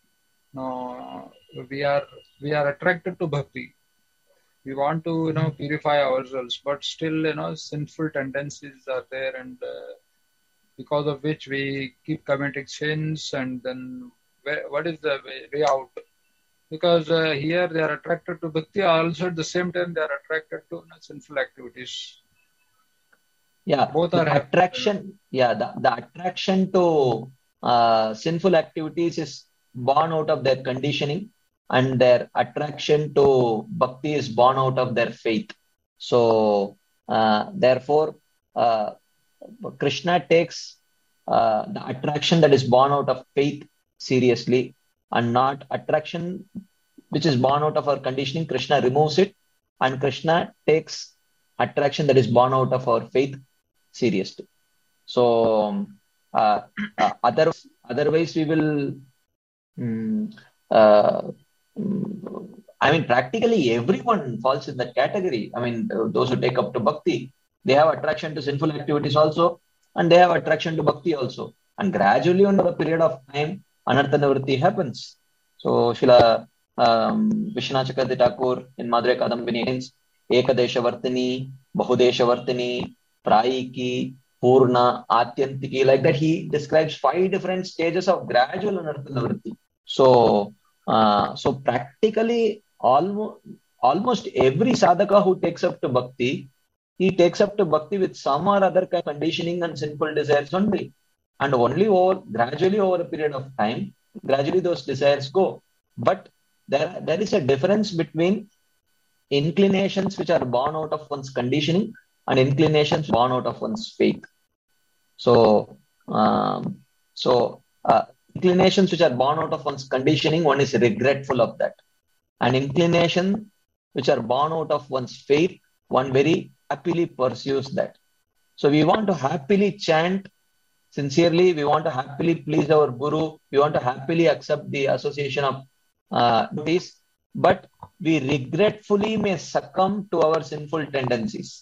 no, we are we are attracted to bhakti. We want to, you know, purify ourselves, but still, you know, sinful tendencies are there, and uh, because of which we keep committing sins. And then, where, what is the way, way out? Because uh, here they are attracted to bhakti, also at the same time they are attracted to, you know, sinful activities. Yeah, both the are attraction. Happening. Yeah, the, the attraction to uh, sinful activities is born out of their conditioning, and their attraction to bhakti is born out of their faith. So, uh, therefore, uh, Krishna takes uh, the attraction that is born out of faith seriously, and not attraction which is born out of our conditioning. Krishna removes it, and Krishna takes attraction that is born out of our faith seriously. So, uh, uh, other, otherwise we will, um, uh, um, I mean, practically everyone falls in that category. I mean, those who take up to bhakti, they have attraction to sinful activities also, and they have attraction to bhakti also. And gradually, over a period of time, Anartha Nivritti happens. So, Srila um, Vishwanath Chakravarti Thakur in Madhurya Kadambini means Ekadesha Vartini, Bahudesha Vartini, Prayiki, Purna, Atyantiki, like that. He describes five different stages of gradual Anartha Nivritti. So, uh, so practically almost almost every sadhaka who takes up to bhakti, he takes up to bhakti with some or other kind of conditioning and sinful desires only. And only over gradually over a period of time, gradually those desires go. But there, there is a difference between inclinations which are born out of one's conditioning and inclinations born out of one's faith. So, um, so uh, inclinations which are born out of one's conditioning, one is regretful of that. And inclination which are born out of one's faith, one very happily pursues that. So we want to happily chant sincerely, we want to happily please our Guru, we want to happily accept the association of uh, duties, but we regretfully may succumb to our sinful tendencies.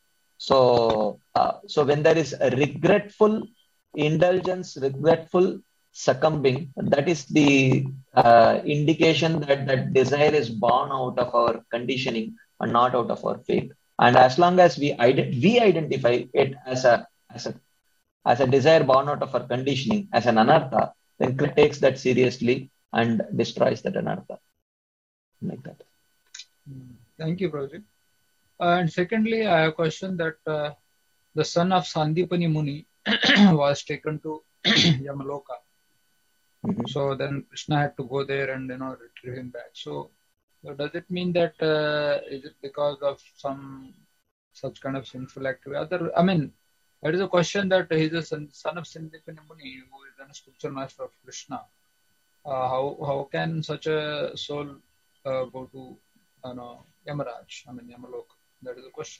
So, uh, so when there is a regretful indulgence, regretful succumbing, that is the uh, indication that that desire is born out of our conditioning and not out of our faith. And as long as we ident- we identify it as a as a as a desire born out of our conditioning, as an anartha, then Krishna takes that seriously and destroys that anartha. Like that. Thank you, Prabhuji. Uh, and secondly, I have a question that uh, the son of Sandipani Muni was taken to Yamaloka. Mm-hmm. So then Krishna had to go there and, you know, retrieve him back. So, so does it mean that uh, is it because of some such kind of sinful activity? Other, I mean, there is a question that he is a son, son of Sandipani Muni, who is a spiritual master of Krishna. Uh, how how can such a soul uh, go to uh, no, Yamaraj? I mean Yamaloka. That is the question.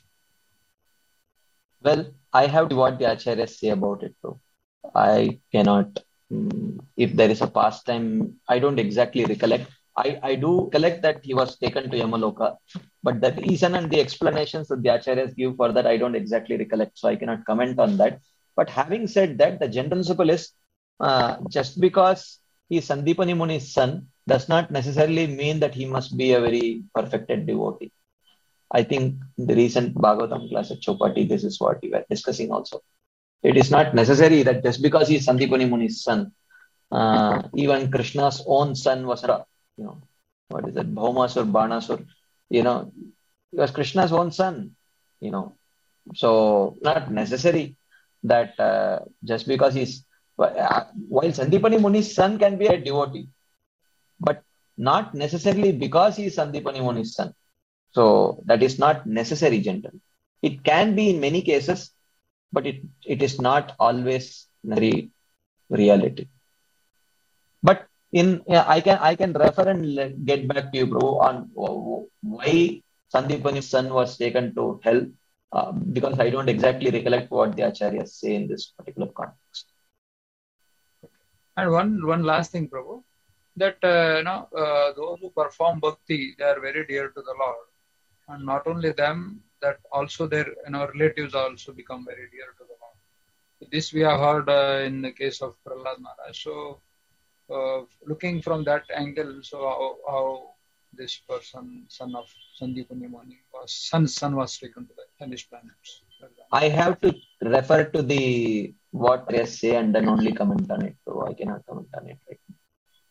Well, I have to what the acharyas say about it too. I cannot. Um, if there is a pastime, I don't exactly recollect. I, I do collect that he was taken to Yamaloka, but the reason and the explanations that the acharyas give for that, I don't exactly recollect. So I cannot comment on that. But having said that, the general principle is uh, just because he is Sandipani Muni's son does not necessarily mean that he must be a very perfected devotee. I think in the recent Bhagavatam class at Chopati, this is what we were discussing also. It is not necessary that just because he is Sandipani Muni's son, uh, even Krishna's own son was, you know, what is it, Bhaumasur, Banasur, you know, he was Krishna's own son, you know. So not necessary that uh, just because he's, uh, while Sandipani Muni's son can be a devotee, but not necessarily because he is Sandipani Muni's son. So that is not necessary, generally. It can be in many cases, but it, it is not always very reality. But in yeah, I can I can refer and get back to you, bro, on why Sandipani's son was taken to hell, uh, because I don't exactly recollect what the acharyas say in this particular context. And one one last thing, Prabhu, that uh, you know uh, those who perform bhakti, they are very dear to the Lord, and not only them, that also their you know relatives also become very dear to the Lord. This we have heard uh, in the case of Prahlad Maharaj. So, uh, looking from that angle, so how, how this person, son of Sandipani Muni, was son son was taken to the hellish planets. I have to refer to the what they say and then only comment on it. So I cannot comment on it right now.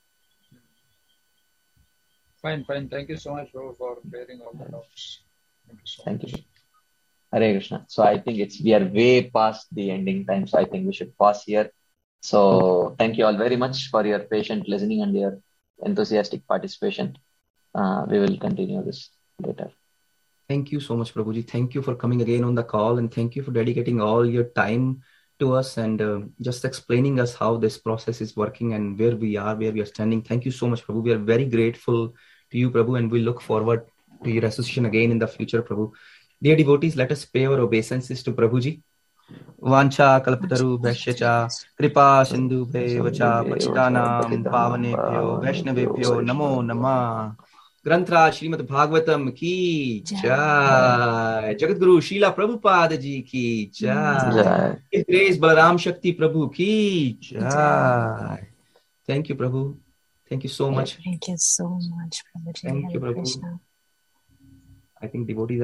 Fine, fine. Thank you so much, Prabhu, for clearing all the doubts. Thank you so Thank much. you. Hare Krishna. So I think it's we are way past the ending time. So I think we should pause here. So thank you all very much for your patient listening and your enthusiastic participation. Uh, we will continue this later. Thank you so much, Prabhuji. Thank you for coming again on the call, and thank you for dedicating all your time to us and uh, just explaining us how this process is working and where we are, where we are standing. Thank you so much, Prabhu. We are very grateful to you, Prabhu, and we look forward to your association again in the future, Prabhu. Dear devotees, let us pay our obeisances to Prabhuji. Vancha kalpataru bhashyacha kripa sindhu bhevacha pachitanam pavanebhyo vaishnavebhyo namo namah. Granthra Srimad Bhagavatam ki jai. Jagadguru Srila Prabhupada ji ki jai. His Grace Balaram Shakti Prabhu ki jai. Thank you, Prabhu. Thank you so much. Thank you so much, Prabhuji. Thank you, Hare Prabhu. Krishna. I think devotees